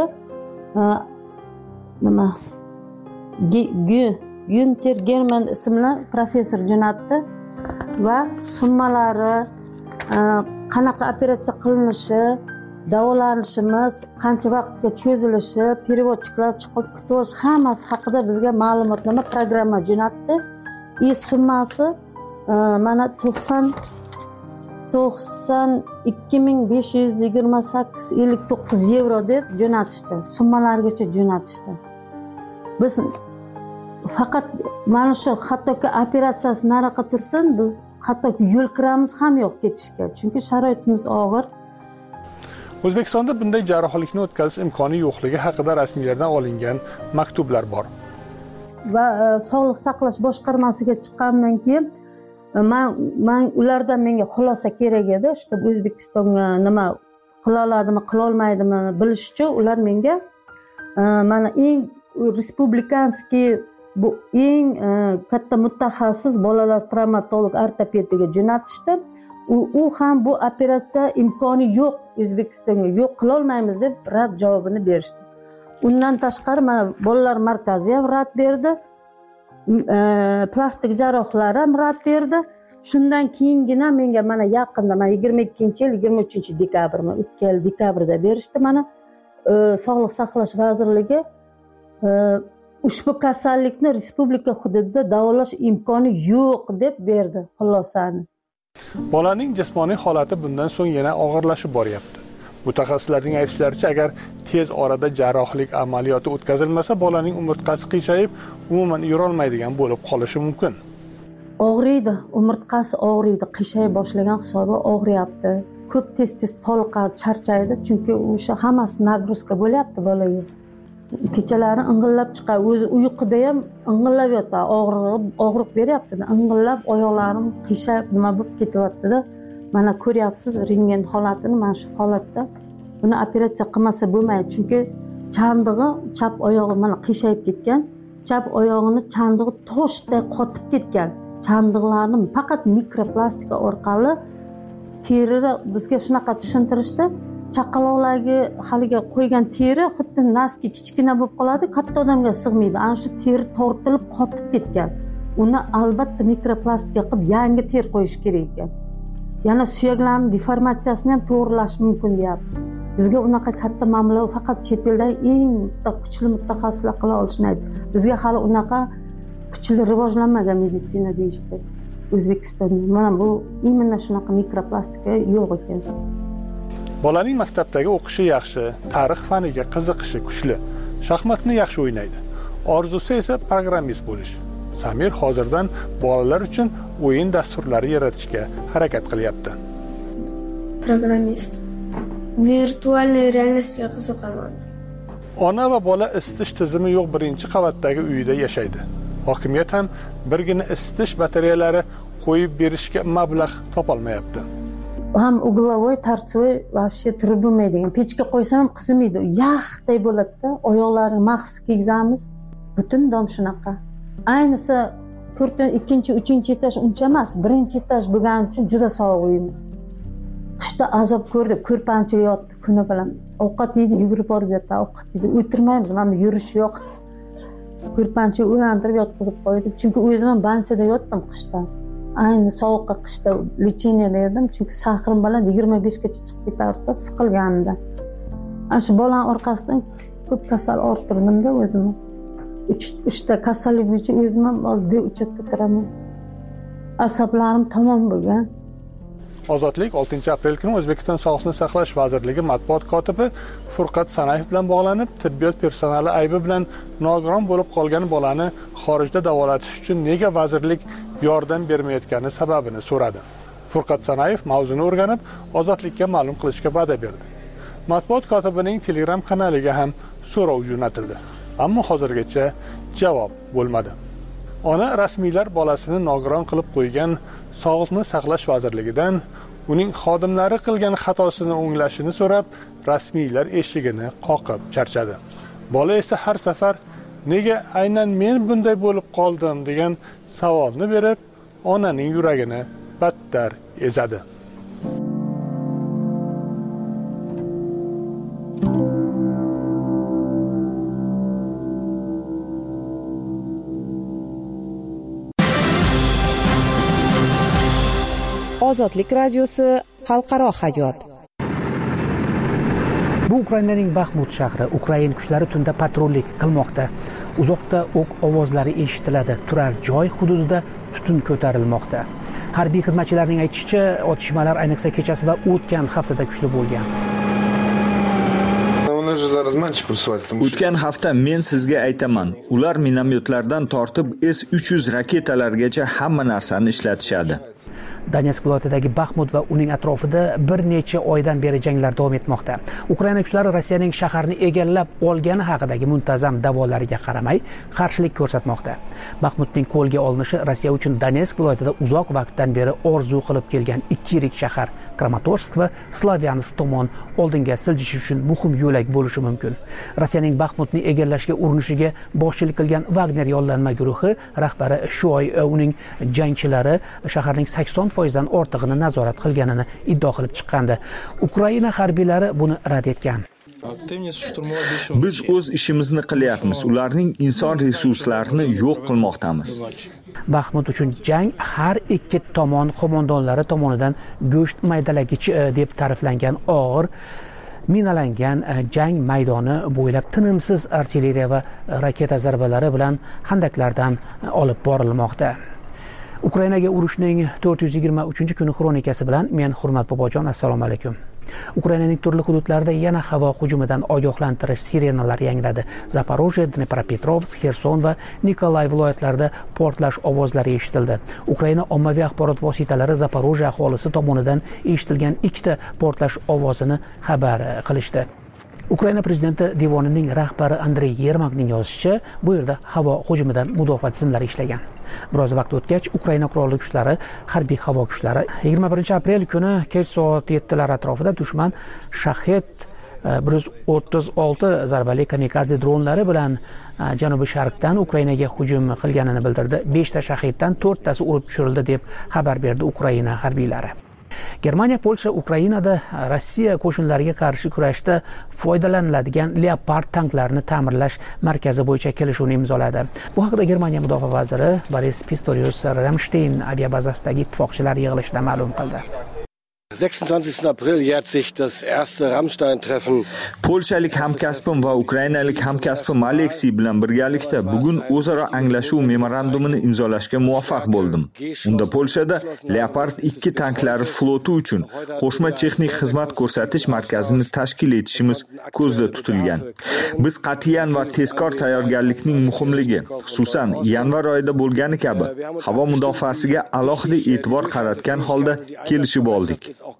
Nima? Günter German ismli professor jo'natdi va summalari, qanaqa operatsiya qilinishi, davolanishimiz, qancha vaqtga cho'zilishi, переводчиклар chiqib kutish hammasi haqida bizga ma'lumotnoma programma jo'natdi. И summasi mana to'qson to'qson ikki ming besh yuz yigirma sakkiz ellik to'qqiz yevro deb jo'natishdi. Summalargacha jo'natishdi. Biz faqat mana shu hattoki operatsiyasi nariga tursin, biz hattoki yo'l kiramiz ham yo'q ketishga, chunki sharoitimiz og'ir. O'zbekistonda bunday jarrohlikni o'tkazish imkoni yo'qligi haqida rasmiylardan olingan maktublar bor. Va sog'liq saqlash boshqarmasiga chiqqandan keyin men men ulardan menga xulosa kerak edi, shu O'zbekistonga nima qila oladimi, qila olmaydimi bilish uchun ular menga mana eng respublikanskiy bu eng katta mutaxassis bolalar travmatolog ortopediga jo'natishdi. u u ham bu operatsiya imkoni yo'q, O'zbekistonga yo'q, qila olmaymiz deb rad javobini berishdi. Undan tashqari mana bolalar markazi ham rad berdi, e, plastik jarrohlar ham rad berdi. Shundan keyingina menga mana yaqinda mana yigirma ikkinchi yil yigirma uchinchi dekabr, o'tgan yil dekabrda berishdi mana e, Sog'liqni saqlash vazirligi e, ushbu kasallikni respublika hududida davolash imkoni yo'q deb berdi xulosani. Bolaning jismoniy holati bundan so'ng yana og'irlashib boryapti. Mutaxassislarning aytishlaricha, agar tez orada jarrohlik amaliyoti o'tkazilmasa, bolaning umurtqasi qiyshayib, umuman yura olmaydigan bo'lib qolishi mumkin. Og'riydi, umurtqasi og'riydi, qiyshayib boshlagan hisobi og'riyapti. Ko'p tez-tez toliqadi, charchaydi, chunki o'sha hammasi nagruzka bo'lyapti bolaga. Kechalari ing'illab chiqadi, o'zi uyquda ham ing'illab yotadi, og'riq og'riq beryapti, ing'illab oyoqlarim qiyshayib nima bo'lib ketyapti-da. Mana ko'ryapsiz rentgen holatini, mana shu holatda. Buni operatsiya qilmasa bo'lmaydi, chunki chandig'i, chap oyog'i mana qiyshayib ketgan, chap oyog'ini chandig'i toshday qotib ketgan. Chandiqlarni faqat mikroplastika orqali teri bizga shunaqa tushuntirishdi. Chaqaloqlarga haliga qo'ygan teri xuddi naski kichkina bo'lib qoladi, katta odamga sig'maydi. Ana shu teri tortilib qotib ketgan. Uni albatta mikroplastika qilib yangi teri qo'yish kerak ekan. Yana suyaklarning deformatsiyasini ham to'g'rilash mumkin deyapti. Bizga unaqa katta mablag' faqat chet eldan eng kuchli mutaxassislar qila olishmaydi. Bizga hali unaqa kuchli rivojlanmagan meditsina deyishdi O'zbekistonda. Mana bu imенно shunaqa mikroplastika yo'q ekan. Bolaning maktabdagi o'qishi yaxshi, tarix faniga qiziqishi kuchli, shaxmatni yaxshi o'ynaydi. Orzusi esa programmist bo'lish. Samir hozirdan bolalar uchun o'yin dasturlari yaratishga harakat qilyapti. Programmist. Virtualniy reallikka qiziqaman. Ona va bola isitish tizimi yo'q birinchi qavatdagi uyida yashaydi. Hokimiyat ham birgina isitish batareyalari qo'yib berishga mablag' topolmayapti. Ham uglovoy, tartsoy вообще turib bo'lmaydigan. Pechga qo'ysam qizimaydi. Yaxday bo'ladi-da, oyoqlarini maxs kiygizamiz. Butun dom shunaqa. Ayniqsa ikkinchi, uchinchi etaj uncha emas, birinchi etaj bo'lgani uchun juda sovuq uyimiz. Qishda azob ko'rdi, ko'rpancha yotdi kuni bilan. Ovqat yeydi, yugurib borib yotadi, ovqat yeydi. O'tirmaymiz, mana yurish yo'q. Ko'rpancha o'rantirib yotqizib qo'ydik. Chunki o'zim ham bansada yotdim qishda. Ayni sovuqqa qishda lecheniya edim, chunki sahrim bilan yigirma besh gacha chiqib ketardi, siqilganimda. Ana shu bolaning orqasidan ko'p kasal orttirdim-da o'zimni. uch ta kasallik bo'yicha o'zim ham ozda uchatda turaman. Asablarim tamom bo'lgan. Ozodlik oltinchi aprel kuni O'zbekiston Sog'liqni saqlash vazirligi matbuot kotibi Furqat Sanayev bilan bog'lanib, tibbiyot personali aybi bilan nogiron bo'lib qolgan bolani xorijda davolatish uchun nega vazirlik yordam bermayotgani sababini so'radi. Furqat Sanayev mavzuni o'rganib, Ozodlikka ma'lum qilishga va'da berdi. Matbuot kotibining Telegram kanaliga ham so'rov jo'natildi. Ammo hozirgacha javob bo'lmadi. Ona rasmiylar bolasini nogiron qilib qo'ygan Sog'liqni saqlash vazirligidan uning xodimlari qilgan xatosini o'nglashini so'rab, rasmiylar eshigini qoqib charchadi. Bola esa har safar nega aynan men bunday bo'lib qoldim degan savolni berib, onaning yuragini battar ezadi. Ozodlik radiosi xalqaro hayot. Bu Ukrainaning Baxmut shahri. Ukrain kuchlari tunda patrullik qilmoqda. Uzoqda o'q ovozlari eshitiladi. Turar joy hududida tutun ko'tarilmoqda. Harbiy xizmatchilarning aytishicha, otishmalar ayniqsa kechasi va o'tgan haftada kuchli bo'lgan. O'tgan hafta men sizga aytaman, ular minomyotlardan tortib S uch yuz raketalargacha hamma narsani ishlatishadi. Donetsk viloyatidagi Baxmut va uning atrofida bir necha oydan beri janglar davom etmoqda. Ukraina kuchlari Rossiyaning shaharni egallab olgani haqidagi muntazam da'volariga qaramay qarshilik ko'rsatmoqda. Baxmutning qo'lga olinishi Rossiya uchun Donetsk viloyatida uzoq vaqtdan beri orzu qilib kelgan ikki yirik shahar Kramatorsk va Slavyansk tomon oldinga siljishi uchun muhim yo'lak bo'lishi mumkin. Rossiyaning Baxmutni egallashga urinishiga boshchilik qilgan Wagner yollanma guruhi rahbari shu oy uning jangchilari shaharning sakson foizdan ortig'ini nazorat qilganini iddao qilib chiqqandi. Ukraina harbiylari buni rad etgan. Biz o'z ishimizni qilyapmiz, ularning inson resurslarini yo'q qilmoqdamiz. Baxmut uchun jang har ikki tomon qo'mondonlari tomonidan go'sht maydalagich deb ta'riflangan og'ir minalangan jang maydoni bo'ylab tinimsiz artilleriya va raketa zarbalari bilan handaklardan olib borilmoqda. Ukrainaga urushning to'rt yuz yigirma uchinchi kuni xronikasi bilan men Hurmat Bobojon, assalomu alaykum. Ukrainaning turli hududlarida yana havo hujumidan ogohlantirish sirenalari yangradi. Zaporojye, Dnepropetrovsk, Xerson va Nikolay viloyatlarida portlash ovozlari eshitildi. Ukraina ommaviy axborot vositalari Zaporojye aholisi tomonidan eshitilgan ikkita portlash ovozini xabar qilishdi. Ukraina prezidenti devonining rahbari Andrey Yermakning yozishicha, bu yerda havo hujumidan mudofaa tizimlari ishlagan. Biroz vaqt o'tgach, Ukraina qurolli kuchlari, harbiy havo kuchlari yigirma birinchi aprel kuni kech soat yettilar atrofida dushman Shahed bir yuz o'ttiz olti zarbali kamikadze dronlari bilan janubiy sharqdan Ukrainaga hujum qilganini bildirdi. beshta Shaheddan to'rttasi urib tushirildi deb xabar berdi Ukraina harbiylari. Germaniya, Polsha Ukrainada Rossiya qo'shinlariga qarshi kurashda foydalaniladigan Leopard tanklarini ta'mirlash markazi bo'yicha kelishuvni imzoladi. Bu haqda Germaniya mudofaa vaziri Boris Pistorius Ramstein aviabazasidagi ittifoqchilar yig'ilishida ma'lum qildi. sechsundzwanzigsten april jährt sich das erste Rammstein-Treffen. Polshalik hamkasbim va ukrainalik hamkasbim Aleksiy bilan birgalikda bugun o'zaro anglashuv memorandumini imzolashga muvaffaq bo'ldim. Unda Polshada Leopard ikki tanklari floti uchun qo'shma texnik xizmat ko'rsatish markazini tashkil etishimiz ko'zda tutilgan. Biz qat'iyan va tezkor tayyorgarlikning muhimligi, xususan yanvar oyida bo'lgani kabi, havo mudofaasiga alohida e'tibor qaratgan holda kelishib oldik.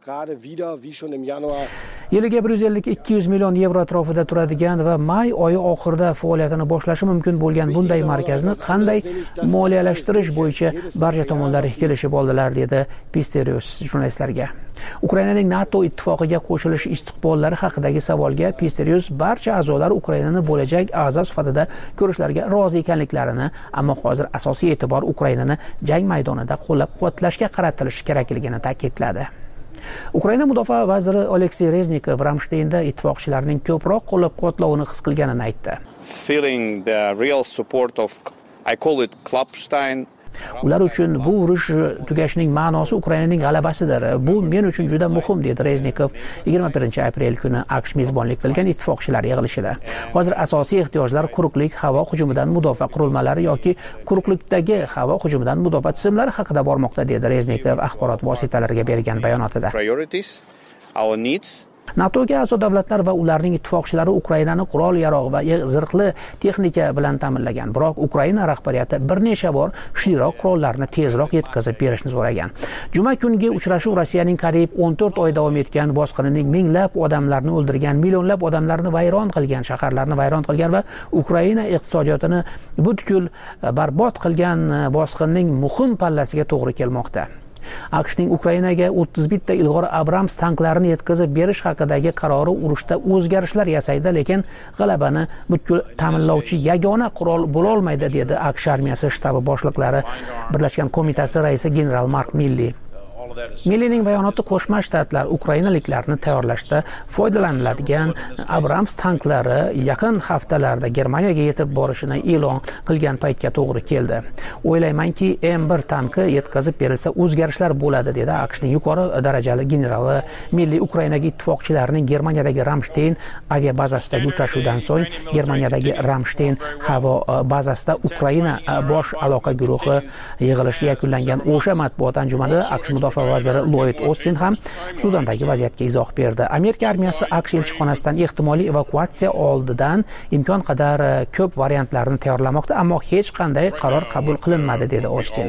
Yiliga bir yuz ellik ikki yuz million yevro atrofida turadigan va may oyi oxirida faoliyatini boshlashi mumkin bo'lgan bunday markazni qanday moliyalashtirish bo'yicha barcha tomonlar kelishib oldilar, dedi Pistorius jurnalistlarga. Ukrainaning NATO ittifoqiga qo'shilish istiqbollari haqidagi savolga Pistorius barcha a'zolar Ukrainani bo'lajak a'zo sifatida ko'rishlariga rozi ekanliklarini, ammo hozir asosiy e'tibor Ukrainani jang maydonida qo'llab-quvvatlashga qaratilishi kerakligini ta'kidladi. Ukraina mudofaa vaziri Oleksiy Reznikov Ramsteynda ittifoqchilarning ko'proq qo'llab-quvvatlovini his qilganini aytdi. Feeling the real support of I call it Klapstein. Ular uchun bu urush tugashining ma'nosi Ukrainaning g'alabasidir. Bu men uchun juda muhim, dedi Reznikov yigirma birinchi aprel kuni AQSh mezbonlik qilgan ittifoqchilar yig'ilishida. Hozir asosiy ehtiyojlar quruqlik, havo hujumidan mudofaa qurilmalari yoki quruqlikdagi havo hujumidan mudofaa tizimlari haqida bormoqda, dedi Reznikov axborot vositalariga bergan bayonotida. Priorities, our needs. NATOga a'zo davlatlar va ularning ittifoqchilari Ukrainani qurol yarog' va zirhli texnika bilan ta'minlagan. Biroq Ukraina rahbariyati bir necha bor kuchliroq qurollarni tezroq yetkazib berishni so'ragan. Juma kungi uchrashuv Rossiyaning qariyb o'n to'rt oy davom etgan bosqinining minglab odamlarni o'ldirgan, millionlab odamlarni vayron qilgan, shaharlarni vayron qilgan va Ukraina iqtisodiyotini butkul barbod qilgan bosqinning muhim pallasiga to'g'ri kelmoqda. AQShning Ukrainaga o'ttiz bitta ilg'or Abrams tanklarini yetkazib berish haqidagi qarori urushda o'zgarishlar yasaydi, lekin g'alabani butkul ta'minlovchi yagona qurol bo'la olmaydi, dedi AQSh armiyasi shtabi boshliqlari Birlashgan qo'mitasi raisi general Mark Milley. Millining bayonoti Qo'shma Shtatlar ukrainaliklarni tayyorlashda foydalaniladigan Abrams tanklari yaqin haftalarda Germaniyaga yetib borishini e'lon qilgan paytga to'g'ri keldi. O'ylaymanki, M bir tanki yetkazib berilsa o'zgarishlar bo'ladi, dedi AQShning yuqori darajali generali. Milliy Ukrainaga ittifoqchilarining Germaniyadagi Ramstein aviabazasidagi uchrashuvdan so'ng Germaniyadagi Ramstein havo bazasida Ukraina bosh aloqa guruhi yig'ilishi yakunlangan. O'sha matbuot anjumanida AQSh mudofaa vaziri Lloyd Austin ham Sudandagi vaziyatga izoh berdi. Amerika armiyasi AQSh elchixonasidan ehtimoliy evakuatsiya oldidan imkon qadar ko'p variantlarni tayyorlamoqda, ammo hech qanday qaror qabul qilinmadi, dedi Austin.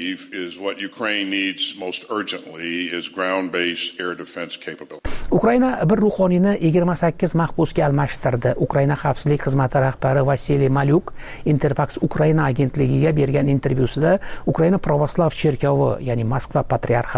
Ukraina bir ruhoniyni yigirma sakkiz mahbusga almashtirdi. Ukraina xavfsizlik xizmati rahbari Vasiliy Malyuk Interfax Ukraina agentligiga bergan intervyusida Ukraina pravoslav cherkovi, ya'ni Moskva patriarxati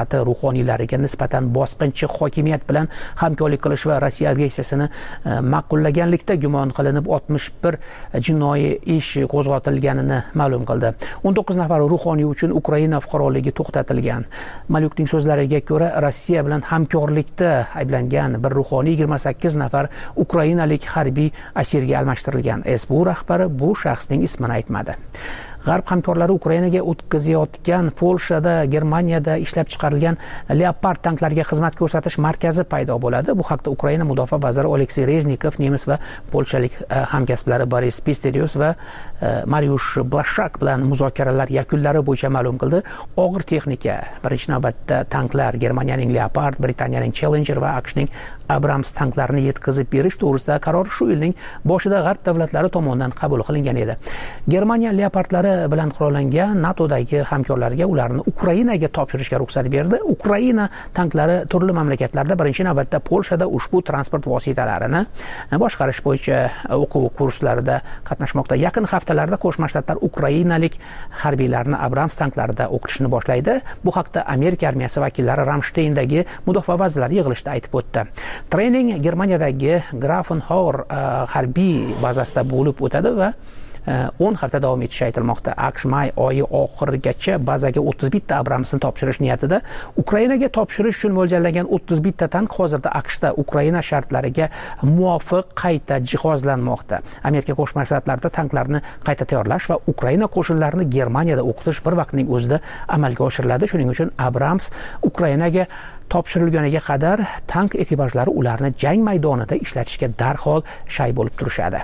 jamoati ruhoniylariga nisbatan bosqinchi hokimiyat bilan hamkorlik qilish va Rossiya agressiyasini ma'qullaganlikda gumon qilinib oltmish bir jinoiy ish qo'zg'atilganini ma'lum qildi. o'n to'qqiz nafar ruhoniy uchun Ukraina fuqaroligi to'xtatilgan. Malyukning so'zlariga ko'ra, Rossiya bilan hamkorlikda ayblangan bir ruhoniy yigirma sakkiz nafar ukrainalik harbiy asirga almashtirilgan. S B U rahbari bu shaxsning ismini aytmadi. G'arb hamkorlari Ukrainaga o'tkazayotgan Polshada, Germaniyada ishlab chiqarilgan Leopard tanklarga xizmat ko'rsatish markazi paydo bo'ladi. Bu haqda Ukraina mudofaa vaziri Oleksiy Reznikov nemis va polshalik hamkasblari Boris Pistorius va Mariusz Blaszak bilan muzokaralar yakunlari bo'yicha ma'lum qildi. Og'ir texnika, birinchi navbatda tanklar, Germaniyaning Leopard, Britaniyaning Challenger va AQShning Abrams tanklarini yetkazib berish to'g'risida qaror shu yilning boshida G'arb davlatlari tomonidan qabul qilingan edi. Germaniya Leopardlari bilan qurollangan NATOdagi hamkorlarga ularni Ukrainaga topshirishga ruxsat berdi. Ukraina tanklari turli mamlakatlarda, birinchi navbatda Polshada ushbu transport vositalarini boshqarish bo'yicha o'quv kurslarida qatnashmoqda. Yaqin haftalarda Qo'shma Shtatlar ukrainalik harbiylarni Abrams tanklarida o'qitishni boshlaydi. Bu haqda Amerika armiyasi vakillari Ramsteyndagi mudofaa vazirlari yig'ilishida aytib o'tdi. Trening Germaniyadagi Grafenhauer harbiy bazasida bo'lib o'tadi va o'n hafta davom etishi aytilmoqda. AQSh may oyi oxirigacha bazaga o'ttiz bitta Abramsni topshirish niyatida. Ukrainaga topshirish uchun mo'ljallangan o'ttiz bitta tank hozirda AQShda Ukraina shartlariga muvofiq qayta jihozlanmoqda. Amerika Qo'shma Shtatlarida tanklarni qayta tayyorlash va Ukraina qo'shinlarini Germaniyada o'qitish bir vaqtning o'zida amalga oshiriladi. Shuning uchun Abrams Ukrainaga topshirilganiga qadar tank ekipajlari ularni jang maydonida ishlatishga darhol shay bo'lib turishadi.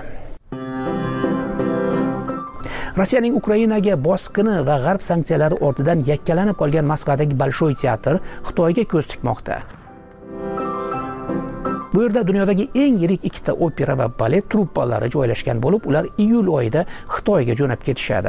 Rossiyaning Ukrainaga bosqini va g'arb sanksiyalari ortidan yakkalanib qolgan Moskvadagi Bolshoy teatr Xitoyga ko'z tikmoqda. Bu yerda dunyodagi eng yirik ikkita opera va balet truppalari joylashgan bo'lib, ular iyul oyida Xitoyga jo'nab ketishadi.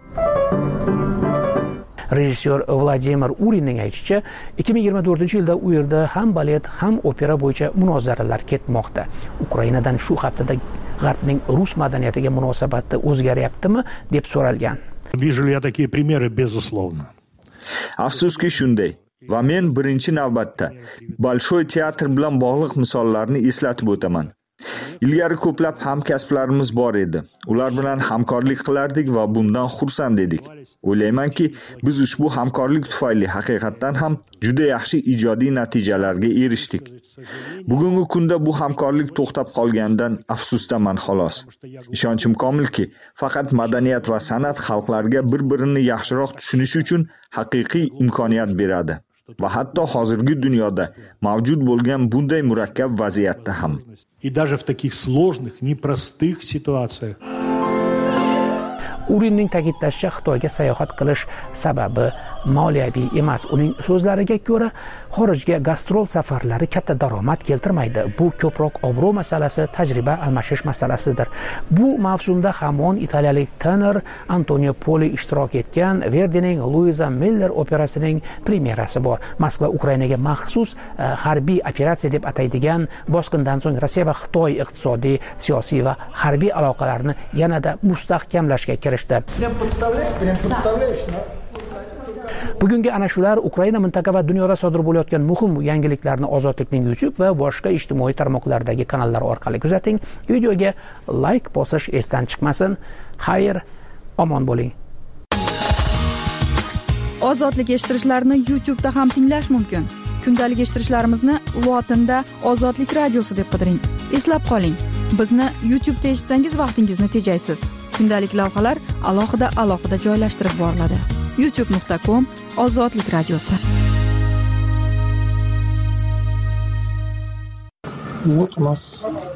Rejissyor Vladimir Urinning aytishicha, ikki ming yigirma to'rtinchi yilda u yerda ham balet, ham opera bo'yicha munozaralar ketmoqda. Ukrainadan shu haftada G'arbning rus madaniyatiga munosabati o'zgaryaptimi deb so'ralgan. Вижу я такие примеры, безусловно. Afsuski shunday. Va men birinchi navbatda Bolshoy teatr bilan bog'liq misollarni eslatib o'taman. Ilgari ko'plab hamkasblarimiz bor edi. Ular bilan hamkorlik qilardik va bundan xursand edik. O'ylaymanki, biz ushbu hamkorlik tufayli haqiqatan ham juda yaxshi ijodiy natijalarga erishdik. Bugungi kunda bu hamkorlik to'xtab qolganidan afsusdaman xolos. Ishonchim komilki, faqat madaniyat va san'at xalqlarga bir-birini yaxshiroq tushunish uchun haqiqiy imkoniyat beradi. Va hatto hozirgi dunyoda mavjud bo'lgan bunday murakkab vaziyatda ham. И даже в таких сложных, непростых ситуациях. Urinning ta'kidlashicha, Xitoyga sayohat qilish sababi moliyaviy emas. Uning so'zlariga ko'ra, xorijga gastrol safarlari katta daromad keltirmaydi. Bu ko'proq obro' masalasi, tajriba almashish masalasidir. Bu mavsumda hamon italiyalik tenor Antonio Poli ishtirok etgan Verdining Luisa Miller operasining premyerasi bor. Moskva Ukrainaga maxsus harbiy operatsiya deb ataydigan bosqindan so'ng Rossiya va Xitoy iqtisodiy, siyosiy va harbiy aloqalarni yanada mustahkamlashga kirishdi. Прям подставляешь, прям подставляешь, да? Bugungi ana shular Ukraina mintaqa va dunyoda sodir bo'layotgan muhim yangiliklarni Ozodlikning YouTube va boshqa ijtimoiy tarmoqlardagi kanallar orqali kuzating. Videoga like bosish esdan chiqmasin. Xayr, omon bo'ling. Ozodlik eshittirishlarni YouTube'da ham tinglash mumkin. Kundalik eshittirishlarimizni lotinda Ozodlik radiosi deb qidiring. Eslab qoling, bizni YouTube'da eshitsangiz vaqtingizni tejaysiz. Kundalik lavhalar alohida alohida joylashtirib boriladi. youtube nuqta com Ozodlik radiosi. Вот у нас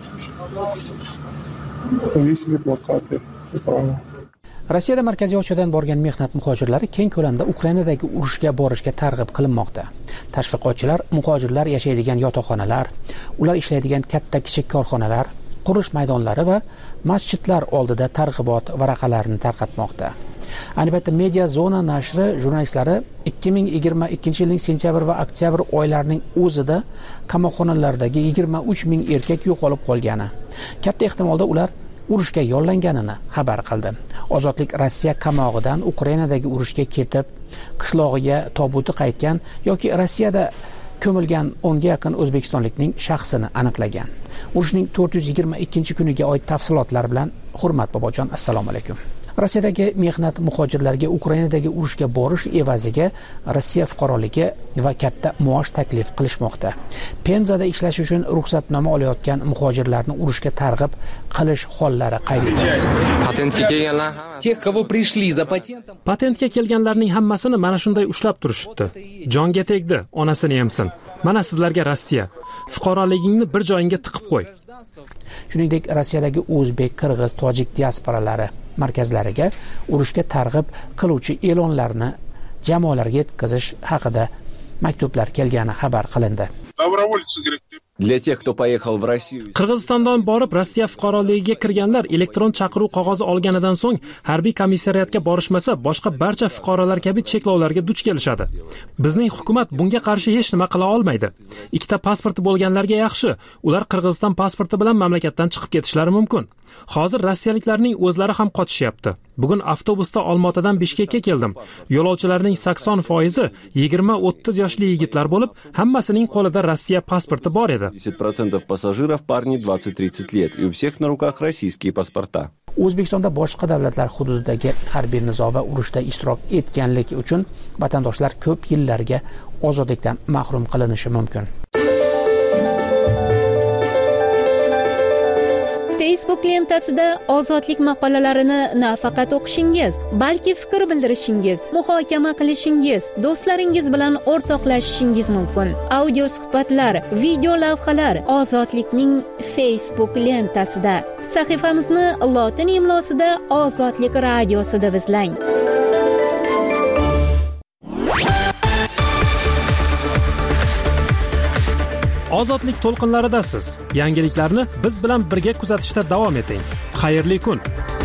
повесили плакаты. Rossiyada Markaziy Osiyodan borgan mehnat muhojirlari keng ko'lamda Ukrainadagi urushga borishga targ'ib qilinmoqda. Tashviqotchilar muhojirlar yashaydigan yotoqxonalar, ular ishlaydigan katta kichik korxonalar, qurish maydonlari va masjidlar oldida targ'ibot varaqalarini tarqatmoqda. Ayni paytda Media Zona nashri jurnalistlari ikki ming yigirma ikkinchi yilning sentyabr va oktyabr oylarining o'zida qamoqxonalardagi yigirma uch ming erkak yo'qolib qolgani, katta ehtimolda ular urushga yollanganini xabar qildi. Ozodlik Rossiya qamog'idan Ukrainadagi urushga ketib, qishlog'iga tobuti qaytgan yoki Rossiyada ko'milgan o'nga yaqin o'zbekistonlikning shaxsini aniqlagan. Urushning to'rt yuz yigirma ikkinchi kuniga oid tafsilotlar bilan Hurmat bobojon, assalomu alaykum. Rossiyadagi mehnat muhojirlarga Ukrainadagi urushga borish evaziga Rossiya fuqaroligi va katta maosh taklif qilishmoqda. Penzada ishlash uchun ruxsatnoma olayotgan muhojirlarni urushga targ'ib qilish hollari qayd etildi. Patentga kelganlarning hammasini mana shunday ushlab turishibdi. Jonga tegdi, onasini yemsin. Mana sizlarga Rossiya. Fuqaroligingni bir joyingga tiqib qo'y. Shuningdek, Rossiyadagi o'zbek, qirg'iz, tojik diasporalari markazlariga urushga targ'ib qiluvchi e'lonlarni jamoalarga yetkazish haqida maktublar kelgani xabar qilindi. Для тех, кто поехал в Россию. Qirg'izistondan borib Rossiya fuqaroligiga kirganlar elektron chaqiruv qog'ozi olganidan so'ng harbiy komissariyatga borishmasa, boshqa barcha fuqarolar kabi cheklovlarga duch kelishadi. Bizning hukumat bunga qarshi hech nima qila olmaydi. Ikkita pasporti bo'lganlarga yaxshi, ular Qirg'iziston pasporti bilan mamlakatdan chiqib ketishlari mumkin. Hozir rossiyaliklarning o'zlari ham qochishyapti. Bugun avtobusda Olmaotadan Bishkekka keldim. Yo'lovchilarning sakson foizi yigirma o'ttiz yoshli yigitlar bo'lib, hammasining qo'lida Rossiya pasporti bor edi. семьдесят процентов пассажиров парни двадцать-тридцать лет, и у всех на руках российские паспорта. O'zbekistonda boshqa davlatlar hududidagi harbiy nizo va urushda ishtirok etganligi uchun vatandoshlar ko'p yillarga ozodlikdan mahrum qilinishi mumkin. Facebook lentasida ozodlik maqolalarini nafaqat o'qishingiz, balki fikr bildirishingiz, muhokama qilishingiz, do'stlaringiz bilan o'rtoqlashishingiz mumkin. Audio suhbatlar, video lavhalar ozodlikning Facebook lentasida. Sahifamizni lotin imlosida Ozodlik radiosi deb izlang. Ozodlik to'lqinlaridasiz. Yangiliklarni biz bilan birga kuzatishda davom eting. Xayrli kun.